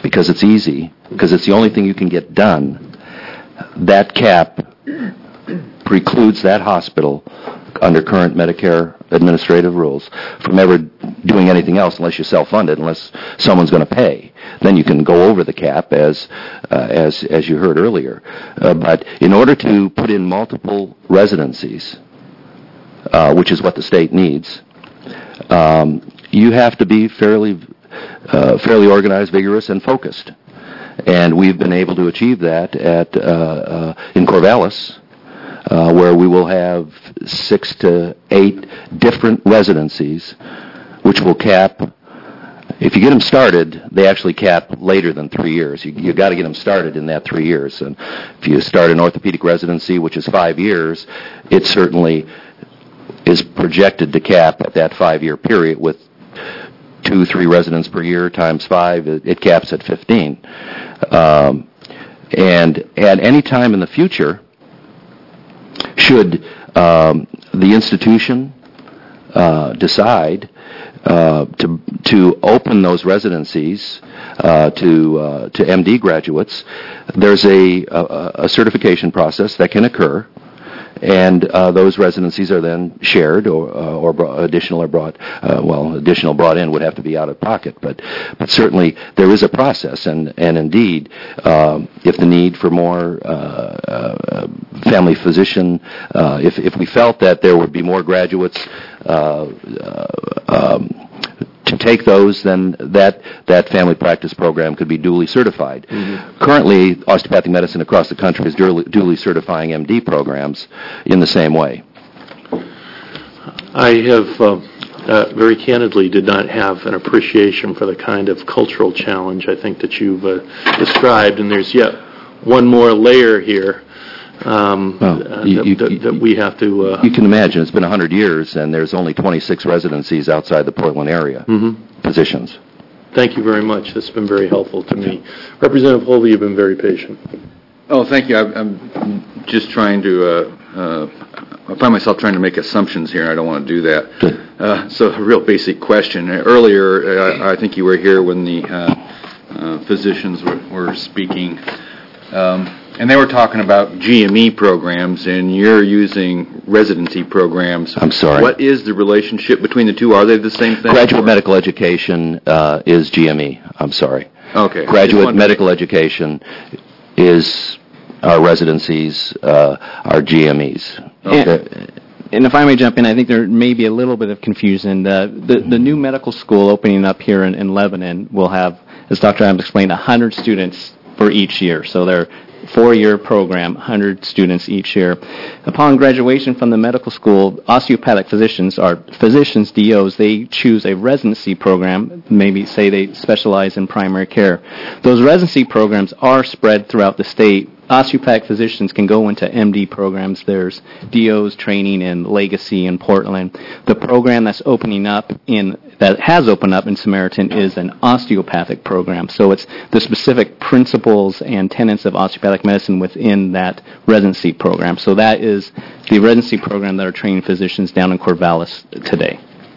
because it's easy, because it's the only thing you can get done, that cap precludes that hospital, under current Medicare administrative rules, from ever doing anything else unless you self-fund it, unless someone's going to pay. Then you can go over the cap, as uh, as as you heard earlier. Uh, but in order to put in multiple residencies, uh, which is what the state needs, um, you have to be fairly uh, fairly organized, vigorous, and focused. And we've been able to achieve that at uh, uh, in Corvallis, uh, where we will have six to eight different residencies, which will cap. If you get them started, they actually cap later than three years. You, you got to get them started in that three years. And if you start an orthopedic residency, which is five years, it certainly is projected to cap at that five-year period with two, three residents per year times five. It, it caps at fifteen. Um, and at any time in the future, should um, the institution uh, decide uh, to to open those residencies uh, to uh, to M D graduates, there's a, a, a certification process that can occur, and uh, those residencies are then shared, or uh, or brought, additional or brought uh, well additional brought in would have to be out of pocket, but but certainly there is a process, and and indeed um, if the need for more uh, uh, family physician, uh, if if we felt that there would be more graduates uh, uh, um, to take those, then that that family practice program could be duly certified. Mm-hmm. Currently, osteopathic medicine across the country is duly, duly certifying M D programs in the same way. I have, uh, uh, very candidly, did not have an appreciation for the kind of cultural challenge I think that you've uh, described, and there's yet one more layer here. Um, well, uh, you, that, you, that we have to... Uh, you can imagine, it's been one hundred years, and there's only twenty-six residencies outside the Portland area, mm-hmm. positions. Thank you very much. That's been very helpful to me. Representative Holby, you've been very patient. Oh, thank you. I, I'm just trying to... Uh, uh, I find myself trying to make assumptions here. I don't want to do that. Uh, so a real basic question. Earlier, uh, I think you were here when the uh, uh, physicians were, were speaking. Um, And they were talking about G M E programs, and you're using residency programs. I'm sorry. What is the relationship between the two? Are they the same thing? Graduate or? medical education uh, is G M E. I'm sorry. Okay. Graduate medical education is our residencies, uh, our G M Es. Okay. And, and if I may jump in, I think there may be a little bit of confusion. The, the, the new medical school opening up here in, in Lebanon will have, as Doctor Adams explained, one hundred students for each year. So they're four-year program, one hundred students each year. Upon graduation from the medical school, osteopathic physicians are physicians, D Os. They choose a residency program, maybe say they specialize in primary care. Those residency programs are spread throughout the state. Osteopathic physicians can go into M D programs. There's D Os training in Legacy and Portland. The program that's opening up in that has opened up in Samaritan is an osteopathic program. So it's the specific principles and tenets of osteopathic medicine within that residency program. So that is the residency program that are training physicians down in Corvallis today.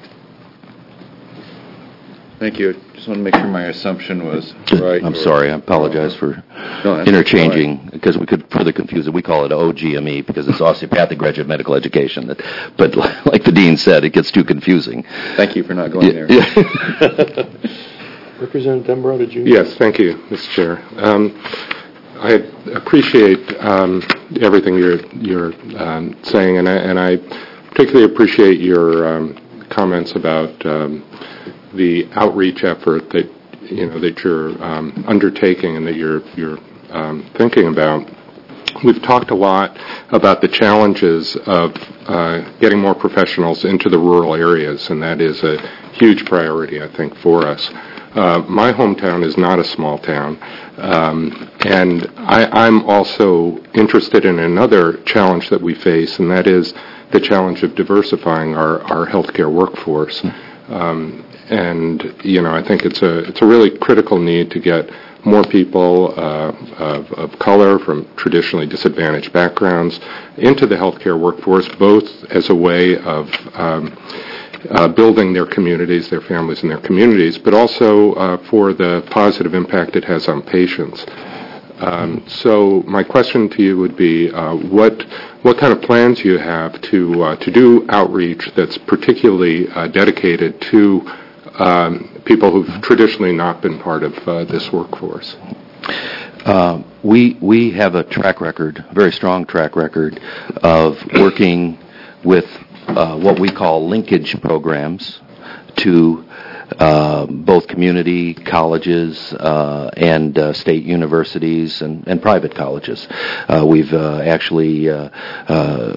Thank you. Just want to make sure my assumption was right. I'm sorry. I apologize for no, interchanging, because we could further confuse it. We call it O G M E because it's osteopathic graduate medical education. But like the dean said, it gets too confusing. Thank you for not going yeah, there. Yeah. Representative Dembrowder, did you? Yes, thank you, Mister Chair. Um, I appreciate um, everything you're you're um, saying, and I, and I particularly appreciate your um, comments about um, the outreach effort that you know that you're um, undertaking and that you're you're um, thinking about. We've talked a lot about the challenges of uh, getting more professionals into the rural areas, and that is a huge priority, I think, for us. Uh, my hometown is not a small town, um, and I, I'm also interested in another challenge that we face, and that is the challenge of diversifying our, our healthcare workforce. Um, and you know, I think it's a it's a really critical need to get more people uh, of, of color from traditionally disadvantaged backgrounds into the healthcare workforce, both as a way of um, uh, building their communities, their families, and their communities, but also uh, for the positive impact it has on patients. Um, so my question to you would be, uh, what what kind of plans you have to uh, to do outreach that's particularly uh, dedicated to um, people who've traditionally not been part of uh, this workforce? Uh, we we have a track record, a very strong track record, of working with uh, what we call linkage programs to Uh, both community colleges uh, and uh, state universities and, and private colleges. Uh, we've uh, actually uh, uh,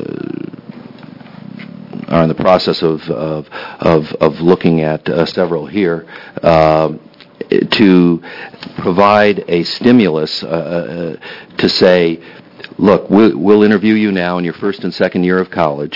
are in the process of of of, of looking at uh, several here uh, to provide a stimulus uh, uh, to say, look, we'll, we'll interview you now in your first and second year of college,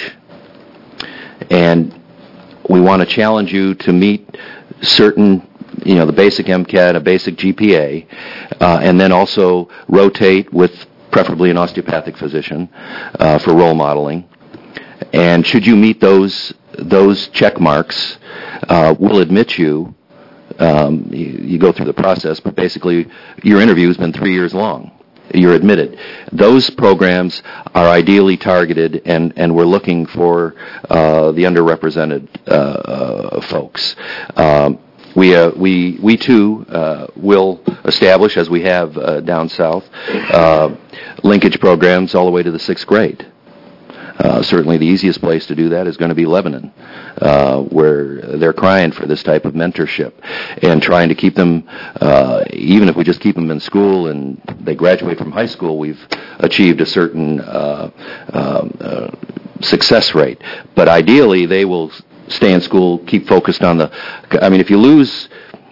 and we want to challenge you to meet certain, you know, the basic MCAT, a basic G P A, uh, and then also rotate with preferably an osteopathic physician uh, for role modeling. And should you meet those those check marks, uh, we'll admit you. Um, you. You go through the process, but basically your interview has been three years long. You're admitted. Those programs are ideally targeted, and, and we're looking for uh, the underrepresented uh, uh, folks. Um, we uh, we we too uh, will establish, as we have uh, down south, uh, linkage programs all the way to the sixth grade. Uh, certainly the easiest place to do that is going to be Lebanon, uh, where they're crying for this type of mentorship and trying to keep them, uh, even if we just keep them in school and they graduate from high school, we've achieved a certain uh, uh, uh, success rate. But ideally, they will stay in school, keep focused on the, I mean, if you lose,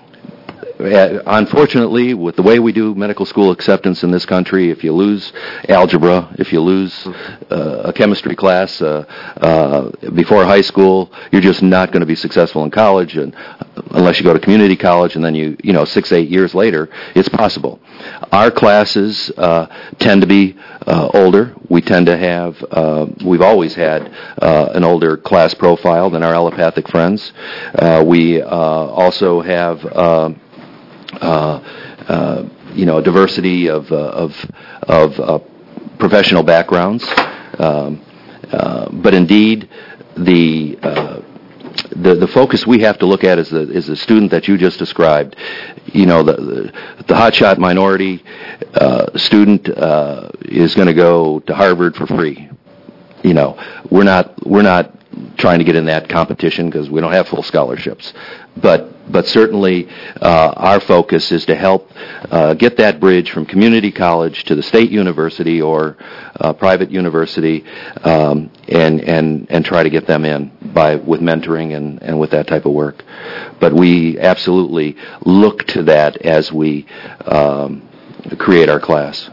unfortunately, with the way we do medical school acceptance in this country, if you lose algebra, if you lose uh, a chemistry class uh, uh, before high school, you're just not going to be successful in college, and unless you go to community college, and then you, you know, six, eight years later, it's possible. Our classes uh, tend to be uh, older. We tend to have, uh, we've always had uh, an older class profile than our allopathic friends. Uh, we uh, also have Uh, Uh, uh, you know, a diversity of uh, of of uh, professional backgrounds, um, uh, but indeed, the uh, the the focus we have to look at is the is the student that you just described. You know, the the, the hotshot minority uh, student uh, is going to go to Harvard for free. You know, we're not we're not trying to get in that competition because we don't have full scholarships, but. But certainly, uh, our focus is to help uh, get that bridge from community college to the state university or uh, private university, um, and and and try to get them in by with mentoring and, and with that type of work. But we absolutely look to that as we um, create our class.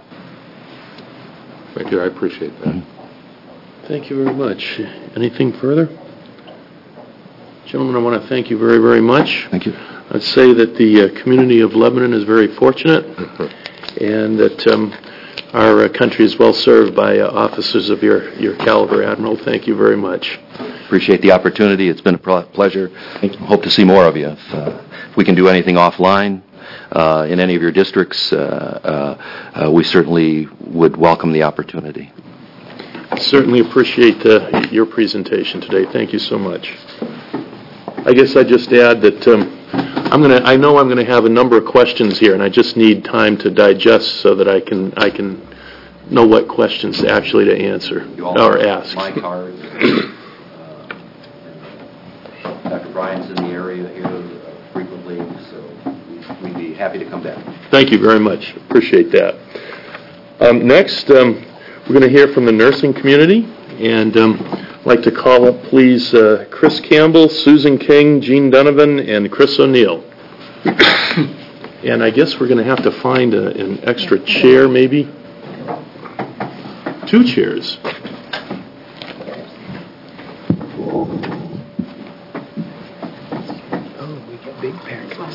Thank you. I appreciate that. Mm-hmm. Thank you very much. Anything further? Gentlemen, I want to thank you very, very much. Thank you. I'd say that the uh, community of Lebanon is very fortunate, and that um, our uh, country is well served by uh, officers of your, your caliber, Admiral. Thank you very much. Appreciate the opportunity. It's been a pro- pleasure. Hope to see more of you. If, uh, if we can do anything offline uh, in any of your districts, uh, uh, uh, we certainly would welcome the opportunity. Certainly appreciate uh, your presentation today. Thank you so much. I guess I just add that um, I'm going to. I know I'm going to have a number of questions here, and I just need time to digest so that I can I can know what questions actually to answer or ask. My card. Uh, Doctor Bryan's in the area here frequently, so we'd be happy to come back. Thank you very much. Appreciate that. Um, next, um, we're going to hear from the nursing community, and. Um, I'd like to call up, please, uh, Chris Campbell, Susan King, Gene Donovan, and Chris O'Neill. And I guess we're going to have to find a, an extra chair, maybe? Two chairs. Oh, we get big packets.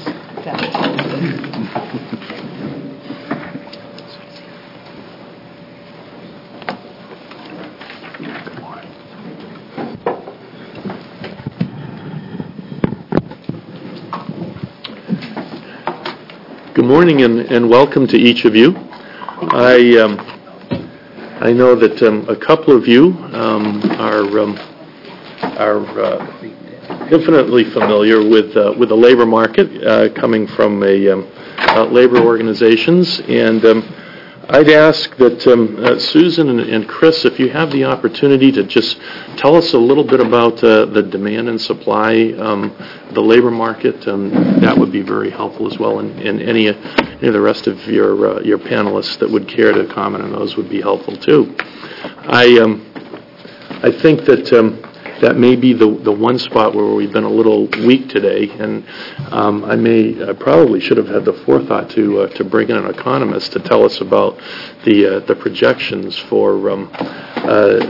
good morning and, and welcome to each of you. I um, I know that um, a couple of you um, are um, are uh, infinitely familiar with uh, with the labor market, uh, coming from a um, uh, labor organizations, and um, I'd ask that um, uh, Susan and, and Chris, if you have the opportunity to just tell us a little bit about uh, the demand and supply, um, the labor market, um, that would be very helpful as well. And, and any, uh, any of the rest of your uh, your panelists that would care to comment on those would be helpful too. I um, I think that um, that may be the the one spot where we've been a little weak today, and um, I may I probably should have had the forethought to uh, to bring in an economist to tell us about the uh, the projections for um, uh,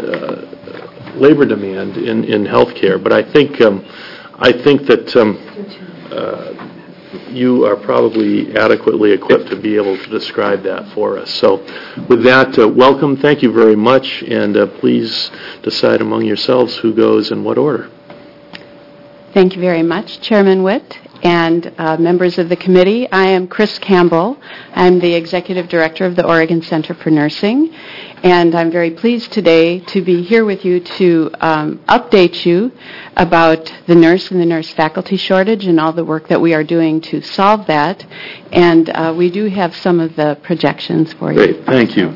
uh, labor demand in in healthcare. But I think um, I think that um, uh, you are probably adequately equipped to be able to describe that for us. So with that, uh, welcome, thank you very much, and uh, please decide among yourselves who goes in what order. Thank you very much, Chairman Witt and uh, members of the committee. I am Chris Campbell. I'm the Executive Director of the Oregon Center for Nursing, and I'm very pleased today to be here with you to um, update you about the nurse and the nurse faculty shortage and all the work that we are doing to solve that. And uh, we do have some of the projections for you. Great, thank you.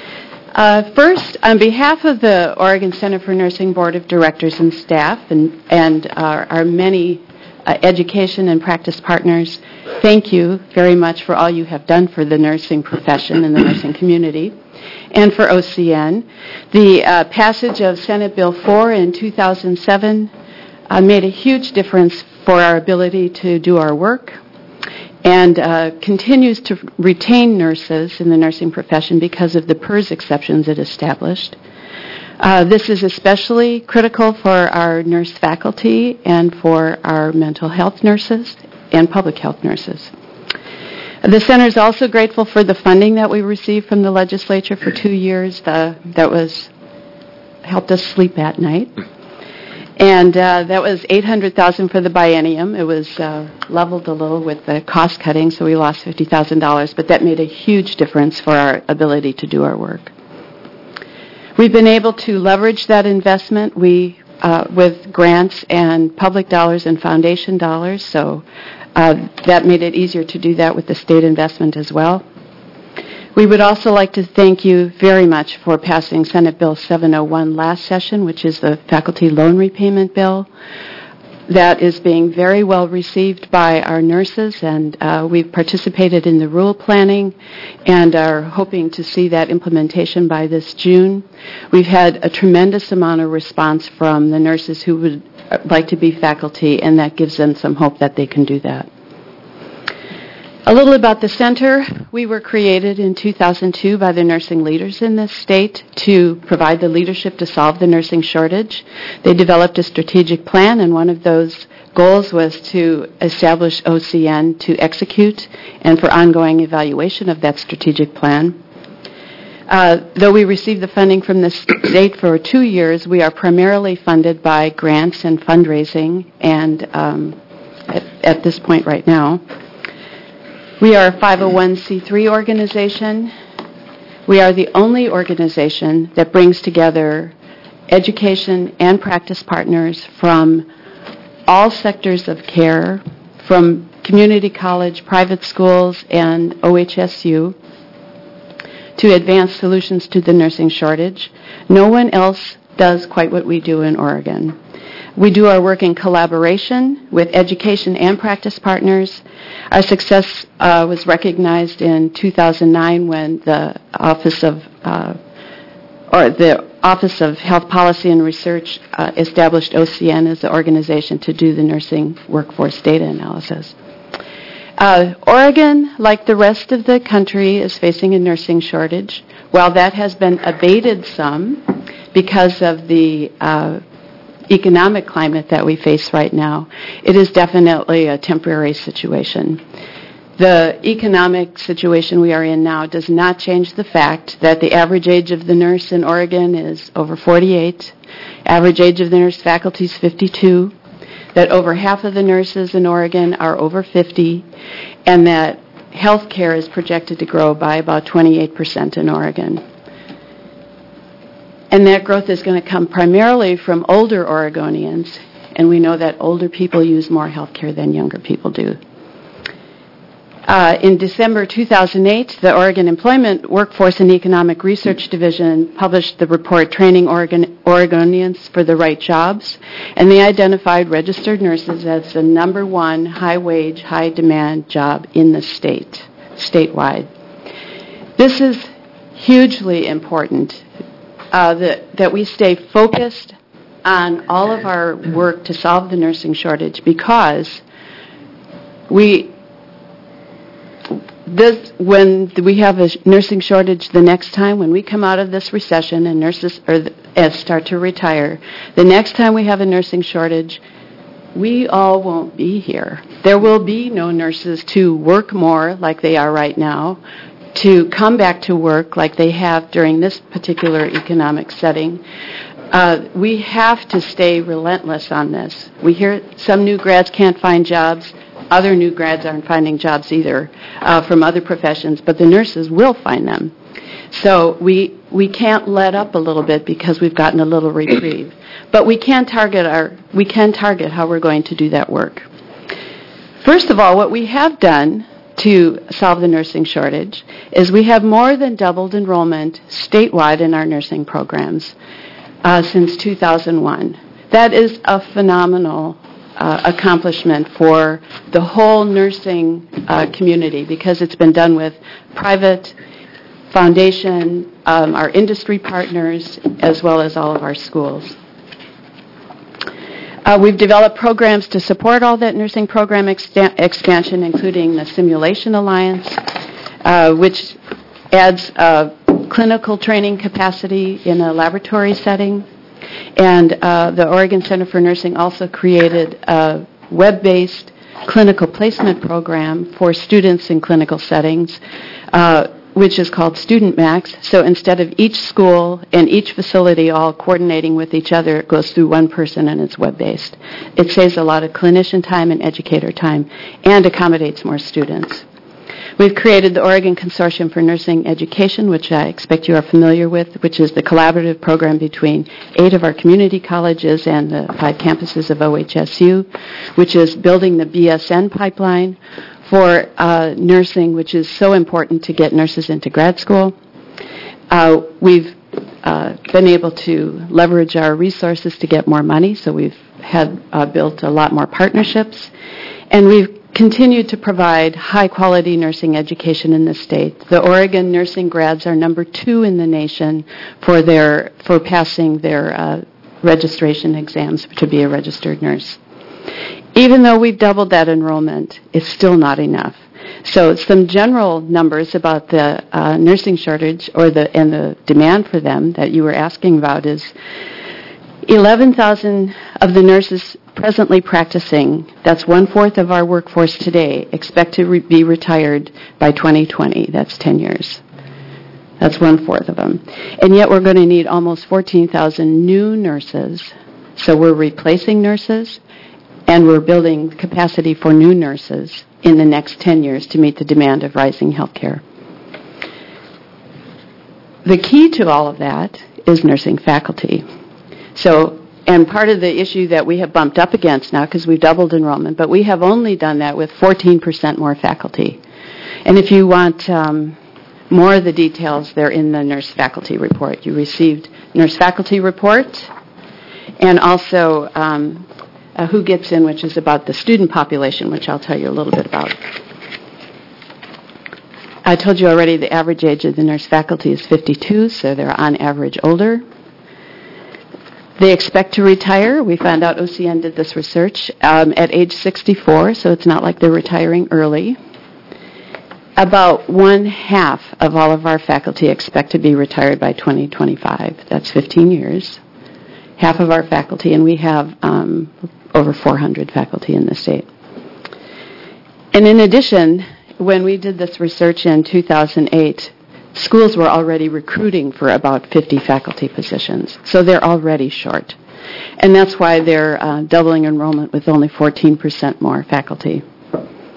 Uh, first, on behalf of the Oregon Center for Nursing Board of Directors and staff and, and our, our many uh, education and practice partners, thank you very much for all you have done for the nursing profession and the nursing community. And for O C N. The uh, passage of Senate Bill four in two thousand seven uh, made a huge difference for our ability to do our work, and uh, continues to retain nurses in the nursing profession because of the P E R S exceptions it established. Uh, this is especially critical for our nurse faculty and for our mental health nurses and public health nurses. The Center is also grateful for the funding that we received from the legislature for two years. The, that was helped us sleep at night. And uh, that was eight hundred thousand dollars for the biennium. It was uh, leveled a little with the cost cutting, so we lost fifty thousand dollars, but that made a huge difference for our ability to do our work. We've been able to leverage that investment we uh, with grants and public dollars and foundation dollars, so uh, that made it easier to do that with the state investment as well. We would also like to thank you very much for passing Senate Bill seven oh one last session, which is the faculty loan repayment bill. That is being very well received by our nurses, and uh, we've participated in the rule planning and are hoping to see that implementation by this June. We've had a tremendous amount of response from the nurses who would like to be faculty, and that gives them some hope that they can do that. A little about the center. We were created in two thousand two by the nursing leaders in this state to provide the leadership to solve the nursing shortage. They developed a strategic plan, and one of those goals was to establish O C N to execute and for ongoing evaluation of that strategic plan. Uh, though we received the funding from the state for two years, we are primarily funded by grants and fundraising, and um, at, at this point right now. We are a five oh one c three organization. We are the only organization that brings together education and practice partners from all sectors of care, from community college, private schools, and O H S U, to advance solutions to the nursing shortage. No one else does quite what we do in Oregon. We do our work in collaboration with education and practice partners. Our success uh, was recognized in two thousand nine when the Office of uh, or the Office of Health Policy and Research uh, established O C N as the organization to do the nursing workforce data analysis. Uh, Oregon, like the rest of the country, is facing a nursing shortage. While that has been abated some because of the uh, economic climate that we face right now, it is definitely a temporary situation. The economic situation we are in now does not change the fact that the average age of the nurse in Oregon is over forty-eight, average age of the nurse faculty is fifty-two, that over half of the nurses in Oregon are over fifty, and that healthcare is projected to grow by about twenty-eight percent in Oregon. And that growth is going to come primarily from older Oregonians, and we know that older people use more healthcare than younger people do. Uh, in December two thousand eight, the Oregon Employment Workforce and Economic Research Division published the report Training Oregon, Oregonians for the Right Jobs, and they identified registered nurses as the number one high-wage, high-demand job in the state, statewide. This is hugely important, uh, that, that we stay focused on all of our work to solve the nursing shortage, because we This, when we have a nursing shortage the next time, when we come out of this recession and nurses or the, uh, start to retire, the next time we have a nursing shortage, we all won't be here. There will be no nurses to work more like they are right now, to come back to work like they have during this particular economic setting. Uh, we have to stay relentless on this. We hear some new grads can't find jobs. Other new grads aren't finding jobs either uh, from other professions, but the nurses will find them. So we we can't let up a little bit because we've gotten a little reprieve. But we can target our we can target how we're going to do that work. First of all, what we have done to solve the nursing shortage is we have more than doubled enrollment statewide in our nursing programs uh, since two thousand one. That is a phenomenal Uh, accomplishment for the whole nursing uh, community, because it's been done with private foundation, um, our industry partners, as well as all of our schools. Uh, we've developed programs to support all that nursing program exta- expansion, including the Simulation Alliance, uh, which adds uh, clinical training capacity in a laboratory setting. And uh, the Oregon Center for Nursing also created a web-based clinical placement program for students in clinical settings, uh, which is called Student Max. So instead of each school and each facility all coordinating with each other, it goes through one person and it's web-based. It saves a lot of clinician time and educator time and accommodates more students. We've created the Oregon Consortium for Nursing Education, which I expect you are familiar with, which is the collaborative program between eight of our community colleges and the five campuses of O H S U, which is building the B S N pipeline for uh, nursing, which is so important to get nurses into grad school. Uh, we've uh, been able to leverage our resources to get more money, so we've had uh, built a lot more partnerships, and we've continue to provide high-quality nursing education in the state. The Oregon nursing grads are number two in the nation for their for passing their uh, registration exams to be a registered nurse. Even though we've doubled that enrollment, it's still not enough. So some general numbers about the uh, nursing shortage or the and the demand for them that you were asking about is eleven thousand of the nurses presently practicing, that's one-fourth of our workforce today, expect to re- be retired by twenty twenty. That's ten years. That's one-fourth of them. And yet we're going to need almost fourteen thousand new nurses. So we're replacing nurses, and we're building capacity for new nurses in the next ten years to meet the demand of rising healthcare. The key to all of that is nursing faculty. So, and part of the issue that we have bumped up against now, because we've doubled enrollment, but we have only done that with fourteen percent more faculty. And if you want um, more of the details, they're in the nurse faculty report. You received nurse faculty report, and also um, uh, Who Gets In, which is about the student population, which I'll tell you a little bit about. I told you already the average age of the nurse faculty is fifty-two, so they're on average older. They expect to retire. We found out O C N did this research um, at age sixty-four, so it's not like they're retiring early. About one half of all of our faculty expect to be retired by twenty twenty-five. That's fifteen years. Half of our faculty, and we have um, over four hundred faculty in the state. And in addition, when we did this research in two thousand eight, schools were already recruiting for about fifty faculty positions, so they're already short. And that's why they're uh, doubling enrollment with only fourteen percent more faculty.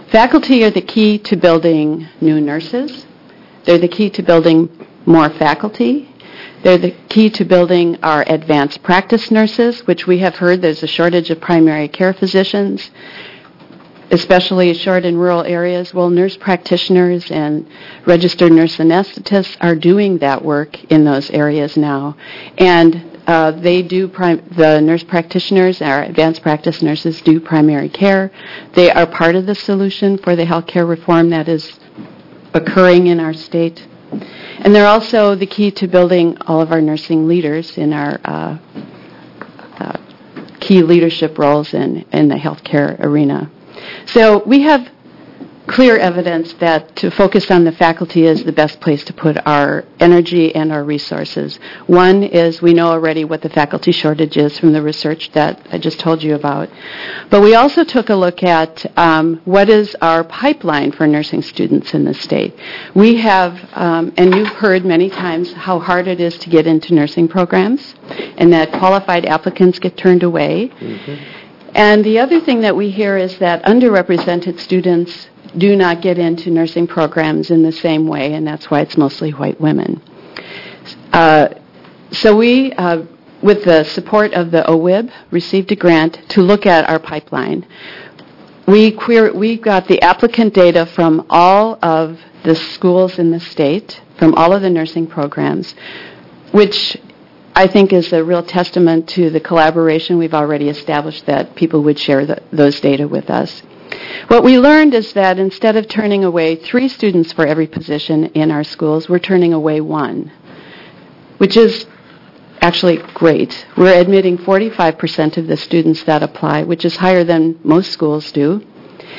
Faculty are the key to building new nurses. They're the key to building more faculty. They're the key to building our advanced practice nurses, which we have heard there's a shortage of primary care physicians, especially short in rural areas. Well, nurse practitioners and registered nurse anesthetists are doing that work in those areas now. And uh, they do, prim- the nurse practitioners, our advanced practice nurses do primary care. They are part of the solution for the healthcare reform that is occurring in our state. And they're also the key to building all of our nursing leaders in our uh, uh, key leadership roles in, in the healthcare arena. So we have clear evidence that to focus on the faculty is the best place to put our energy and our resources. One is we know already what the faculty shortage is from the research that I just told you about. But we also took a look at um, what is our pipeline for nursing students in the state. We have, um, and you've heard many times how hard it is to get into nursing programs and that qualified applicants get turned away. Mm-hmm. And the other thing that we hear is that underrepresented students do not get into nursing programs in the same way, and that's why it's mostly white women. Uh, so we, uh, with the support of the O W I B, received a grant to look at our pipeline. We, queer, we got the applicant data from all of the schools in the state, from all of the nursing programs, which I think is a real testament to the collaboration we've already established that people would share the, those data with us. What we learned is that instead of turning away three students for every position in our schools, we're turning away one, which is actually great. We're admitting forty-five percent of the students that apply, which is higher than most schools do.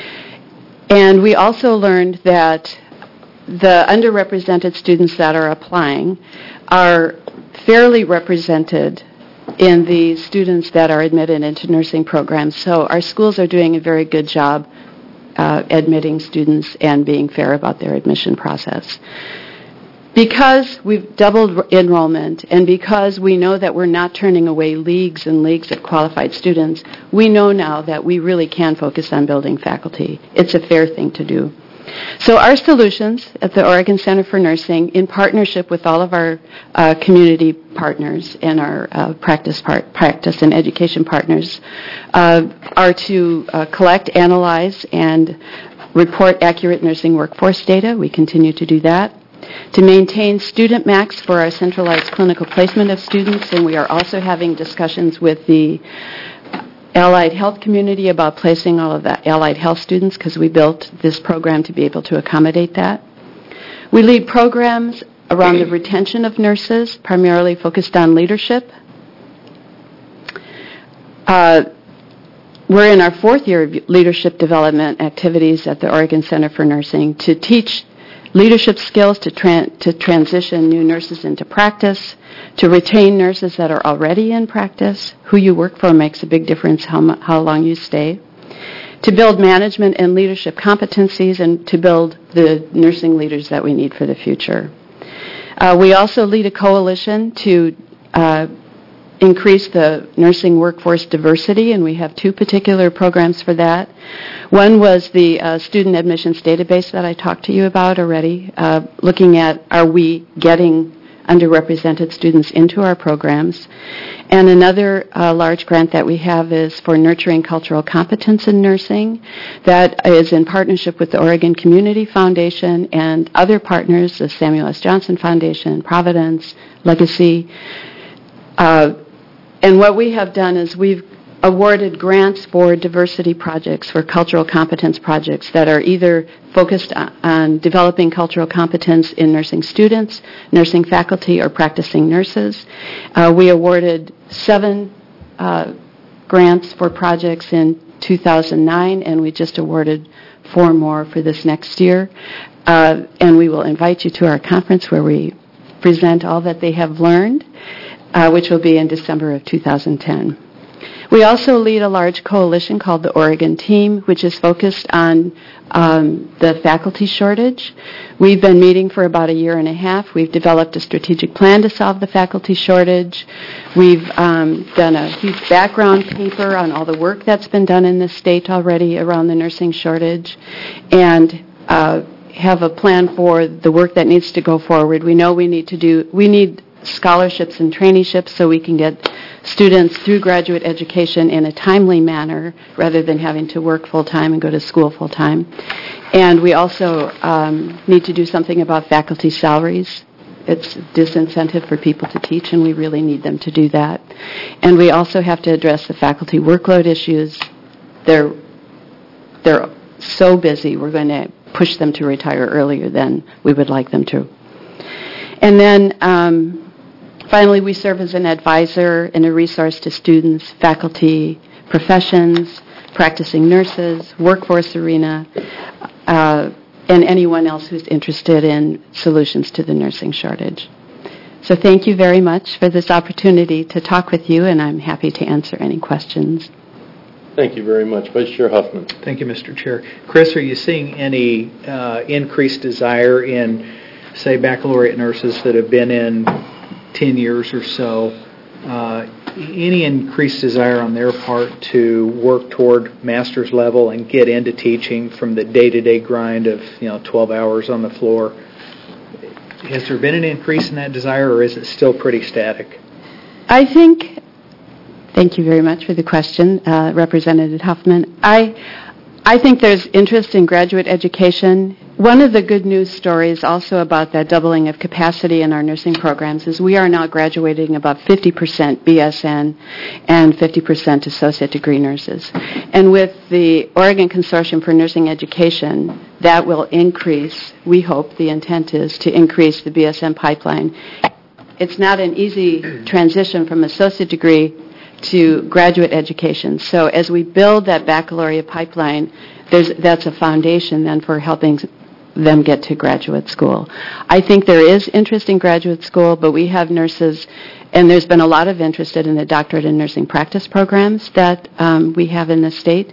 And we also learned that the underrepresented students that are applying are fairly represented in the students that are admitted into nursing programs. So our schools are doing a very good job uh, admitting students and being fair about their admission process. Because we've doubled enrollment and because we know that we're not turning away leagues and leagues of qualified students, we know now that we really can focus on building faculty. It's a fair thing to do. So our solutions at the Oregon Center for Nursing, in partnership with all of our uh, community partners and our uh, practice part, practice and education partners, uh, are to uh, collect, analyze, and report accurate nursing workforce data. We continue to do that. To maintain student max for our centralized clinical placement of students, and we are also having discussions with the allied health community about placing all of the allied health students because we built this program to be able to accommodate that. We lead programs around the retention of nurses, primarily focused on leadership. Uh, we're in our fourth year of leadership development activities at the Oregon Center for Nursing to teach leadership skills to, tran- to transition new nurses into practice, to retain nurses that are already in practice. Who you work for makes a big difference how, mu- how long you stay. To build management and leadership competencies and to build the nursing leaders that we need for the future. Uh, we also lead a coalition to uh, increase the nursing workforce diversity, and we have two particular programs for that. One was the uh, student admissions database that I talked to you about already, uh, looking at are we getting underrepresented students into our programs. And another uh, large grant that we have is for nurturing cultural competence in nursing. That is in partnership with the Oregon Community Foundation and other partners, the Samuel S. Johnson Foundation, Providence, Legacy. Uh, and what we have done is we've awarded grants for diversity projects, for cultural competence projects that are either focused on, on developing cultural competence in nursing students, nursing faculty, or practicing nurses. Uh, we awarded seven uh, grants for projects in two thousand nine, and we just awarded four more for this next year. Uh, and we will invite you to our conference where we present all that they have learned, uh, which will be in December of two thousand ten. We also lead a large coalition called the Oregon Team, which is focused on um, the faculty shortage. We've been meeting for about a year and a half. We've developed a strategic plan to solve the faculty shortage. We've um, done a huge background paper on all the work that's been done in the state already around the nursing shortage, and uh, have a plan for the work that needs to go forward. We know we need to do, we need scholarships and traineeships so we can get students through graduate education in a timely manner rather than having to work full-time and go to school full-time. And we also um, need to do something about faculty salaries. It's a disincentive for people to teach, and we really need them to do that. And we also have to address the faculty workload issues. They're, they're so busy, we're going to push them to retire earlier than we would like them to. And then um, finally, we serve as an advisor and a resource to students, faculty, professions, practicing nurses, workforce arena, uh, and anyone else who's interested in solutions to the nursing shortage. So thank you very much for this opportunity to talk with you, and I'm happy to answer any questions. Thank you very much. Vice Chair Huffman. Thank you, Mister Chair. Chris, are you seeing any uh, increased desire in, say, baccalaureate nurses that have been in ten years or so, uh, any increased desire on their part to work toward master's level and get into teaching from the day-to-day grind of, you know, twelve hours on the floor? Has there been an increase in that desire, or is it still pretty static? I think, thank you very much for the question, uh, Representative Huffman. I, I think there's interest in graduate education. One of the good news stories also about that doubling of capacity in our nursing programs is we are now graduating about fifty percent B S N and fifty percent associate degree nurses. And with the Oregon Consortium for Nursing Education, that will increase, we hope, the intent is to increase the B S N pipeline. It's not an easy transition from associate degree to graduate education. So as we build that baccalaureate pipeline, there's, that's a foundation then for helping them get to graduate school. I think there is interest in graduate school, but we have nurses, and there's been a lot of interest in the doctorate in nursing practice programs that um, we have in the state.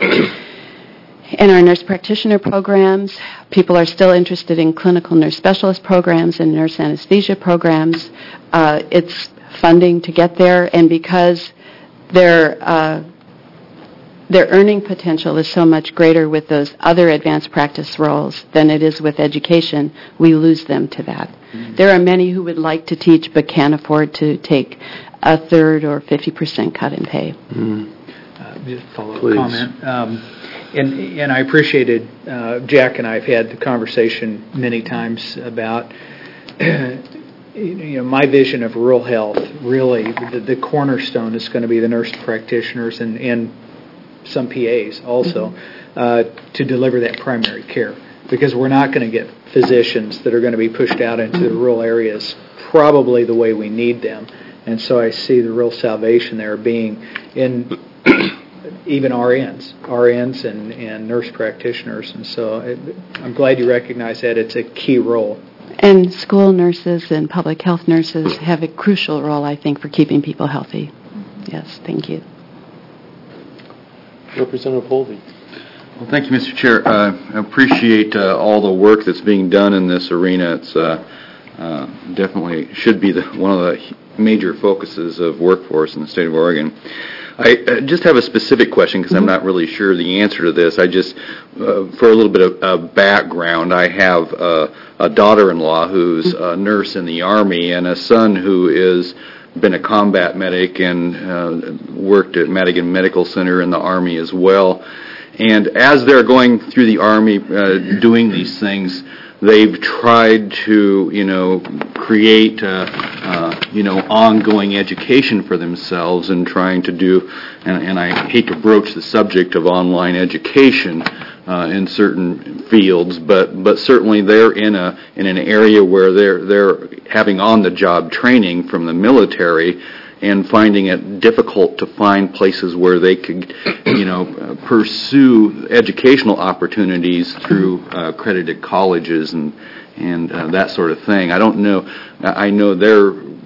In our nurse practitioner programs, people are still interested in clinical nurse specialist programs and nurse anesthesia programs. Uh, it's funding to get there, and because their uh, their earning potential is so much greater with those other advanced practice roles than it is with education, we lose them to that. Mm-hmm. There are many who would like to teach but can't afford to take a third or fifty percent cut in pay. Mm-hmm. Uh, just a follow-up comment. Um, and, and I appreciated, uh, Jack and I have had the conversation many times about you know, my vision of rural health. Really, the, the cornerstone is going to be the nurse practitioners and, and some P As also, mm-hmm. uh, to deliver that primary care, because we're not going to get physicians that are going to be pushed out into mm-hmm. the rural areas probably the way we need them. And so I see the real salvation there being in even R Ns, R Ns and, and nurse practitioners. And so it, I'm glad you recognize that it's a key role. And school nurses and public health nurses have a crucial role, I think, for keeping people healthy. Yes, thank you. Representative Holvey. Well, thank you, Mister Chair. Uh, I appreciate uh, all the work that's being done in this arena. It's uh, uh, definitely should be the, one of the major focuses of workforce in the state of Oregon. I uh, just have a specific question because I'm not really sure the answer to this. I just, uh, for a little bit of uh, background, I have uh, a daughter-in-law who's a nurse in the Army and a son who is been a combat medic and uh, worked at Madigan Medical Center in the Army as well. And as they're going through the Army uh, doing these things, they've tried to, you know, create, uh, uh, you know, ongoing education for themselves and trying to do, and, and I hate to broach the subject of online education uh, in certain fields, but but certainly they're in a in an area where they're they're having on-the-job training from the military and finding it difficult to find places where they could, you know, pursue educational opportunities through uh, accredited colleges and and uh, that sort of thing. I don't know. I know they're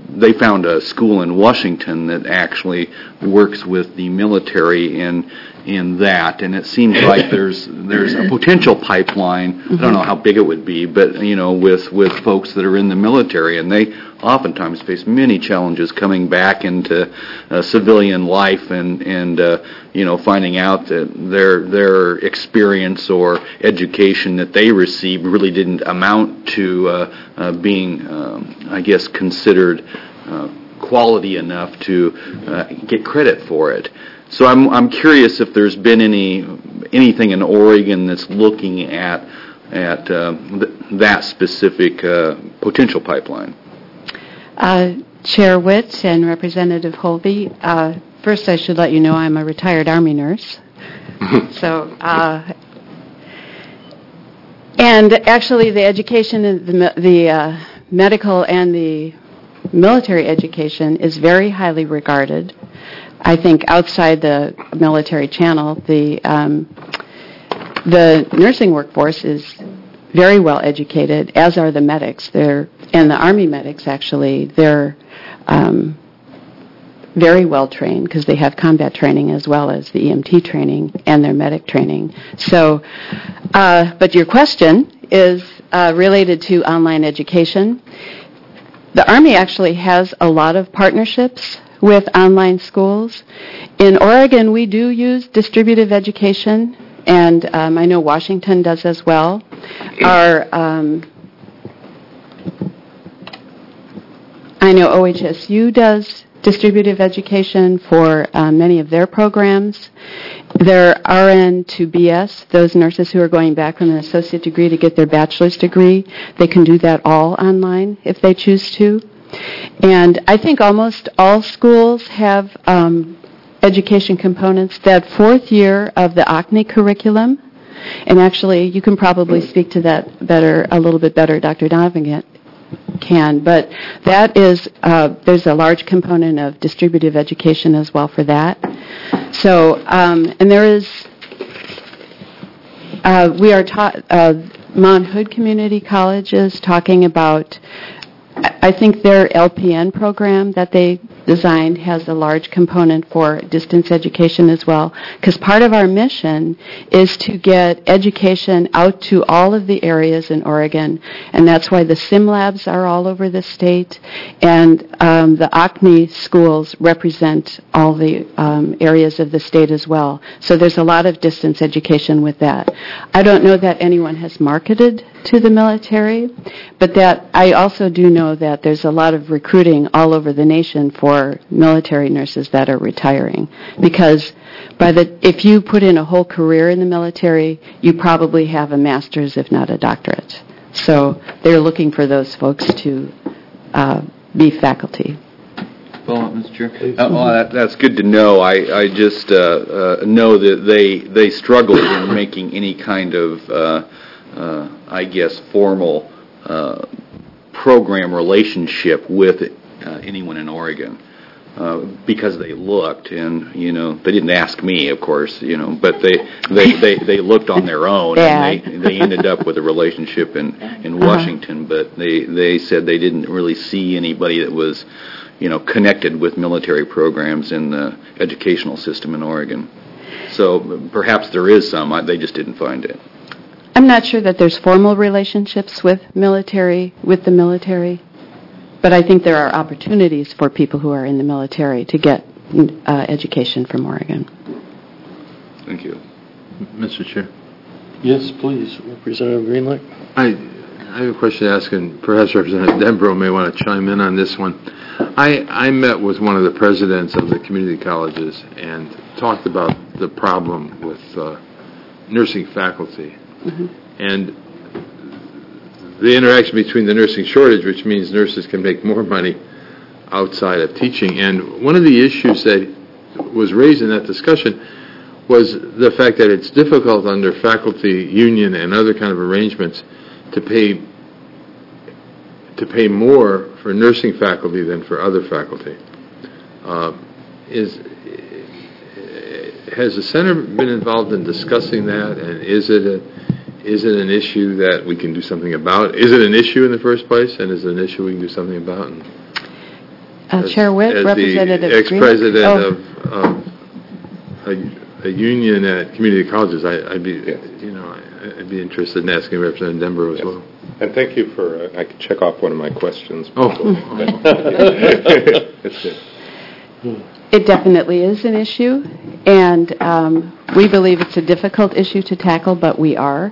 they found a school in Washington that actually works with the military in in that, and it seems like there's there's a potential pipeline. I don't know how big it would be, but you know, with with folks that are in the military, and they oftentimes face many challenges coming back into uh, civilian life, and and uh, you know, finding out that their their experience or education that they received really didn't amount to uh, uh, being, um, I guess, considered uh, quality enough to uh, get credit for it. So I'm I'm curious if there's been any anything in Oregon that's looking at at uh, th- that specific uh, potential pipeline. Uh, Chair Witt and Representative Holby, uh, first I should let you know I'm a retired Army nurse. so, uh, and actually the education, the, the uh, medical and the military education is very highly regarded. I think outside the military channel, the um, the nursing workforce is very well educated, as are the medics. They're and the Army medics actually they're um, very well trained because they have combat training as well as the E M T training and their medic training. So, uh, but your question is uh, related to online education. The Army actually has a lot of partnerships with online schools. In Oregon, we do use distributive education, and um, I know Washington does as well. Our, um, I know O H S U does distributive education for uh, many of their programs. Their R N to B S, those nurses who are going back from an associate degree to get their bachelor's degree, they can do that all online if they choose to. And I think almost all schools have um, education components. That fourth year of the O C N I curriculum, and actually you can probably speak to that better, a little bit better, Doctor Donovan can, but that is, uh, there's a large component of distributive education as well for that. So, um, and there is, uh, we are taught, uh, Mount Hood Community College is talking about, I think their L P N program that they designed has a large component for distance education as well, because part of our mission is to get education out to all of the areas in Oregon, and that's why the sim labs are all over the state, and um, the O C N I schools represent all the um, areas of the state as well. So there's a lot of distance education with that. I don't know that anyone has marketed to the military, but that I also do know that there's a lot of recruiting all over the nation for military nurses that are retiring, because by the if you put in a whole career in the military, you probably have a master's, if not a doctorate. So they're looking for those folks to uh, be faculty. Well, Mister Chair. Uh, well, that, that's good to know. I, I just uh, uh, know that they they struggled in making any kind of, uh, uh, I guess, formal uh, program relationship with uh, anyone in Oregon. Uh, because they looked, and you know, they didn't ask me, of course, you know, but they they, they, they looked on their own, and they, they ended up with a relationship in in Washington. Uh-huh. But they they said they didn't really see anybody that was, you know, connected with military programs in the educational system in Oregon. So perhaps there is some. They just didn't find it. I'm not sure that there's formal relationships with military with the military. But I think there are opportunities for people who are in the military to get uh, education from Oregon. Thank you. Mister Chair. Yes, please. Representative Greenlight. I, I have a question to ask, and perhaps Representative Denbrough may want to chime in on this one. I, I met with one of the presidents of the community colleges and talked about the problem with uh, nursing faculty. Mm-hmm. And the interaction between the nursing shortage, which means nurses can make more money outside of teaching. And one of the issues that was raised in that discussion was the fact that it's difficult under faculty union and other kind of arrangements to pay to pay more for nursing faculty than for other faculty. Uh, is has the center been involved in discussing that, and is it a Is it an issue that we can do something about? Is it an issue in the first place, and is it an issue we can do something about? Uh, Chair Witt, as Representative the ex-president Greenberg. of, of a, a union at community colleges, I, I'd be, you know, I- I'd be interested in asking Representative Denbrough as Yes. well. And thank you for, uh, I could check off one of my questions. Oh. It's good. It definitely is an issue, and um, we believe it's a difficult issue to tackle, but we are.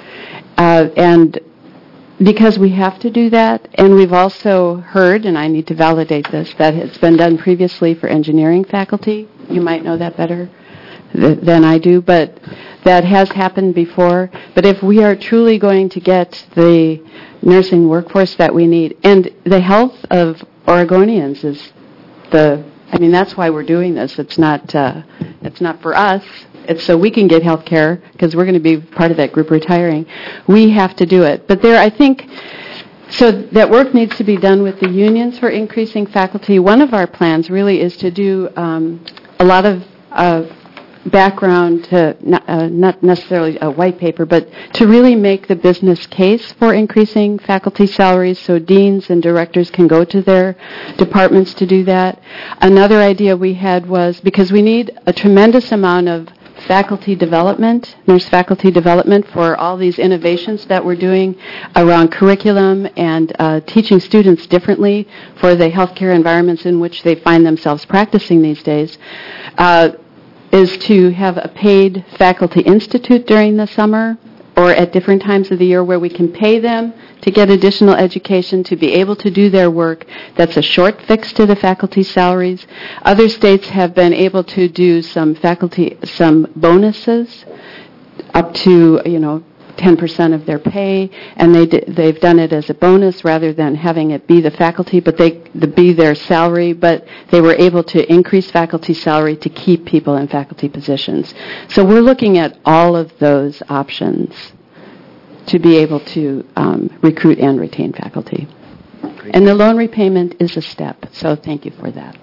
Uh, and because we have to do that, and we've also heard, and I need to validate this, that it's been done previously for engineering faculty. You might know that better th- than I do, but that has happened before. But if we are truly going to get the nursing workforce that we need, and the health of Oregonians is the, I mean, that's why we're doing this. It's not, uh, it's not for us. It's so we can get health care, because we're going to be part of that group retiring. We have to do it. But there, I think, so that work needs to be done with the unions for increasing faculty. One of our plans really is to do um, a lot of uh, background, to not, uh, not necessarily a white paper, but to really make the business case for increasing faculty salaries so deans and directors can go to their departments to do that. Another idea we had was, because we need a tremendous amount of faculty development, nurse faculty development for all these innovations that we're doing around curriculum and uh, teaching students differently for the healthcare environments in which they find themselves practicing these days, uh, is to have a paid faculty institute during the summer or at different times of the year where we can pay them to get additional education to be able to do their work. That's a short fix to the faculty salaries. Other states have been able to do some faculty, some bonuses up to, you know, ten percent of their pay, and they d- they've done it as a bonus rather than having it be the faculty, but they the, be their salary, but they were able to increase faculty salary to keep people in faculty positions. So we're looking at all of those options to be able to um, recruit and retain faculty. And the loan repayment is a step, so thank you for that.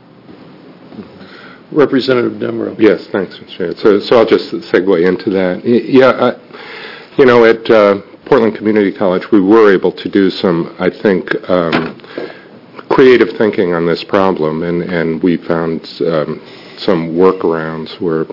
Representative Denbrough. Yes, thanks, Mister Chair. So, so I'll just segue into that. Y- Yeah, I, you know, at uh, Portland Community College, we were able to do some, I think, um, creative thinking on this problem, and, and we found um, some workarounds where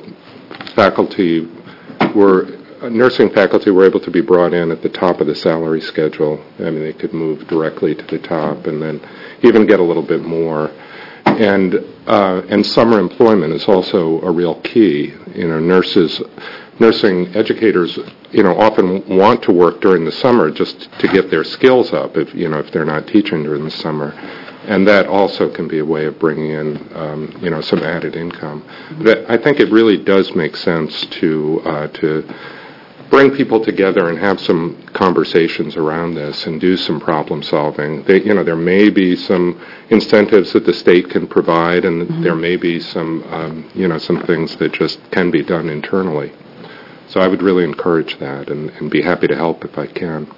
faculty were, nursing faculty were able to be brought in at the top of the salary schedule. I mean, they could move directly to the top and then even get a little bit more. And uh, and summer employment is also a real key. You know, nurses, nursing educators, you know, often want to work during the summer just to get their skills up. If you know, if they're not teaching during the summer, and that also can be a way of bringing in, um, you know, some added income. But I think it really does make sense to uh, to. bring people together and have some conversations around this and do some problem solving. They, you know, there may be some incentives that the state can provide, and mm-hmm. there may be some, um, you know, some things that just can be done internally. So I would really encourage that and, and be happy to help if I can.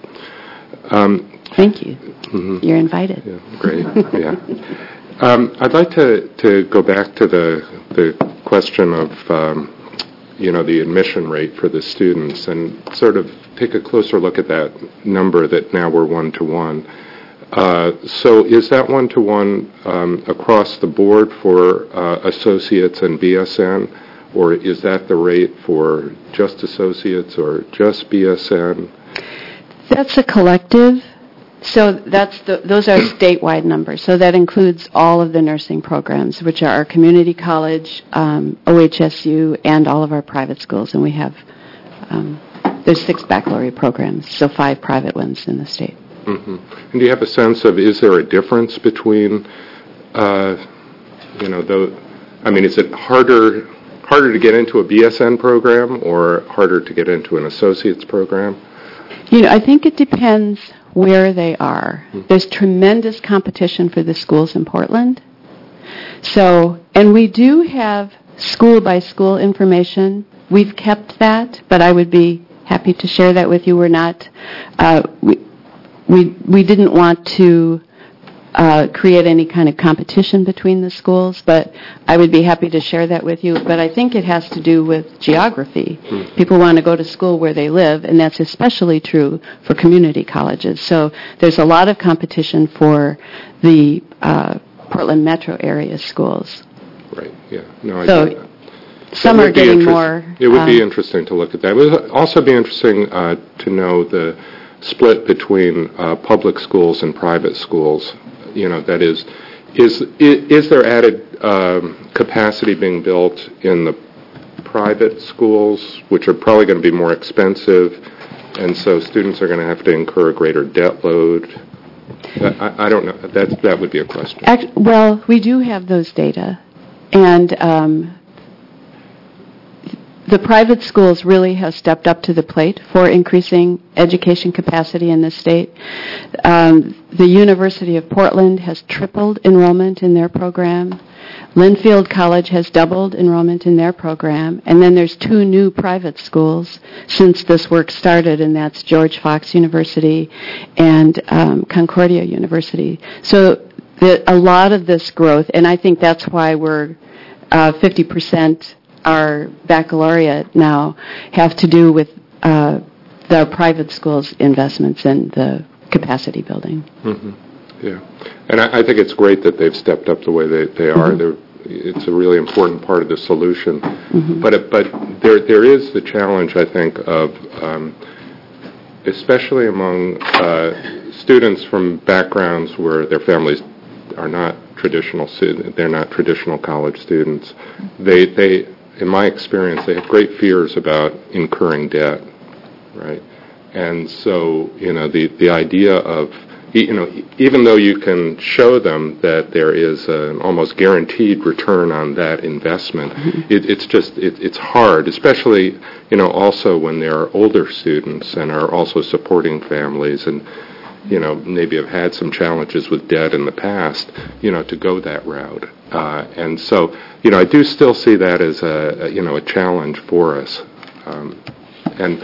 Um, Thank you. Mm-hmm. You're invited. Yeah, great. Yeah. Um, I'd like to, to go back to the the question of um, you know, the admission rate for the students and sort of take a closer look at that number that now we're one-to-one. Uh, so is that one-to-one um, across the board for uh, associates and B S N, or is that the rate for just associates or just B S N? That's a collective. So that's the, those are statewide numbers. So that includes all of the nursing programs, which are our community college, um, O H S U, and all of our private schools. And we have, um, there's six baccalaureate programs, so five private ones in the state. Mm-hmm. And do you have a sense of, is there a difference between, uh, you know, the, I mean, is it harder harder to get into a B S N program or harder to get into an associate's program? You know, I think it depends where they are. There's tremendous competition for the schools in Portland. So, and we do have school-by-school information. We've kept that, but I would be happy to share that with you. We're not, uh, we, we, we didn't want to uh, create any kind of competition between the schools, but I would be happy to share that with you. But I think it has to do with geography. Mm-hmm. People want to go to school where they live, and that's especially true for community colleges. So there's a lot of competition for the uh, Portland metro area schools. Right, yeah. No, I So get that. some It are would be getting interest- more... It would be um, interesting to look at that. It would also be interesting uh, to know the split between uh, public schools and private schools. You know, that is, is, is there added um, capacity being built in the private schools, which are probably going to be more expensive, and so students are going to have to incur a greater debt load? I, I don't know. That, that would be a question. Act, well, we do have those data, and um, the private schools really have stepped up to the plate for increasing education capacity in the state. Um, the University of Portland has tripled enrollment in their program. Linfield College has doubled enrollment in their program. And then there's two new private schools since this work started, and that's George Fox University and um, Concordia University. So the, a lot of this growth, and I think that's why we're uh, fifty percent our baccalaureate now have to do with uh, the private schools' investments in the capacity building. Mm-hmm. Yeah, and I, I think it's great that they've stepped up the way they, they are. Mm-hmm. It's a really important part of the solution. Mm-hmm. But it, but there there is the challenge, I think, of um, especially among uh, students from backgrounds where their families are not traditional students, they're not traditional college students. They they in my experience, they have great fears about incurring debt, right? And so, you know, the, the idea of, you know, even though you can show them that there is an almost guaranteed return on that investment, it, it's just, it, it's hard, especially, you know, also when there are older students and are also supporting families and, you know, maybe have had some challenges with debt in the past, you know, to go that route. Uh, and so, you know, I do still see that as a, a you know, a challenge for us. Um, and,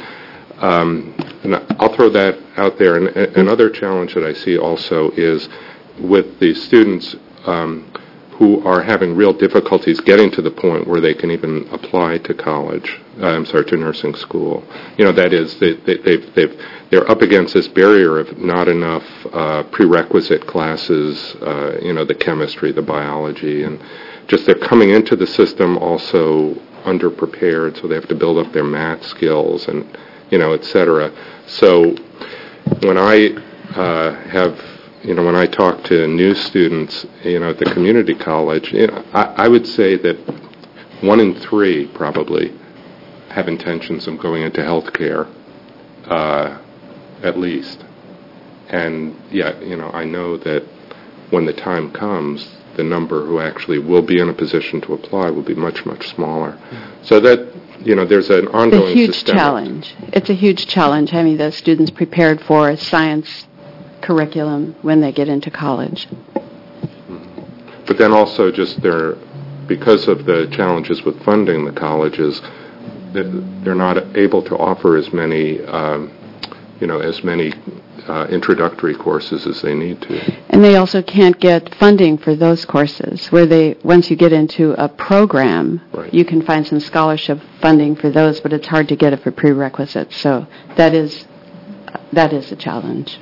um, and I'll throw that out there. And another challenge that I see also is with the students um, who are having real difficulties getting to the point where they can even apply to college. Uh, I'm sorry, to nursing school. You know, that is, they, they, they've, they've, they're up against this barrier of not enough uh, prerequisite classes, uh, you know, the chemistry, the biology, and just they're coming into the system also underprepared, so they have to build up their math skills and, you know, et cetera. So when I uh, have, you know, when I talk to new students, you know, at the community college, you know, I, I would say that one in three probably have intentions of going into healthcare, uh, at least. And, yeah, you know, I know that when the time comes, the number who actually will be in a position to apply will be much, much smaller. So that, you know, there's an ongoing It's a huge systemic challenge. It's a huge challenge having those students prepared for a science curriculum when they get into college. But then also just there, because of the challenges with funding the colleges, that they're not able to offer as many, um, you know, as many uh, introductory courses as they need to. And they also can't get funding for those courses, where they, once you get into a program, right. you can find some scholarship funding for those, but it's hard to get it for prerequisites. So that is, that is a challenge.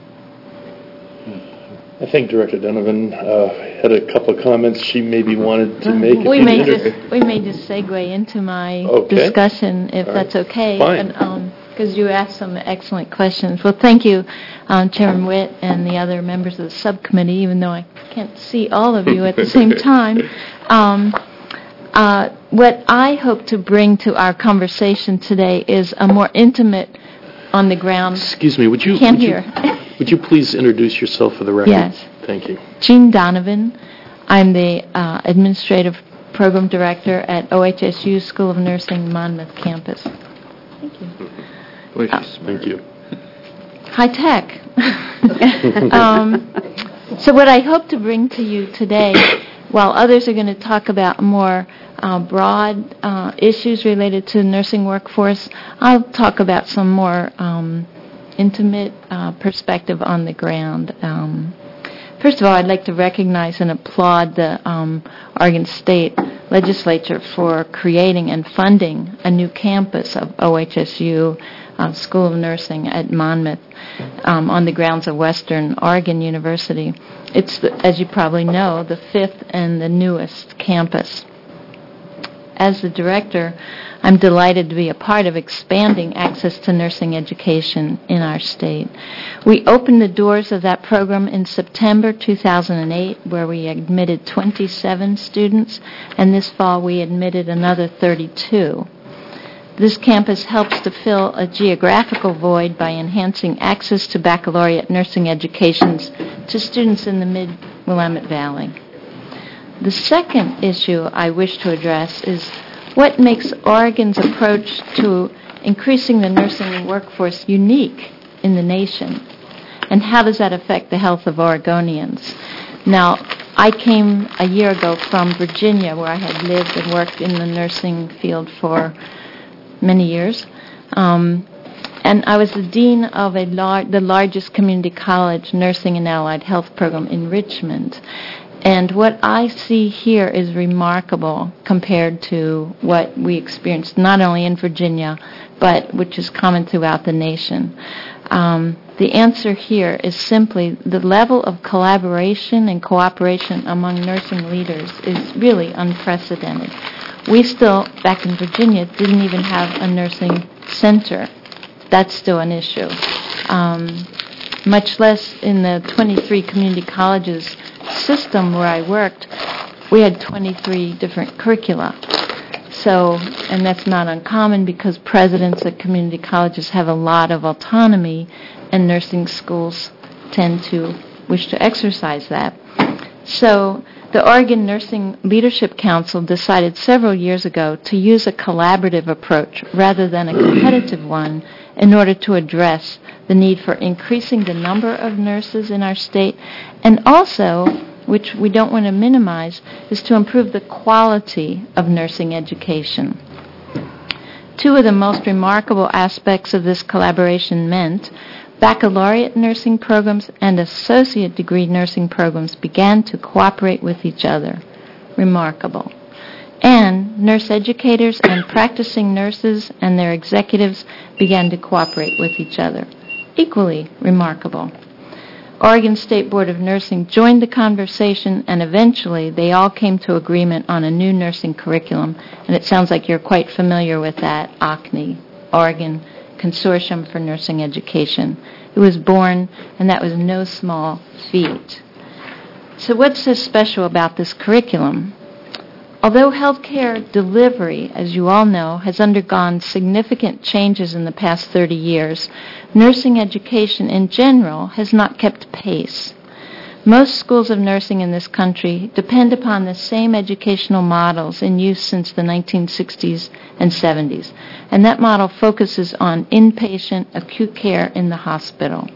I think Director Donovan uh, had a couple of comments she maybe wanted to make. We may just we may just segue into my okay. discussion, if All that's right. okay. Fine. Because um, you asked some excellent questions. Well, thank you, um, Chairman Witt and the other members of the subcommittee, even though I can't see all of you at the same time. Um, uh, what I hope to bring to our conversation today is a more intimate, on the ground. Excuse me, would you... Can't would hear. You, would you please introduce yourself for the record? Yes. Thank you. Jean Donovan. I'm the uh, Administrative Program Director at O H S U School of Nursing Monmouth Campus. Thank you. Well, uh, thank you. High tech. um, so what I hope to bring to you today, while others are going to talk about more uh, broad uh, issues related to the nursing workforce, I'll talk about some more um, intimate uh, perspective on the ground. Um, First of all, I'd like to recognize and applaud the um, Oregon State legislature for creating and funding a new campus of O H S U uh, School of Nursing at Monmouth um, on the grounds of Western Oregon University. It's, the, as you probably know, the fifth and the newest campus. As the director, I'm delighted to be a part of expanding access to nursing education in our state. We opened the doors of that program in September two thousand eight, where we admitted twenty-seven students, and this fall we admitted another thirty-two. This campus helps to fill a geographical void by enhancing access to baccalaureate nursing educations to students in the Mid-Willamette Valley. The second issue I wish to address is what makes Oregon's approach to increasing the nursing workforce unique in the nation, and how does that affect the health of Oregonians? Now, I came a year ago from Virginia, where I had lived and worked in the nursing field for many years, um, and I was the dean of a lar- the largest community college nursing and allied health program in Richmond. And what I see here is remarkable compared to what we experienced not only in Virginia, but which is common throughout the nation. Um, the answer here is simply the level of collaboration and cooperation among nursing leaders is really unprecedented. We still, back in Virginia, didn't even have a nursing center. That's still an issue. Um, much less in the twenty-three community colleges system where I worked, we had twenty-three different curricula. So, and that's not uncommon because presidents at community colleges have a lot of autonomy, and nursing schools tend to wish to exercise that. So, the Oregon Nursing Leadership Council decided several years ago to use a collaborative approach rather than a competitive one in order to address the need for increasing the number of nurses in our state, and also, which we don't want to minimize, is to improve the quality of nursing education. Two of the most remarkable aspects of this collaboration meant baccalaureate nursing programs and associate degree nursing programs began to cooperate with each other. Remarkable. And nurse educators and practicing nurses and their executives began to cooperate with each other. Equally remarkable. Oregon State Board of Nursing joined the conversation, and eventually they all came to agreement on a new nursing curriculum, and it sounds like you're quite familiar with that, O C N E, Oregon Consortium for Nursing Education. It was born, and that was no small feat. So what's so special about this curriculum? Although healthcare delivery, as you all know, has undergone significant changes in the past thirty years, nursing education in general has not kept pace. Most schools of nursing in this country depend upon the same educational models in use since the nineteen sixties and seventies, and that model focuses on inpatient acute care in the hospital.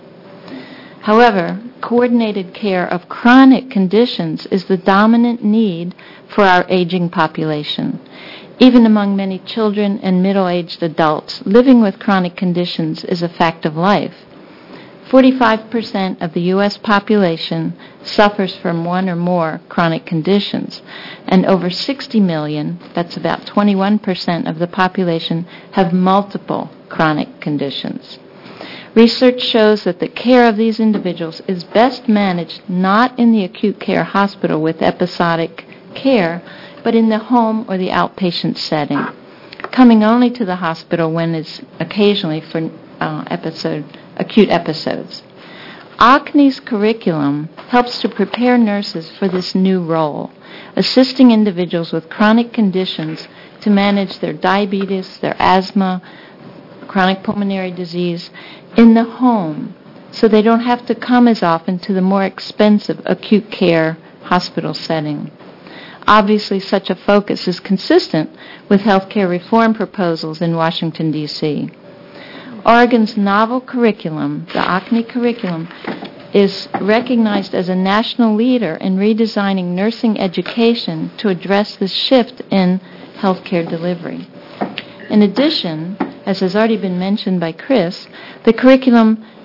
However, coordinated care of chronic conditions is the dominant need for our aging population. Even among many children and middle-aged adults, living with chronic conditions is a fact of life. forty-five percent of the U S population suffers from one or more chronic conditions, and over sixty million, that's about twenty-one percent of the population, have multiple chronic conditions. Research shows that the care of these individuals is best managed not in the acute care hospital with episodic care, but in the home or the outpatient setting, coming only to the hospital when it's occasionally for uh, episode, acute episodes. O C N E's curriculum helps to prepare nurses for this new role, assisting individuals with chronic conditions to manage their diabetes, their asthma, chronic pulmonary disease in the home, so they don't have to come as often to the more expensive acute care hospital setting. Obviously, such a focus is consistent with healthcare reform proposals in Washington, D C Oregon's novel curriculum, the O C N E curriculum, is recognized as a national leader in redesigning nursing education to address this shift in healthcare delivery. In addition, as has already been mentioned by Chris, the curriculum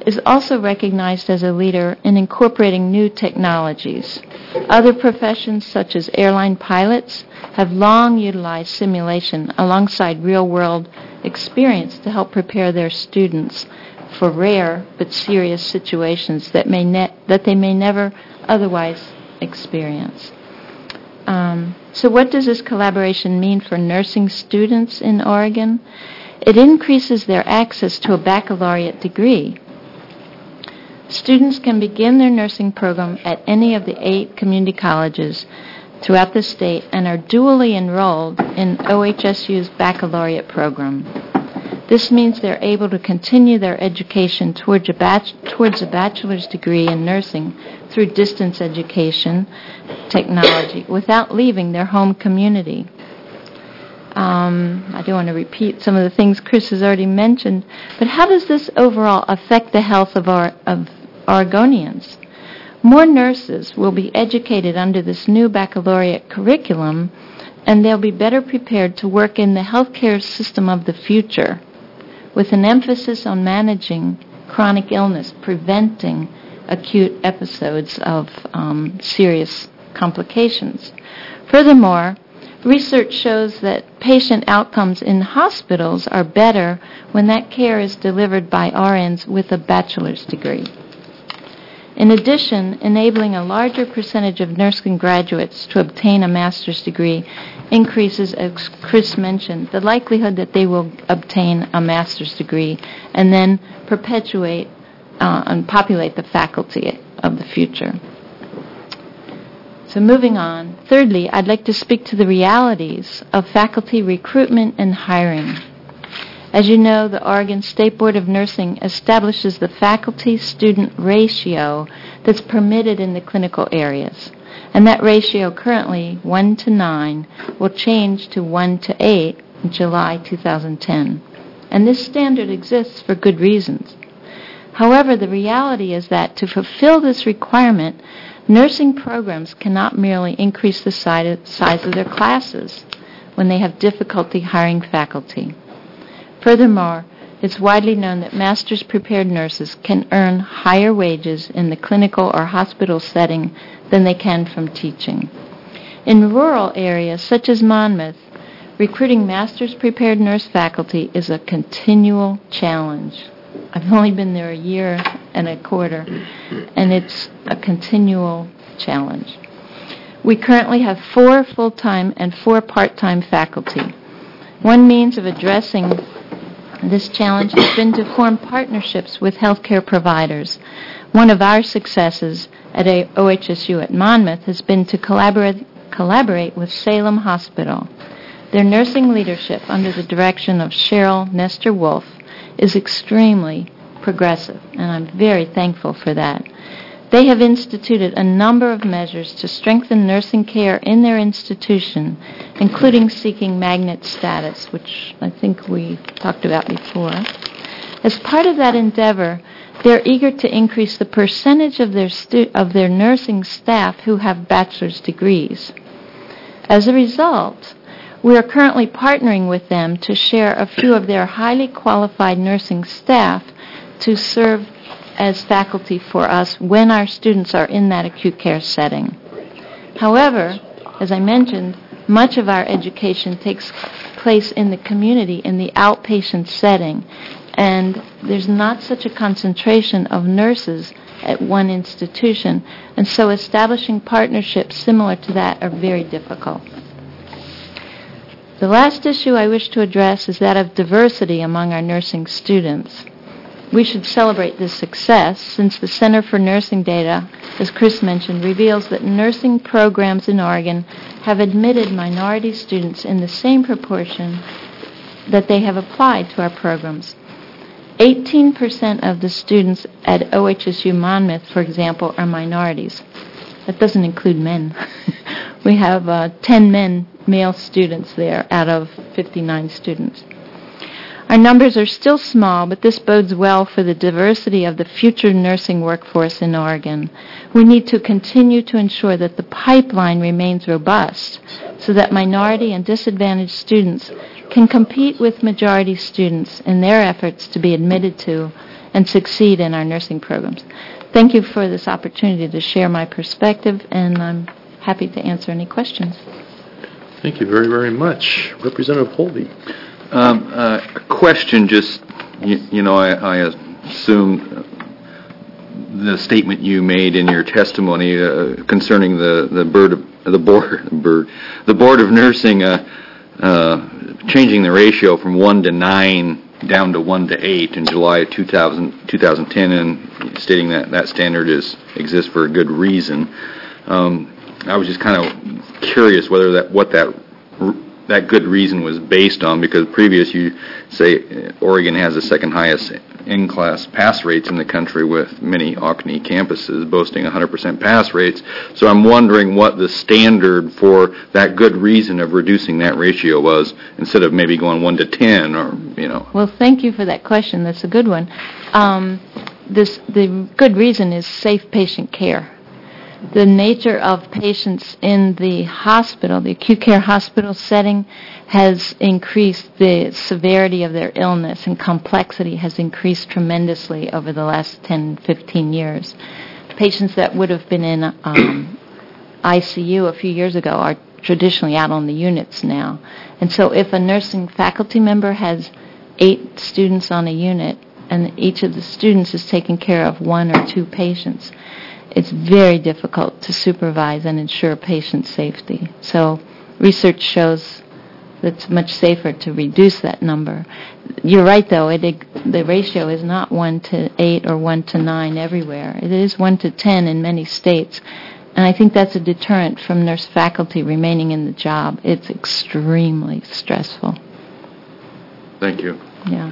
is also recognized as a leader in incorporating new technologies. Other professions, such as airline pilots, have long utilized simulation alongside real-world experience to help prepare their students for rare but serious situations that may ne- that they may never otherwise experience. Um, so what does this collaboration mean for nursing students in Oregon? It increases their access to a baccalaureate degree. Students can begin their nursing program at any of the eight community colleges throughout the state and are dually enrolled in O H S U's baccalaureate program. This means they're able to continue their education towards a, bach- towards a bachelor's degree in nursing through distance education technology without leaving their home community. Um, I don't want to repeat some of the things Chris has already mentioned, but how does this overall affect the health of our of Oregonians? More nurses will be educated under this new baccalaureate curriculum, and they'll be better prepared to work in the healthcare system of the future, with an emphasis on managing chronic illness, preventing acute episodes of um, serious complications. Furthermore, research shows that patient outcomes in hospitals are better when that care is delivered by R Ns with a bachelor's degree. In addition, enabling a larger percentage of nursing graduates to obtain a master's degree increases, as Chris mentioned, the likelihood that they will obtain a master's degree and then perpetuate uh, and populate the faculty of the future. So moving on. Thirdly, I'd like to speak to the realities of faculty recruitment and hiring. As you know, the Oregon State Board of Nursing establishes the faculty-student ratio that's permitted in the clinical areas. And that ratio currently, one to nine, will change to one to eight in July two thousand ten. And this standard exists for good reasons. However, the reality is that to fulfill this requirement, nursing programs cannot merely increase the size of their classes when they have difficulty hiring faculty. Furthermore, it's widely known that master's prepared nurses can earn higher wages in the clinical or hospital setting than they can from teaching. In rural areas such as Monmouth, recruiting master's prepared nurse faculty is a continual challenge. I've only been there a year and a quarter, and it's a continual challenge. We currently have four full-time and four part-time faculty. One means of addressing this challenge has been to form partnerships with healthcare providers. One of our successes at O H S U at Monmouth has been to collaborate, collaborate with Salem Hospital. Their nursing leadership under the direction of Cheryl Nestor Wolf is extremely progressive, and I'm very thankful for that. They have instituted a number of measures to strengthen nursing care in their institution, including seeking magnet status, which I think we talked about before. As part of that endeavor, they're eager to increase the percentage of their stu- of their nursing staff who have bachelor's degrees. As a result, we are currently partnering with them to share a few of their highly qualified nursing staff to serve as faculty for us when our students are in that acute care setting. However, as I mentioned, much of our education takes place in the community in the outpatient setting, and there's not such a concentration of nurses at one institution, and so establishing partnerships similar to that are very difficult. The last issue I wish to address is that of diversity among our nursing students. We should celebrate this success since the Center for Nursing Data, as Chris mentioned, reveals that nursing programs in Oregon have admitted minority students in the same proportion that they have applied to our programs. eighteen percent of the students at O H S U Monmouth, for example, are minorities. That doesn't include men. We have uh, ten men, male students there out of fifty-nine students. Our numbers are still small, but this bodes well for the diversity of the future nursing workforce in Oregon. We need to continue to ensure that the pipeline remains robust so that minority and disadvantaged students can compete with majority students in their efforts to be admitted to and succeed in our nursing programs. Thank you for this opportunity to share my perspective, and I'm happy to answer any questions. Thank you very, very much. Representative Holby. Um, uh, a question, just, you, you know, I, I assume the statement you made in your testimony uh, concerning the the bird of, the board bird the board of nursing uh, uh, changing the ratio from one to nine down to one to eight in July of two thousand, twenty ten, and stating that that standard is exists for a good reason. Um, I was just kind of curious whether that what that that good reason was based on, because previous you say Oregon has the second highest in-class pass rates in the country, with many Oconee campuses boasting one hundred percent pass rates. So I'm wondering what the standard for that good reason of reducing that ratio was, instead of maybe going one to ten, or, you know. Well, thank you for that question. That's a good one. Um, this the good reason is safe patient care. The nature of patients in the hospital, the acute care hospital setting, has increased. The severity of their illness and complexity has increased tremendously over the last ten, fifteen years. Patients that would have been in um, I C U a few years ago are traditionally out on the units now. And so if a nursing faculty member has eight students on a unit, and each of the students is taking care of one or two patients, it's very difficult to supervise and ensure patient safety. So research shows that it's much safer to reduce that number. You're right, though. It, the ratio is not one to eight or one to nine everywhere. It is one to ten in many states. And I think that's a deterrent from nurse faculty remaining in the job. It's extremely stressful. Thank you. Yeah.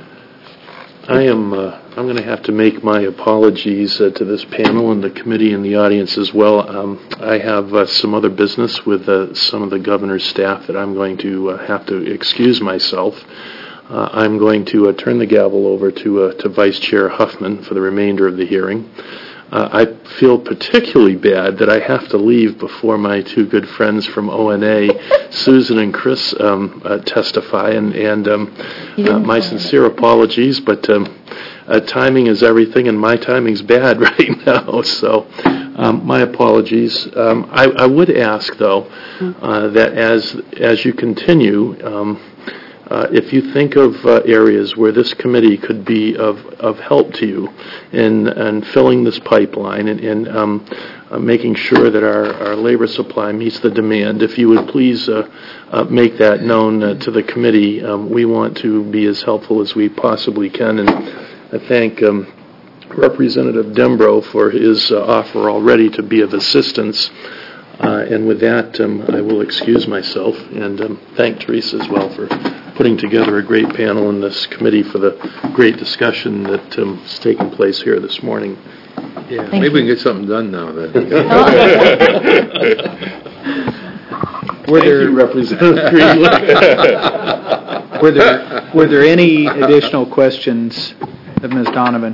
I am. Uh, I'm going to have to make my apologies uh, to this panel and the committee and the audience as well. Um, I have uh, some other business with uh, some of the governor's staff that I'm going to uh, have to excuse myself. Uh, I'm going to uh, turn the gavel over to uh, to Vice Chair Huffman for the remainder of the hearing. Uh, I feel particularly bad that I have to leave before my two good friends from O N A, Susan and Chris, um, uh, testify, and, and um, uh, my sincere apologies, but um, uh, timing is everything, and my timing's bad right now, so um, my apologies. Um, I, I would ask, though, uh, that as as you continue, um, Uh, if you think of uh, areas where this committee could be of, of help to you in, in filling this pipeline and, and um, uh, making sure that our, our labor supply meets the demand, if you would please uh, uh, make that known uh, to the committee. Um, we want to be as helpful as we possibly can. And I thank um, Representative Dembro for his uh, offer already to be of assistance. Uh, and with that, um, I will excuse myself and um, thank Teresa as well for putting together a great panel in this committee for the great discussion that um, has taken place here this morning. Yeah, Thank maybe you. we can get something done now then. Were Thank there, you, Representative Greenwood. were there were there any additional questions of Miz Donovan?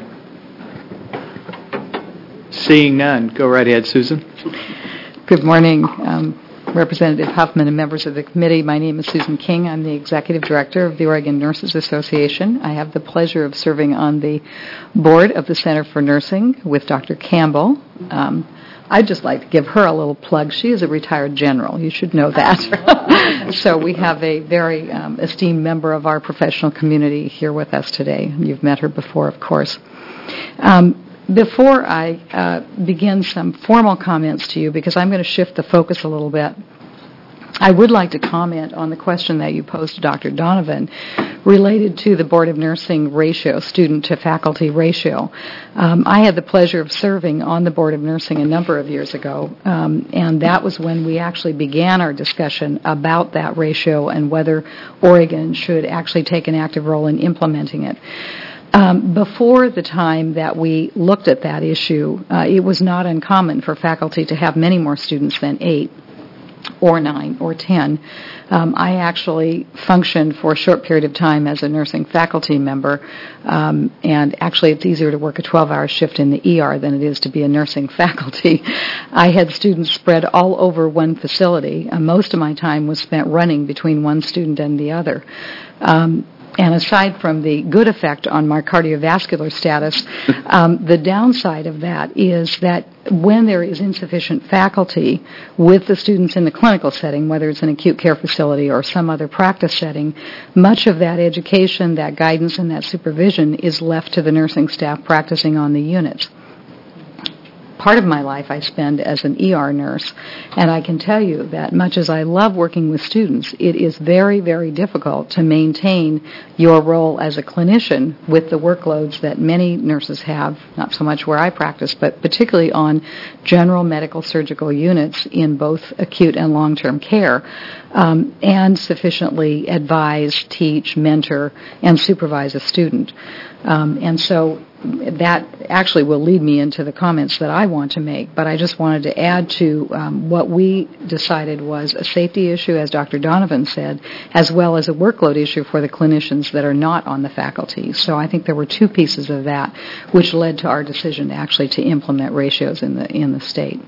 Seeing none, go right ahead, Susan. Good morning, um, Representative Huffman and members of the committee. My name is Susan King. I'm the Executive Director of the Oregon Nurses Association. I have the pleasure of serving on the board of the Center for Nursing with Doctor Campbell. Um, I'd just like to give her a little plug. She is a retired general. You should know that. So we have a very um, esteemed member of our professional community here with us today. You've met her before, of course. Um, Before I uh, begin some formal comments to you, because I'm going to shift the focus a little bit, I would like to comment on the question that you posed to Doctor Donovan related to the Board of Nursing ratio, student-to-faculty ratio. Um, I had the pleasure of serving on the Board of Nursing a number of years ago, um, and that was when we actually began our discussion about that ratio and whether Oregon should actually take an active role in implementing it. Um, before the time that we looked at that issue, uh, it was not uncommon for faculty to have many more students than eight or nine or ten. Um, I actually functioned for a short period of time as a nursing faculty member, um, and actually it's easier to work a twelve-hour shift in the E R than it is to be a nursing faculty. I had students spread all over one facility. Uh, most of my time was spent running between one student and the other. Um, And aside from the good effect on my cardiovascular status, um, the downside of that is that when there is insufficient faculty with the students in the clinical setting, whether it's an acute care facility or some other practice setting, much of that education, that guidance, and that supervision is left to the nursing staff practicing on the units. Part of my life I spend as an E R nurse, and I can tell you that much as I love working with students, it is very, very difficult to maintain your role as a clinician with the workloads that many nurses have, not so much where I practice, but particularly on general medical surgical units in both acute and long-term care, um, and sufficiently advise, teach, mentor, and supervise a student. Um, and so that actually will lead me into the comments that I want to make, but I just wanted to add to um, what we decided was a safety issue, as Doctor Donovan said, as well as a workload issue for the clinicians that are not on the faculty. So I think there were two pieces of that which led to our decision actually to implement ratios in the in the state.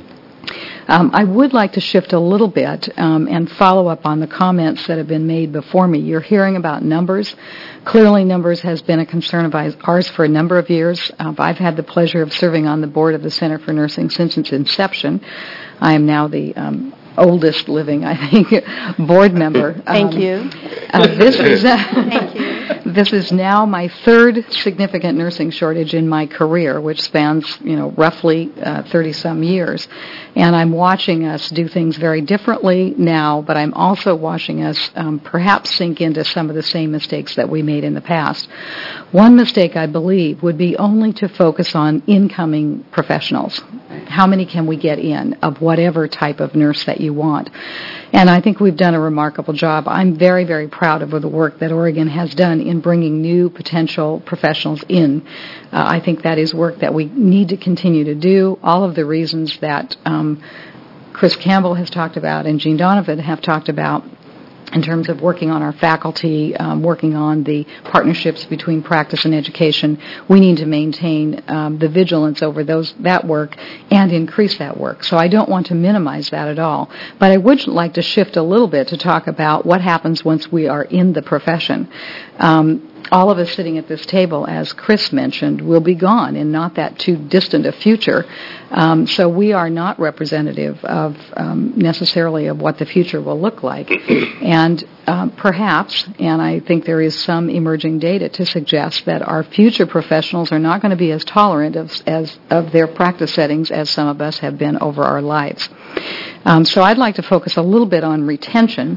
Um, I would like to shift a little bit um, and follow up on the comments that have been made before me. You're hearing about numbers. Clearly, numbers has been a concern of ours for a number of years. Uh, I've had the pleasure of serving on the board of the Center for Nursing since its inception. I am now the um, oldest living, I think, board member. Thank um, you. Uh, this is uh, Thank you. This is now my third significant nursing shortage in my career, which spans, you know, roughly uh, thirty-some years. And I'm watching us do things very differently now, but I'm also watching us um, perhaps sink into some of the same mistakes that we made in the past. One mistake, I believe, would be only to focus on incoming professionals. How many can we get in of whatever type of nurse that you want? And I think we've done a remarkable job. I'm very, very proud of the work that Oregon has done in bringing new potential professionals in. Uh, I think that is work that we need to continue to do. All of the reasons that um, Chris Campbell has talked about and Jean Donovan have talked about in terms of working on our faculty, um, working on the partnerships between practice and education, we need to maintain um, the vigilance over those that work and increase that work. So I don't want to minimize that at all. But I would like to shift a little bit to talk about what happens once we are in the profession. Um, all of us sitting at this table, as Chris mentioned, will be gone in not that too distant a future. Um, so we are not representative of um, necessarily of what the future will look like. And um, perhaps, and I think there is some emerging data to suggest that our future professionals are not going to be as tolerant of, as, of their practice settings as some of us have been over our lives. Um, so I'd like to focus a little bit on retention.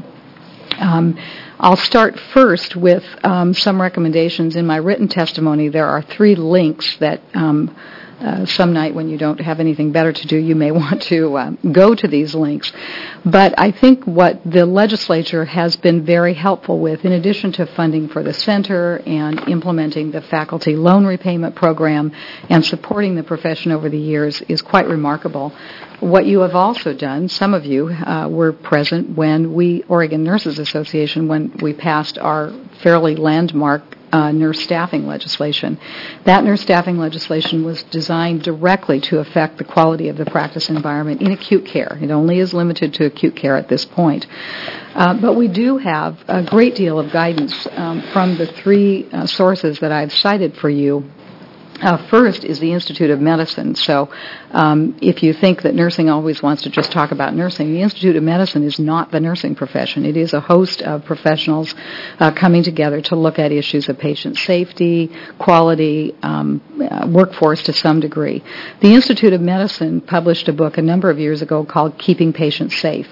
Um, I'll start first with um, some recommendations. In my written testimony, there are three links that um, uh, some night when you don't have anything better to do, you may want to uh, go to these links. But I think what the legislature has been very helpful with, in addition to funding for the center and implementing the faculty loan repayment program and supporting the profession over the years, is quite remarkable. What you have also done, some of you uh, were present when we, Oregon Nurses Association, when we passed our fairly landmark uh, nurse staffing legislation. That nurse staffing legislation was designed directly to affect the quality of the practice environment in acute care. It only is limited to acute care at this point. Uh, but we do have a great deal of guidance um, from the three uh, sources that I've cited for you. Uh, first is the Institute of Medicine. So um, if you think that nursing always wants to just talk about nursing, the Institute of Medicine is not the nursing profession. It is a host of professionals uh, coming together to look at issues of patient safety, quality, um, uh, workforce to some degree. The Institute of Medicine published a book a number of years ago called Keeping Patients Safe.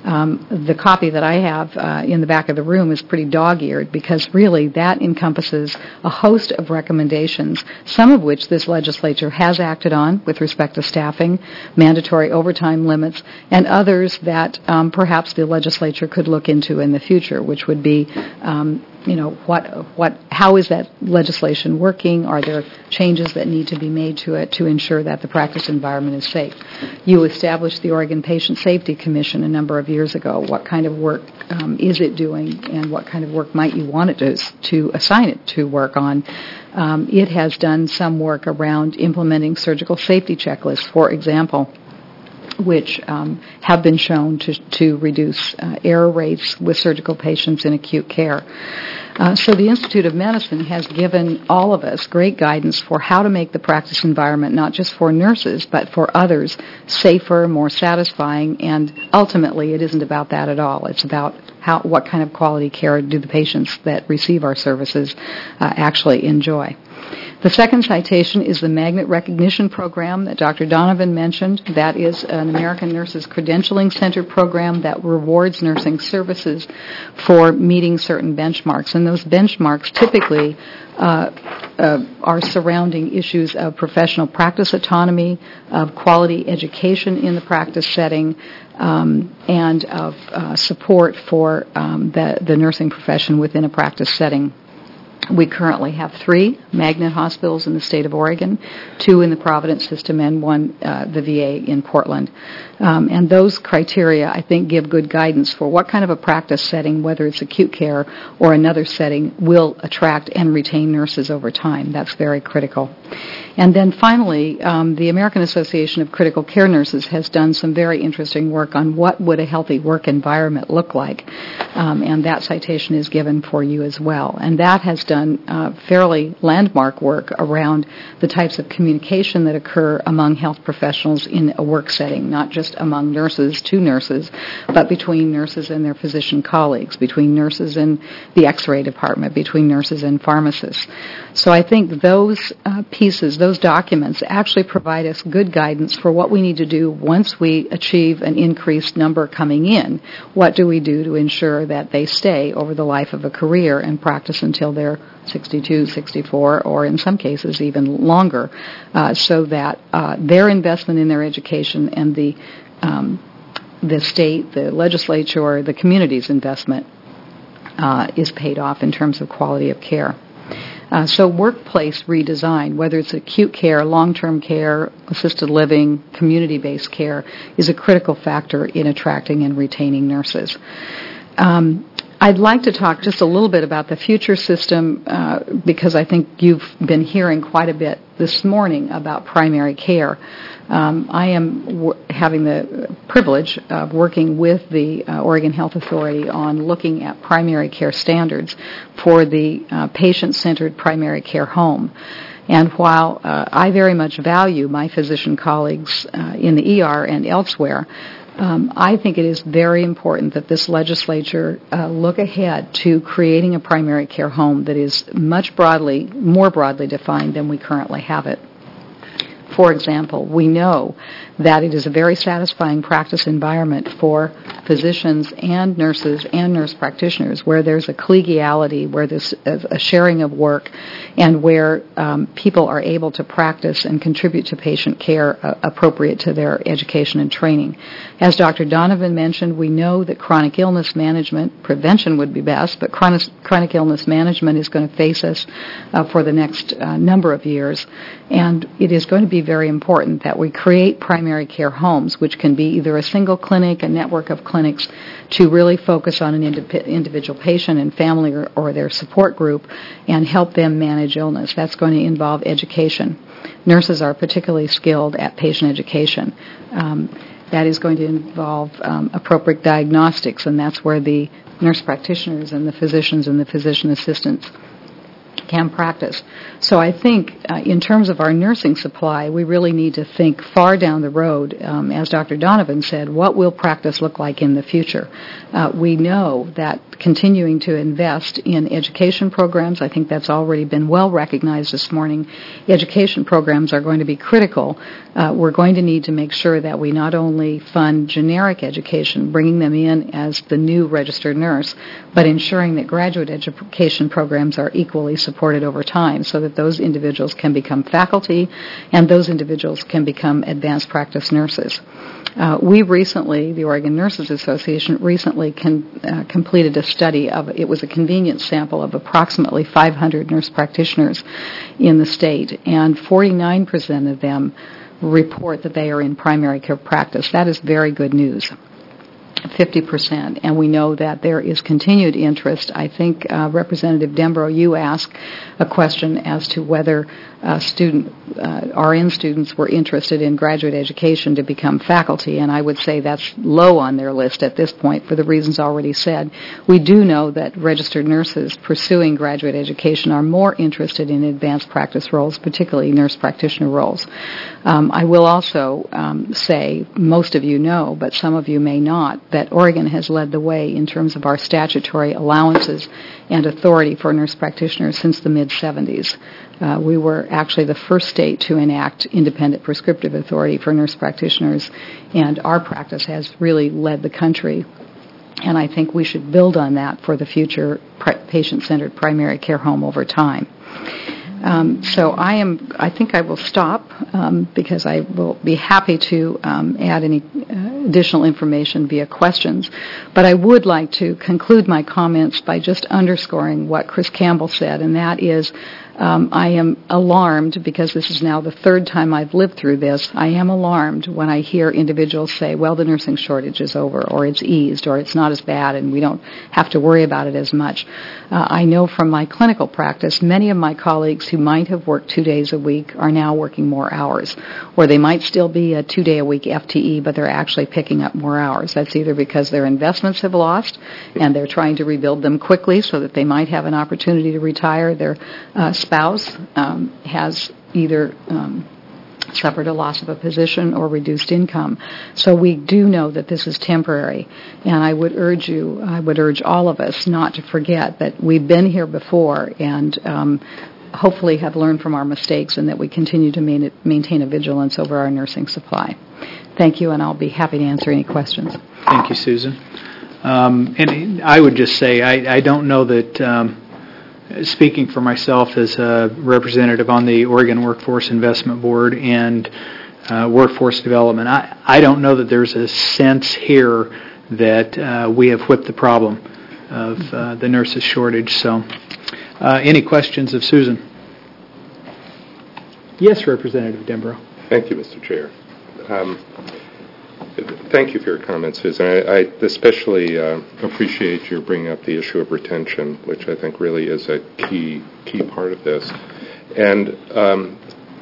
Um, the copy that I have uh, in the back of the room is pretty dog-eared because really that encompasses a host of recommendations, some of which this legislature has acted on with respect to staffing, mandatory overtime limits, and others that um, perhaps the legislature could look into in the future, which would be um, you know, what, what, how is that legislation working? Are there changes that need to be made to it to ensure that the practice environment is safe? You established the Oregon Patient Safety Commission a number of years ago. What kind of work um, is it doing, and what kind of work might you want it to, to assign it to work on? Um, it has done some work around implementing surgical safety checklists, for example. which um, have been shown to, to reduce uh, error rates with surgical patients in acute care. Uh, so the Institute of Medicine has given all of us great guidance for how to make the practice environment, not just for nurses, but for others, safer, more satisfying, and ultimately it isn't about that at all. It's about how, what kind of quality care do the patients that receive our services uh, actually enjoy. The second citation is the Magnet Recognition Program that Doctor Donovan mentioned. That is an American Nurses Credentialing Center program that rewards nursing services for meeting certain benchmarks. And those benchmarks typically uh, uh, are surrounding issues of professional practice autonomy, of quality education in the practice setting, um, and of uh, support for um, the, the nursing profession within a practice setting. We currently have three magnet hospitals in the state of Oregon, two in the Providence system and one, uh, the V A in Portland. Um, and those criteria, I think, give good guidance for what kind of a practice setting, whether it's acute care or another setting, will attract and retain nurses over time. That's very critical. And then finally, um, the American Association of Critical Care Nurses has done some very interesting work on what would a healthy work environment look like. Um, and that citation is given for you as well. And that has done uh, fairly landmark work around the types of communication that occur among health professionals in a work setting, not just among nurses to nurses, but between nurses and their physician colleagues, between nurses and the X-ray department, between nurses and pharmacists. So I think those uh, pieces, those documents actually provide us good guidance for what we need to do once we achieve an increased number coming in. What do we do to ensure that they stay over the life of a career and practice until they're sixty-two, sixty-four, or in some cases even longer, uh, so that uh, their investment in their education and the um, the state, the legislature, the community's investment uh, is paid off in terms of quality of care. Uh, so workplace redesign, whether it's acute care, long-term care, assisted living, community-based care, is a critical factor in attracting and retaining nurses. Um, I'd like to talk just a little bit about the future system uh, because I think you've been hearing quite a bit this morning about primary care. Um, I am w- having the privilege of working with the uh, Oregon Health Authority on looking at primary care standards for the uh, patient-centered primary care home. And while uh, I very much value my physician colleagues uh, in the E R and elsewhere, Um, I think it is very important that this legislature uh, look ahead to creating a primary care home that is much broadly, more broadly defined than we currently have it. For example, we know that it is a very satisfying practice environment for physicians and nurses and nurse practitioners where there's a collegiality, where there's a sharing of work, and where um, people are able to practice and contribute to patient care uh, appropriate to their education and training. As Doctor Donovan mentioned, we know that chronic illness management, prevention would be best, but chronic, chronic illness management is going to face us uh, for the next uh, number of years, and it is going to be very important that we create primary care homes, which can be either a single clinic, a network of clinics, to really focus on an indi- individual patient and family or, or their support group and help them manage illness. That's going to involve education. Nurses are particularly skilled at patient education. Um, that is going to involve um, appropriate diagnostics, and that's where the nurse practitioners and the physicians and the physician assistants can practice. So I think uh, in terms of our nursing supply, we really need to think far down the road. Um, as Doctor Donovan said, what will practice look like in the future? Uh, we know that continuing to invest in education programs, I think that's already been well recognized this morning, education programs are going to be critical. Uh, we're going to need to make sure that we not only fund generic education, bringing them in as the new registered nurse, but ensuring that graduate education programs are equally supported over time so that those individuals can become faculty and those individuals can become advanced practice nurses. Uh, we recently, the Oregon Nurses Association, recently con- uh, completed a study of, it was a convenience sample of approximately five hundred nurse practitioners in the state, and forty-nine percent of them report that they are in primary care practice. That is very good news. fifty percent, and we know that there is continued interest. I think uh, Representative Dembro, you asked a question as to whether uh, student uh, R N students were interested in graduate education to become faculty, and I would say that's low on their list at this point for the reasons already said. We do know that registered nurses pursuing graduate education are more interested in advanced practice roles, particularly nurse practitioner roles. Um, I will also um, say, most of you know, but some of you may not, that Oregon has led the way in terms of our statutory allowances and authority for nurse practitioners since the mid-seventies. Uh, we were actually the first state to enact independent prescriptive authority for nurse practitioners, and our practice has really led the country. And I think we should build on that for the future pre- patient-centered primary care home over time. Um, so I am. I think I will stop um, because I will be happy to um, add any uh, additional information via questions. But I would like to conclude my comments by just underscoring what Chris Campbell said, and that is, Um, I am alarmed because this is now the third time I've lived through this. I am alarmed when I hear individuals say, well, the nursing shortage is over, or it's eased, or it's not as bad, and we don't have to worry about it as much. Uh, I know from my clinical practice, many of my colleagues who might have worked two days a week are now working more hours, or they might still be a two-day-a-week F T E, but they're actually picking up more hours. That's either because their investments have lost, and they're trying to rebuild them quickly so that they might have an opportunity to retire. Their uh, spouse um, has either um, suffered a loss of a position or reduced income. So we do know that this is temporary, and I would urge you, I would urge all of us not to forget that we've been here before and um, hopefully have learned from our mistakes, and that we continue to main, maintain a vigilance over our nursing supply. Thank you, and I'll be happy to answer any questions. Thank you, Susan. Um, and I would just say I, I don't know that... Um, Speaking for myself as a representative on the Oregon Workforce Investment Board and uh, workforce development, I, I don't know that there's a sense here that uh, we have whipped the problem of uh, the nurses shortage. So, uh, any questions of Susan? Yes, Representative Dembro. Thank you, Mister Chair. Um, Thank you for your comments, Susan. I, I especially uh, appreciate your bringing up the issue of retention, which I think really is a key key part of this. And um,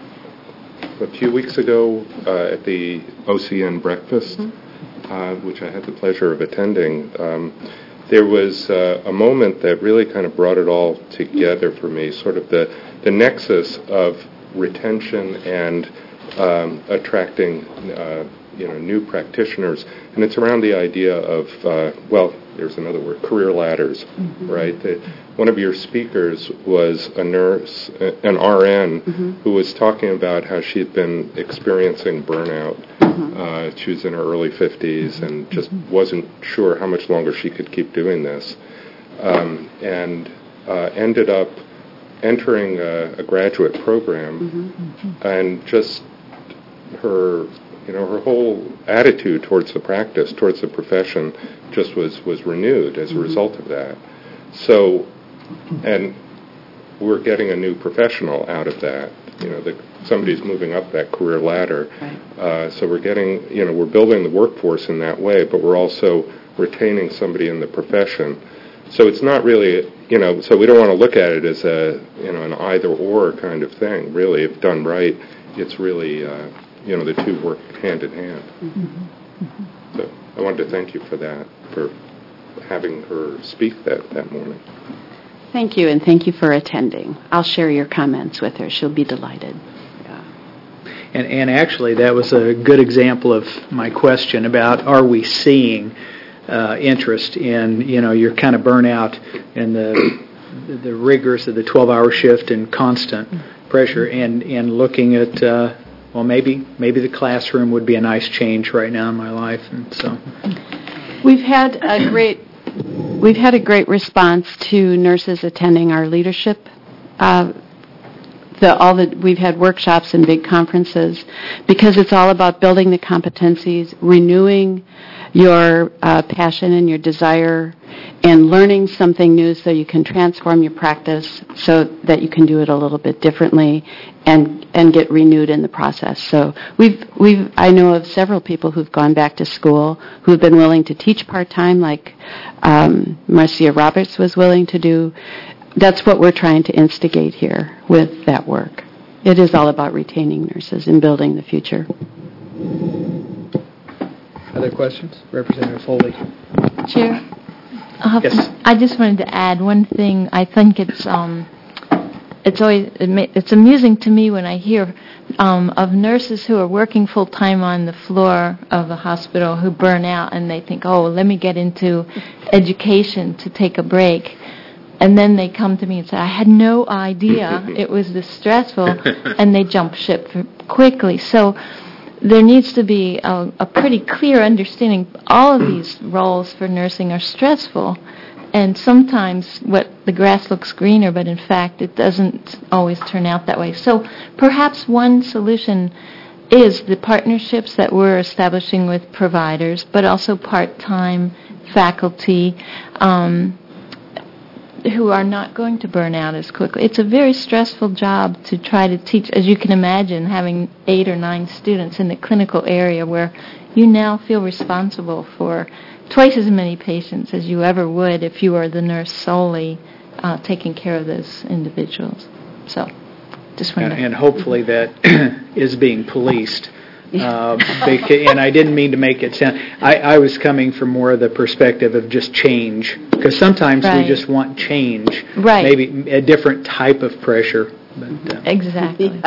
a few weeks ago uh, at the O C N breakfast, mm-hmm. uh, which I had the pleasure of attending, um, there was uh, a moment that really kind of brought it all together for me, sort of the, the nexus of retention and um, attracting uh, you know, new practitioners, and it's around the idea of, uh, well, there's another word, career ladders, mm-hmm. right? The, one of your speakers was a nurse, an R N, mm-hmm. who was talking about how she had been experiencing burnout. Mm-hmm. Uh, she was in her early fifties mm-hmm. and just mm-hmm. wasn't sure how much longer she could keep doing this, um, and uh, ended up entering a, a graduate program, mm-hmm. and just her... You know, her whole attitude towards the practice, towards the profession, just was, was renewed as a mm-hmm. result of that. So, and we're getting a new professional out of that. You know, the, somebody's moving up that career ladder. Right. Uh, so we're getting, you know, we're building the workforce in that way, but we're also retaining somebody in the profession. So it's not really, you know, so we don't want to look at it as a, you know, an either-or kind of thing. Really, if done right, it's really... Uh, you know, the two work hand in hand. Mm-hmm. Mm-hmm. So I wanted to thank you for that, for having her speak that, that morning. Thank you, and thank you for attending. I'll share your comments with her. She'll be delighted. Yeah. And, and actually, that was a good example of my question about are we seeing uh, interest in, you know, your kind of burnout and the, the rigors of the twelve-hour shift and constant pressure, and, and looking at... Uh, Well, maybe maybe the classroom would be a nice change right now in my life, and so we've had a great we've had a great response to nurses attending our leadership uh, the all the we've had workshops and big conferences, because it's all about building the competencies, renewing your uh, passion and your desire, and learning something new so you can transform your practice so that you can do it a little bit differently and and get renewed in the process. So we've we've I know of several people who've gone back to school who've been willing to teach part-time, like um, Marcia Roberts was willing to do. That's what we're trying to instigate here with that work. It is all about retaining nurses and building the future. Other questions? Representative Foley. Chair, uh, Yes. I just wanted to add one thing. I think it's um, it's always it ma- it's amusing to me when I hear um, of nurses who are working full time on the floor of a hospital who burn out and they think, oh, let me get into education to take a break. And then they come to me and say, I had no idea it was this stressful, and they jump ship quickly. So there needs to be a, a pretty clear understanding. All of these roles for nursing are stressful, and sometimes what the grass looks greener, but in fact it doesn't always turn out that way. So perhaps one solution is the partnerships that we're establishing with providers, but also part-time faculty, um, who are not going to burn out as quickly. It's a very stressful job to try to teach, as you can imagine, having eight or nine students in the clinical area where you now feel responsible for twice as many patients as you ever would if you were the nurse solely uh, taking care of those individuals. So, just wanted And, to... and hopefully that is being policed. Uh, beca- and I didn't mean to make it sound... I, I was coming from more of the perspective of just change, because sometimes Right. we just want change. Right. Maybe a different type of pressure. But, uh, Exactly.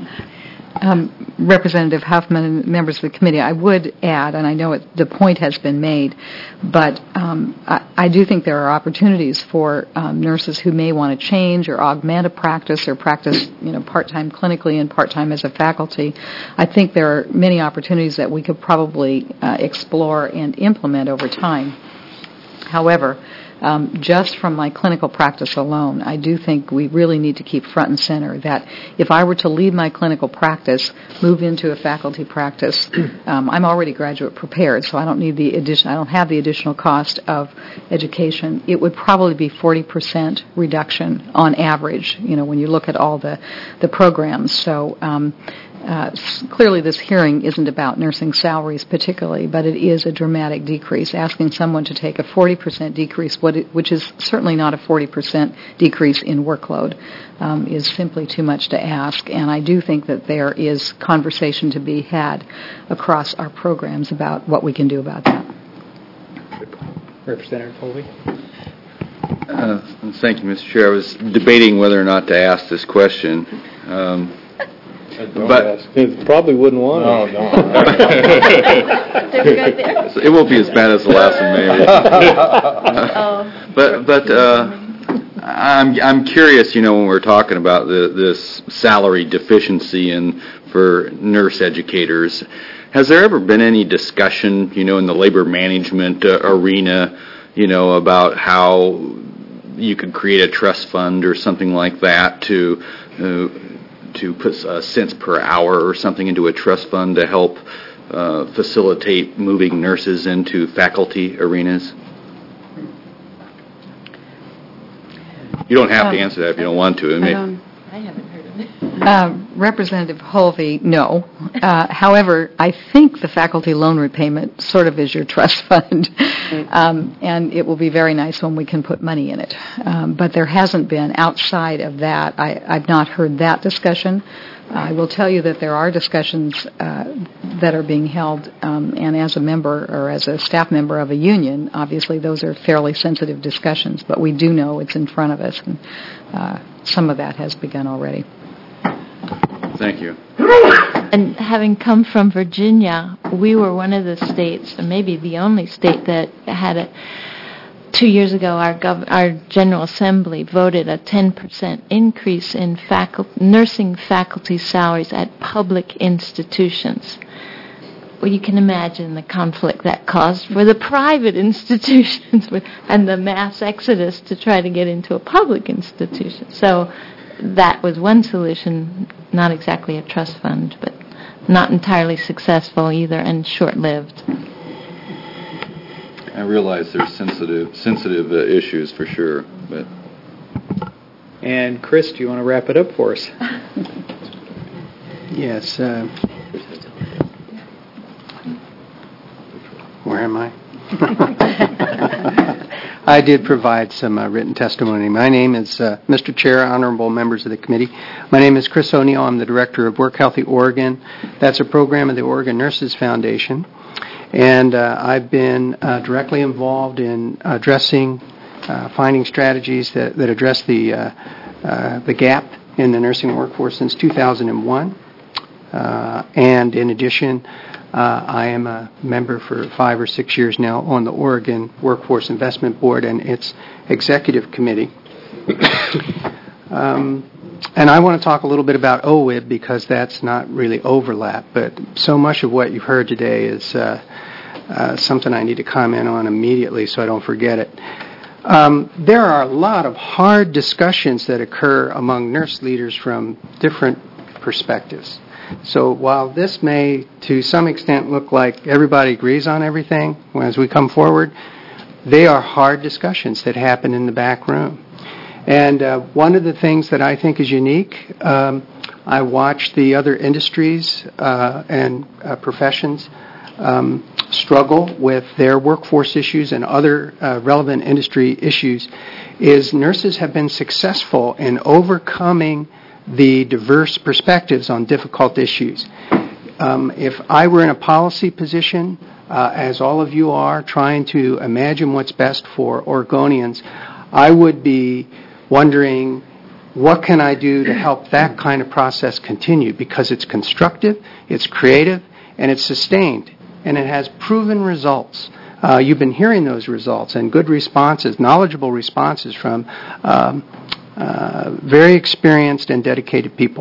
Um, Representative Huffman and members of the committee, I would add, and I know it, the point has been made, but um, I, I do think there are opportunities for um, nurses who may want to change or augment a practice or practice, you know, part-time clinically and part-time as a faculty. I think there are many opportunities that we could probably uh, explore and implement over time. However, Um, just from my clinical practice alone, I do think we really need to keep front and center that if I were to leave my clinical practice, move into a faculty practice, um, I'm already graduate prepared, so I don't need the addition. I don't have the additional cost of education. It would probably be forty percent reduction on average. You know, when you look at all the the programs. So. Um, Uh, clearly, this hearing isn't about nursing salaries particularly, but it is a dramatic decrease. Asking someone to take a forty percent decrease, what it, which is certainly not a forty percent decrease in workload, um, is simply too much to ask. And I do think that there is conversation to be had across our programs about what we can do about that. Representative Foley. Uh, thank you, Mister Chair. I was debating whether or not to ask this question. Um, But it probably wouldn't want to. No, no. It won't be as bad as the last one, maybe. Oh. But but uh, I'm I'm curious. You know, when we're talking about the, this salary deficiency and for nurse educators, has there ever been any discussion, you know, in the labor management uh, arena, you know, about how you could create a trust fund or something like that to uh, to put uh, cents per hour or something into a trust fund to help uh, facilitate moving nurses into faculty arenas? You don't have Um, to answer that if you don't want to. It may- I don't. I haven't heard of it. Uh, Representative Holvey, no. Uh, however, I think the faculty loan repayment sort of is your trust fund, um, and it will be very nice when we can put money in it. Um, but there hasn't been, outside of that, I, I've not heard that discussion. I will tell you that there are discussions uh, that are being held, um, and as a member or as a staff member of a union, obviously those are fairly sensitive discussions, but we do know it's in front of us, and uh, some of that has begun already. Thank you. And having come from Virginia, we were one of the states, or maybe the only state, that had a, two years ago, our, gov- our General Assembly voted a ten percent increase in faculty, nursing faculty salaries at public institutions. Well, you can imagine the conflict that caused for the private institutions with, and the mass exodus to try to get into a public institution. So that was one solution, not exactly a trust fund, but not entirely successful either and short-lived. I realize there's sensitive sensitive uh, issues for sure, but. And Chris, do you want to wrap it up for us? Yes. Uh, where am I? I did provide some uh, written testimony. My name is uh, Mister Chair, honorable members of the committee. My name is Chris O'Neill. I'm the director of Work Healthy Oregon. That's a program of the Oregon Nurses Foundation. And uh, I've been uh, directly involved in addressing, uh, finding strategies that, that address the, uh, uh, the gap in the nursing workforce since two thousand one. Uh, and in addition, Uh, I am a member for five or six years now on the Oregon Workforce Investment Board and its executive committee. um, and I want to talk a little bit about O W I B because that's not really overlap, but so much of what you've heard today is uh, uh, something I need to comment on immediately so I don't forget it. Um, there are a lot of hard discussions that occur among nurse leaders from different perspectives. So while this may, to some extent, look like everybody agrees on everything as we come forward, they are hard discussions that happen in the back room. And uh, one of the things that I think is unique, um, I watch the other industries uh, and uh, professions um, struggle with their workforce issues and other uh, relevant industry issues, is nurses have been successful in overcoming the diverse perspectives on difficult issues. Um, if I were in a policy position, uh, as all of you are, trying to imagine what's best for Oregonians, I would be wondering, what can I do to help that kind of process continue? Because it's constructive, it's creative, and it's sustained, and it has proven results. Uh, you've been hearing those results and good responses, knowledgeable responses from um, Uh, very experienced and dedicated people.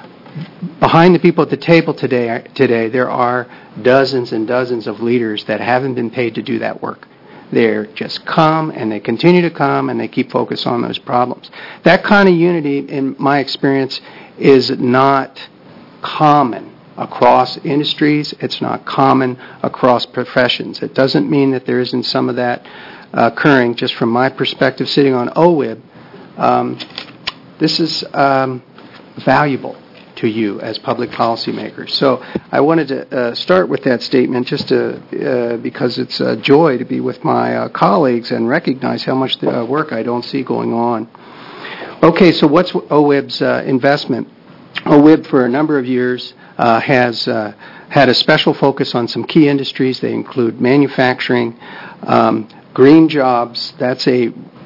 Behind the people at the table today, today, there are dozens and dozens of leaders that haven't been paid to do that work. They're just come and they continue to come and they keep focus on those problems. That kind of unity, in my experience, is not common across industries. It's not common across professions. It doesn't mean that there isn't some of that uh, occurring. Just from my perspective, sitting on O W I B, Um, this is um, valuable to you as public policymakers. So I wanted to uh, start with that statement just to, uh, because it's a joy to be with my uh, colleagues and recognize how much the, uh, work I don't see going on. Okay, so what's O W I B's uh, investment? O W I B for a number of years uh, has uh, had a special focus on some key industries. They include manufacturing, um, green jobs. That's a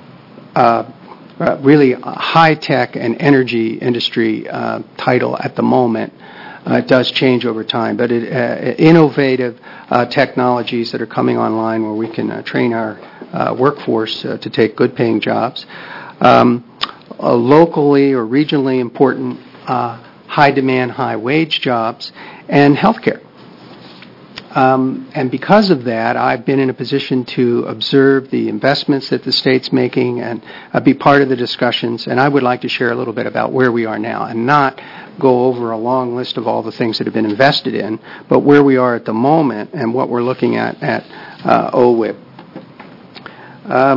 uh, Uh, really high-tech and energy industry uh, title at the moment. Uh, it does change over time, but it, uh, innovative uh, technologies that are coming online where we can uh, train our uh, workforce uh, to take good-paying jobs. Um, uh, locally or regionally important uh, high-demand, high-wage jobs, and healthcare. Um, and because of that, I've been in a position to observe the investments that the state's making and uh, be part of the discussions. And I would like to share a little bit about where we are now and not go over a long list of all the things that have been invested in, but where we are at the moment and what we're looking at at uh, O W I B. Um,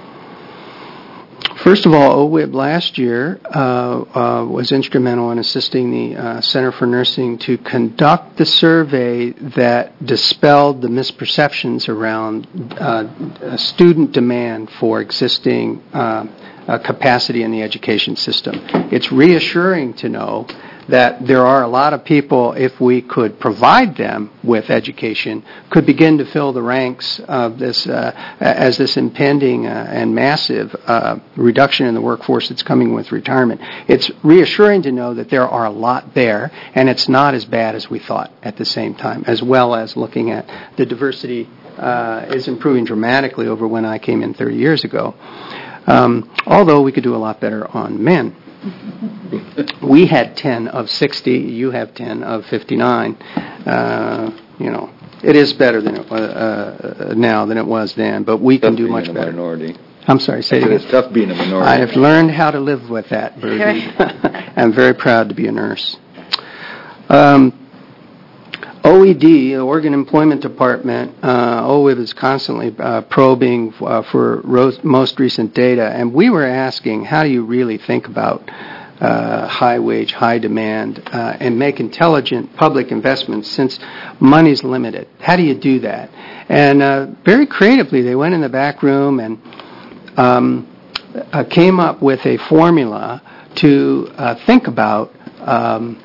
First of all, O W I B last year uh, uh, was instrumental in assisting the uh, Center for Nursing to conduct the survey that dispelled the misperceptions around uh, student demand for existing uh, uh, capacity in the education system. It's reassuring to know that there are a lot of people, if we could provide them with education, could begin to fill the ranks of this uh, as this impending uh, and massive uh, reduction in the workforce that's coming with retirement. It's reassuring to know that there are a lot there, and it's not as bad as we thought at the same time, as well as looking at the diversity uh, is improving dramatically over when I came in thirty years ago. Um, although we could do a lot better on men. We had ten of sixty. You have ten of fifty-nine. Uh, you know, it is better than it was uh, now than it was then, but we can do much better. Minority. I'm sorry, say it again. It's tough being a minority. I have learned how to live with that, Bertie. I'm very proud to be a nurse. Um, O E D, the Oregon Employment Department, uh, O W I B is constantly uh, probing uh, for ro- most recent data, and we were asking, how do you really think about uh, high wage, high demand, uh, and make intelligent public investments since money's limited? How do you do that? And uh, very creatively, they went in the back room and um, uh, came up with a formula to uh, think about um,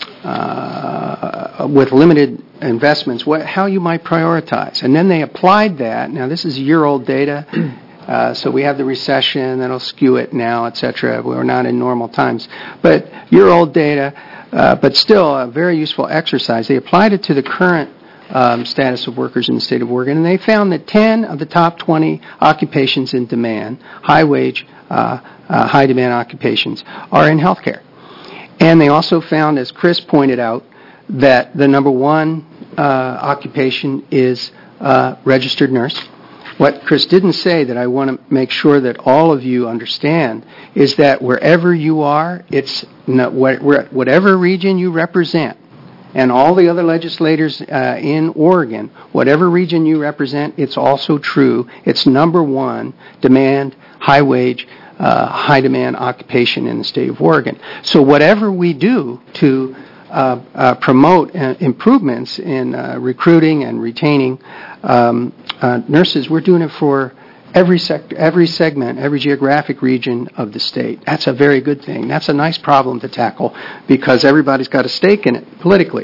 Uh, with limited investments, what, how you might prioritize. And then they applied that. Now, this is year-old data, uh, so we have the recession that'll skew it now, et cetera. We're not in normal times. But year-old data, uh, but still a very useful exercise. They applied it to the current um, status of workers in the state of Oregon, and they found that ten of the top twenty occupations in demand, high-wage, uh, uh, high-demand occupations, are in healthcare. And they also found, as Chris pointed out, that the number one uh, occupation is uh, registered nurse. What Chris didn't say that I want to make sure that all of you understand is that wherever you are, it's not, whatever region you represent, and all the other legislators uh, in Oregon, whatever region you represent, it's also true. It's number one demand, high wage, Uh, high demand occupation in the state of Oregon. So whatever we do to uh, uh, promote uh, improvements in uh, recruiting and retaining um, uh, nurses, we're doing it for every sector, every segment, every geographic region of the state. That's a very good thing. That's a nice problem to tackle because everybody's got a stake in it politically.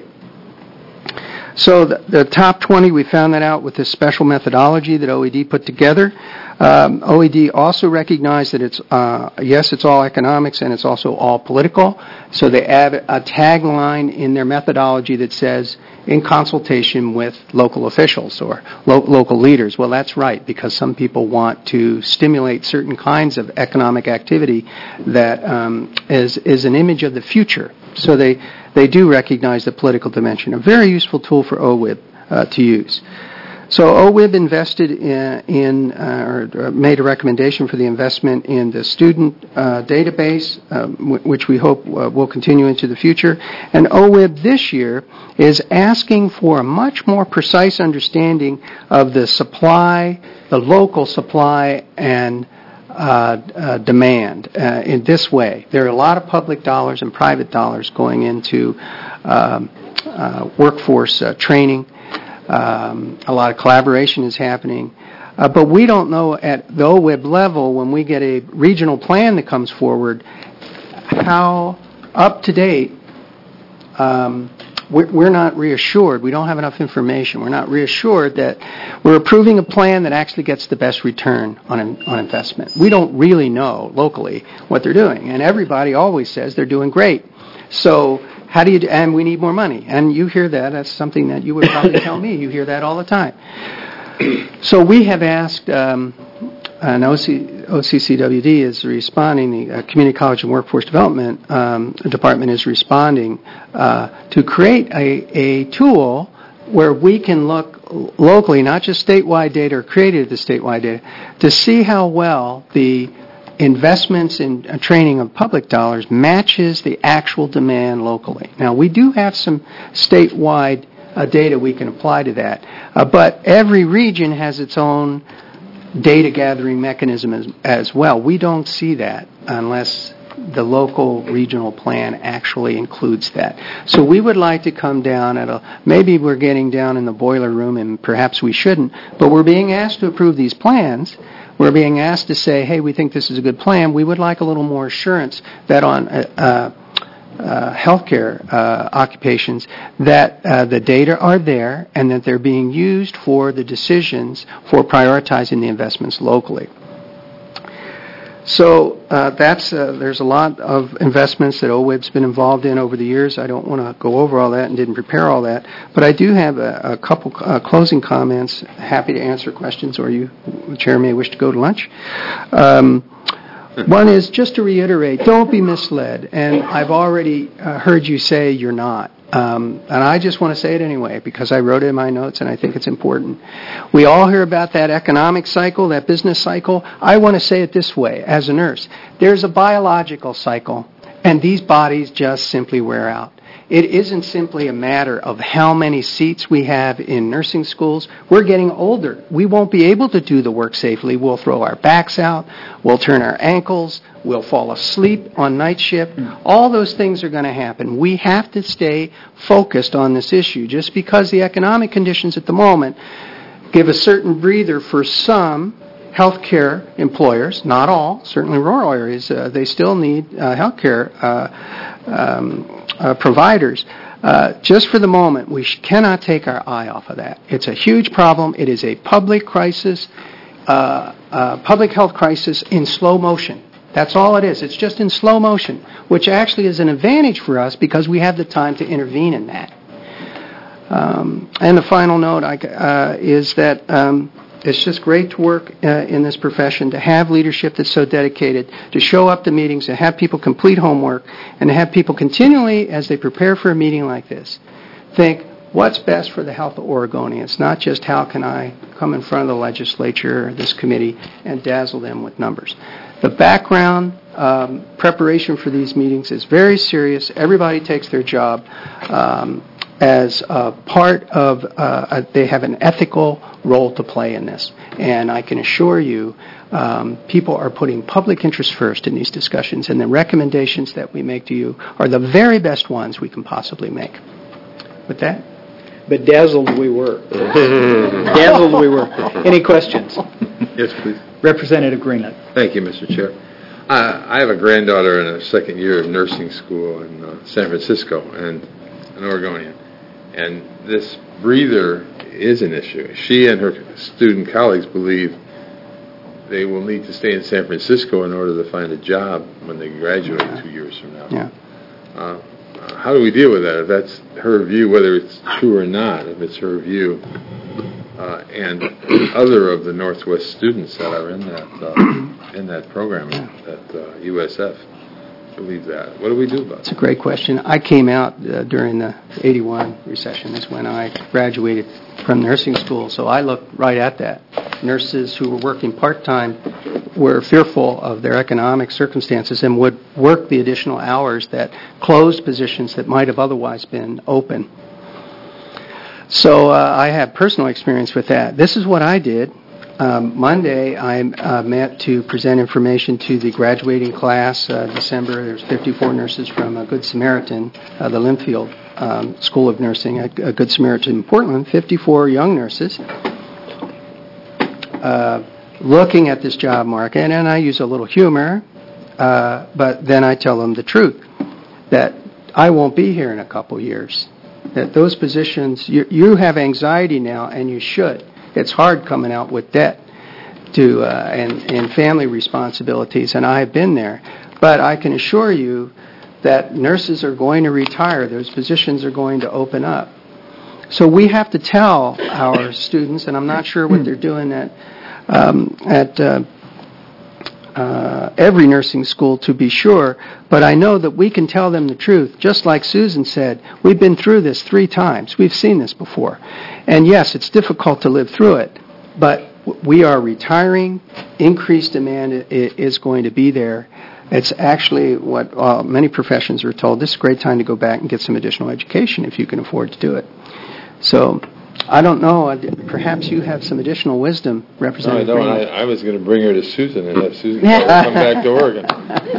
So the, the top twenty, we found that out with this special methodology that O E D put together. Um, O E D also recognized that it's, uh, yes, it's all economics and it's also all political. So they add a tagline in their methodology that says, in consultation with local officials or lo- local leaders. Well, that's right, because some people want to stimulate certain kinds of economic activity that um, is, is an image of the future. So they, they do recognize the political dimension. A very useful tool for O W I B uh, to use. So O W I B invested in, in uh, or made a recommendation for the investment in the student uh, database, um, w- which we hope uh, will continue into the future. And O W I B this year is asking for a much more precise understanding of the supply, the local supply, and Uh, uh, demand uh, in this way. There are a lot of public dollars and private dollars going into um, uh, workforce uh, training. Um, a lot of collaboration is happening. Uh, but we don't know at the O W I B level, when we get a regional plan that comes forward, how up to date um, we're, we're not reassured. We don't have enough information. We're not reassured that we're approving a plan that actually gets the best return on, on investment. We don't really know locally what they're doing. And everybody always says they're doing great. So how do you, do, and we need more money. And you hear that. That's something that you would probably tell me. You hear that all the time. So we have asked, um, and O C C W D is responding, the uh, Community College and Workforce Development um, Department is responding uh, to create a, a tool where we can look locally, not just statewide data or created the statewide data, to see how well the investments in uh, training of public dollars matches the actual demand locally. Now, we do have some statewide uh, data we can apply to that, uh, but every region has its own data gathering mechanism as, as well. We don't see that unless the local regional plan actually includes that. So we would like to come down at a, maybe we're getting down in the boiler room and perhaps we shouldn't, but we're being asked to approve these plans. We're being asked to say, hey, we think this is a good plan. We would like a little more assurance that on uh, uh, uh, healthcare uh, occupations that uh, the data are there and that they're being used for the decisions for prioritizing the investments locally. So uh, that's uh, there's a lot of investments that O W I B's been involved in over the years. I don't want to go over all that and didn't prepare all that, but I do have a, a couple uh, closing comments. Happy to answer questions, or you, the chair, may wish to go to lunch. Um, One is, just to reiterate, don't be misled. And I've already uh, heard you say you're not. Um, and I just want to say it anyway because I wrote it in my notes and I think it's important. We all hear about that economic cycle, that business cycle. I want to say it this way as a nurse. There's a biological cycle, and these bodies just simply wear out. It isn't simply a matter of how many seats we have in nursing schools. We're getting older. We won't be able to do the work safely. We'll throw our backs out. We'll turn our ankles. We'll fall asleep on night shift. All those things are going to happen. We have to stay focused on this issue. Just because the economic conditions at the moment give a certain breather for some healthcare employers, not all, certainly rural areas, uh, they still need uh, healthcare uh, um, uh, providers. Uh, just for the moment, we sh- cannot take our eye off of that. It's a huge problem. It is a public crisis, uh, uh, public health crisis in slow motion. That's all it is. It's just in slow motion, which actually is an advantage for us because we have the time to intervene in that. Um, and the final note I, uh, is that um, it's just great to work uh, in this profession, to have leadership that's so dedicated, to show up to meetings, to have people complete homework, and to have people continually, as they prepare for a meeting like this, think, what's best for the health of Oregonians? Not just how can I come in front of the legislature or this committee and dazzle them with numbers. The background um, preparation for these meetings is very serious. Everybody takes their job um, as a part of, uh, a, they have an ethical role to play in this. And I can assure you, um, people are putting public interest first in these discussions, and the recommendations that we make to you are the very best ones we can possibly make. With that? But dazzled we were. Dazzled we were. Any questions? Yes, please. Representative Greenland. Thank you, Mister Chair. Uh, I have a granddaughter in her second year of nursing school in uh, San Francisco, and an Oregonian. And this breather is an issue. She and her student colleagues believe they will need to stay in San Francisco in order to find a job when they graduate two years from now. Yeah. Uh, how do we deal with that? If that's her view, whether it's true or not, if it's her view, uh, and other of the Northwest students that are in that uh, in that program at uh, U S F believe that. What do we do about it? It's a great question. I came out uh, during the eighty-one recession. Is when I graduated from nursing school, so I looked right at that. Nurses who were working part-time were fearful of their economic circumstances and would work the additional hours that closed positions that might have otherwise been open. So uh, I have personal experience with that. This is what I did. Um, Monday, I uh, met to present information to the graduating class. Uh, December, there's fifty-four nurses from uh, Good Samaritan, uh, the Linfield um, School of Nursing at uh, Good Samaritan in Portland, fifty-four young nurses. Uh, looking at this job market, and I use a little humor, uh, but then I tell them the truth, that I won't be here in a couple years, that those positions, you, you have anxiety now, and you should. It's hard coming out with debt to uh, and, and family responsibilities, and I've been there. But I can assure you that nurses are going to retire. Those positions are going to open up. So we have to tell our students, and I'm not sure what they're doing at um, at uh, uh, every nursing school to be sure, but I know that we can tell them the truth. Just like Susan said, we've been through this three times. We've seen this before. And yes, it's difficult to live through it, but we are retiring. Increased demand is going to be there. It's actually what uh, many professions are told. This is a great time to go back and get some additional education if you can afford to do it. So I don't know. Perhaps you have some additional wisdom, Representative. No, I don't. I, I was going to bring her to Susan and have Susan come back to Oregon.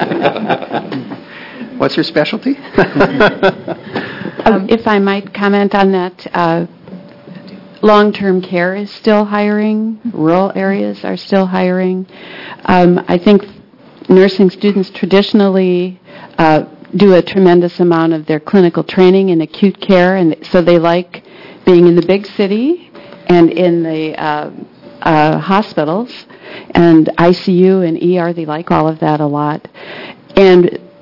What's her specialty? um, if I might comment on that, uh, long-term care is still hiring. Rural areas are still hiring. Um, I think nursing students traditionally uh, do a tremendous amount of their clinical training in acute care, and so they like being in the big city and in the uh, uh, hospitals and I C U and E R. They like all of that a lot. And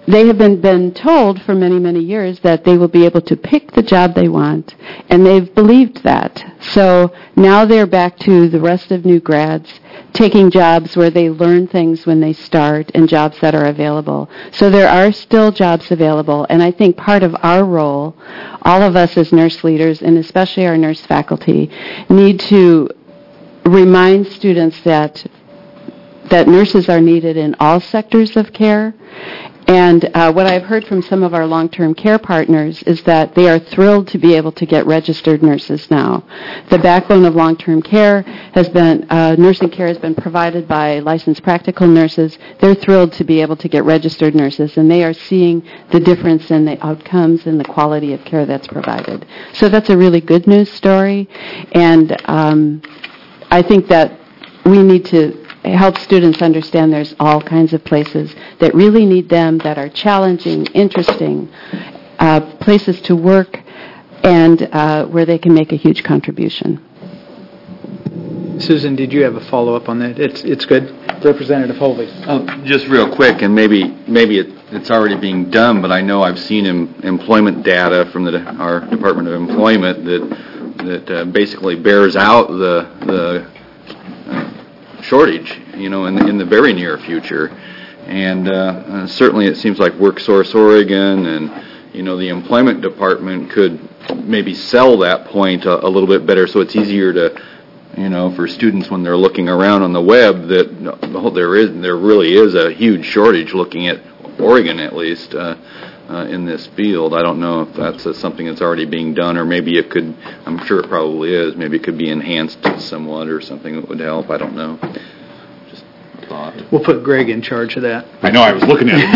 they have been, been told for many, many years that they will be able to pick the job they want, and they've believed that. So now they're back to the rest of new grads, taking jobs where they learn things when they start and jobs that are available. So there are still jobs available, and I think part of our role, all of us as nurse leaders, and especially our nurse faculty, need to remind students that that nurses are needed in all sectors of care. And uh, what I've heard from some of our long-term care partners is that they are thrilled to be able to get registered nurses now. The backbone of long-term care has been, uh, nursing care has been provided by licensed practical nurses. They're thrilled to be able to get registered nurses, and they are seeing the difference in the outcomes and the quality of care that's provided. So that's a really good news story, and um, I think that we need to help students understand there's all kinds of places that really need them, that are challenging, interesting, uh, places to work, and uh, where they can make a huge contribution. Susan, did you have a follow-up on that? It's it's good. Representative Holvey. Oh, just real quick, and maybe maybe it, it's already being done, but I know I've seen em, employment data from the, our Department of Employment that that uh, basically bears out the the shortage, you know, in the, in the very near future. And uh, uh, certainly it seems like WorkSource Oregon and, you know, the employment department could maybe sell that point a, a little bit better, so it's easier to, you know, for students when they're looking around on the web that oh, there is there really is a huge shortage, looking at Oregon at least, uh, uh, in this field. I don't know if that's uh, something that's already being done, or maybe it could, I'm sure it probably is, maybe it could be enhanced somewhat or something that would help. I don't know. Just a thought. We'll put Greg in charge of that. I know, I was looking at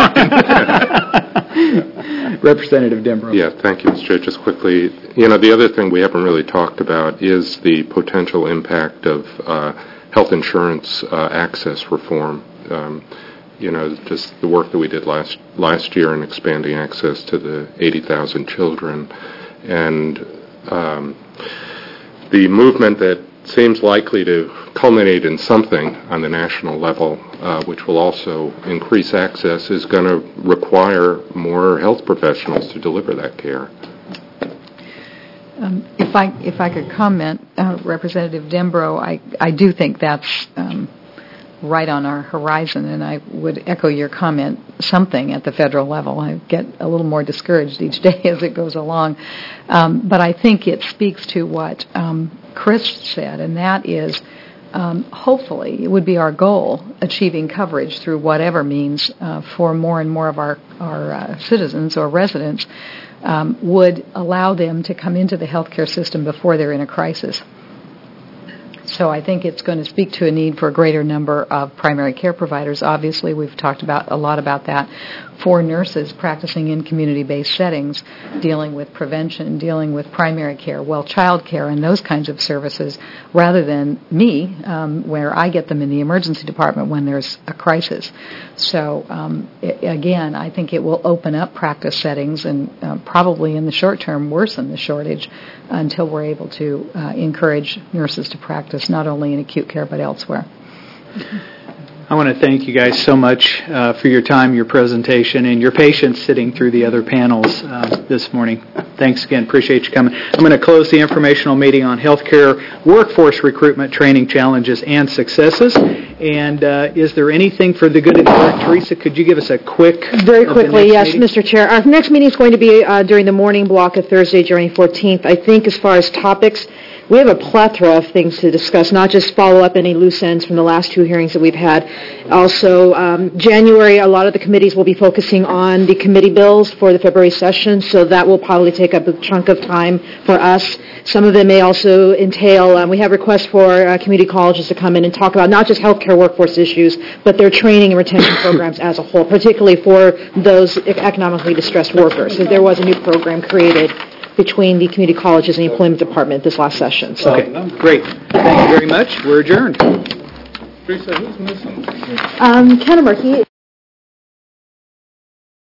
it. Representative Dembro. Yeah, thank you, Mister Chair. Just quickly, you know, the other thing we haven't really talked about is the potential impact of uh, health insurance uh, access reform. Um, you know, just the work that we did last last year in expanding access to the eighty thousand children, and um, the movement that seems likely to culminate in something on the national level, uh, which will also increase access, is going to require more health professionals to deliver that care. Um, if I if I could comment, uh, Representative Dembro, I, I do think that's um, right on our horizon, and I would echo your comment, something at the federal level. I get a little more discouraged each day as it goes along. Um, but I think it speaks to what um, Chris said, and that is um, hopefully it would be our goal, achieving coverage through whatever means uh, for more and more of our, our uh, citizens or residents um, would allow them to come into the healthcare system before they're in a crisis. So I think it's going to speak to a need for a greater number of primary care providers. Obviously, we've talked about a lot about that for nurses practicing in community-based settings, dealing with prevention, dealing with primary care, well, child care, and those kinds of services, rather than me, um, where I get them in the emergency department when there's a crisis. So, um, it, again, I think it will open up practice settings and uh, probably in the short term worsen the shortage until we're able to uh, encourage nurses to practice not only in acute care but elsewhere. I want to thank you guys so much uh, for your time, your presentation, and your patience sitting through the other panels uh, this morning. Thanks again. Appreciate you coming. I'm going to close the informational meeting on healthcare workforce recruitment training challenges and successes. And uh, is there anything for the good of the order? Teresa, could you give us a quick... Very quickly, yes, meeting? Mister Chair. Our next meeting is going to be uh, during the morning block of Thursday, January fourteenth. I think as far as topics, we have a plethora of things to discuss, not just follow up any loose ends from the last two hearings that we've had. Also, um, January, a lot of the committees will be focusing on the committee bills for the February session, so that will probably take up a chunk of time for us. Some of them may also entail, um, we have requests for uh, community colleges to come in and talk about not just healthcare workforce issues, but their training and retention programs as a whole, particularly for those economically distressed workers. So there was a new program created between the community colleges and the employment department this last session. So. Okay, great. Thank you very much. We're adjourned. Teresa, who's missing? Um, Ken Murphy.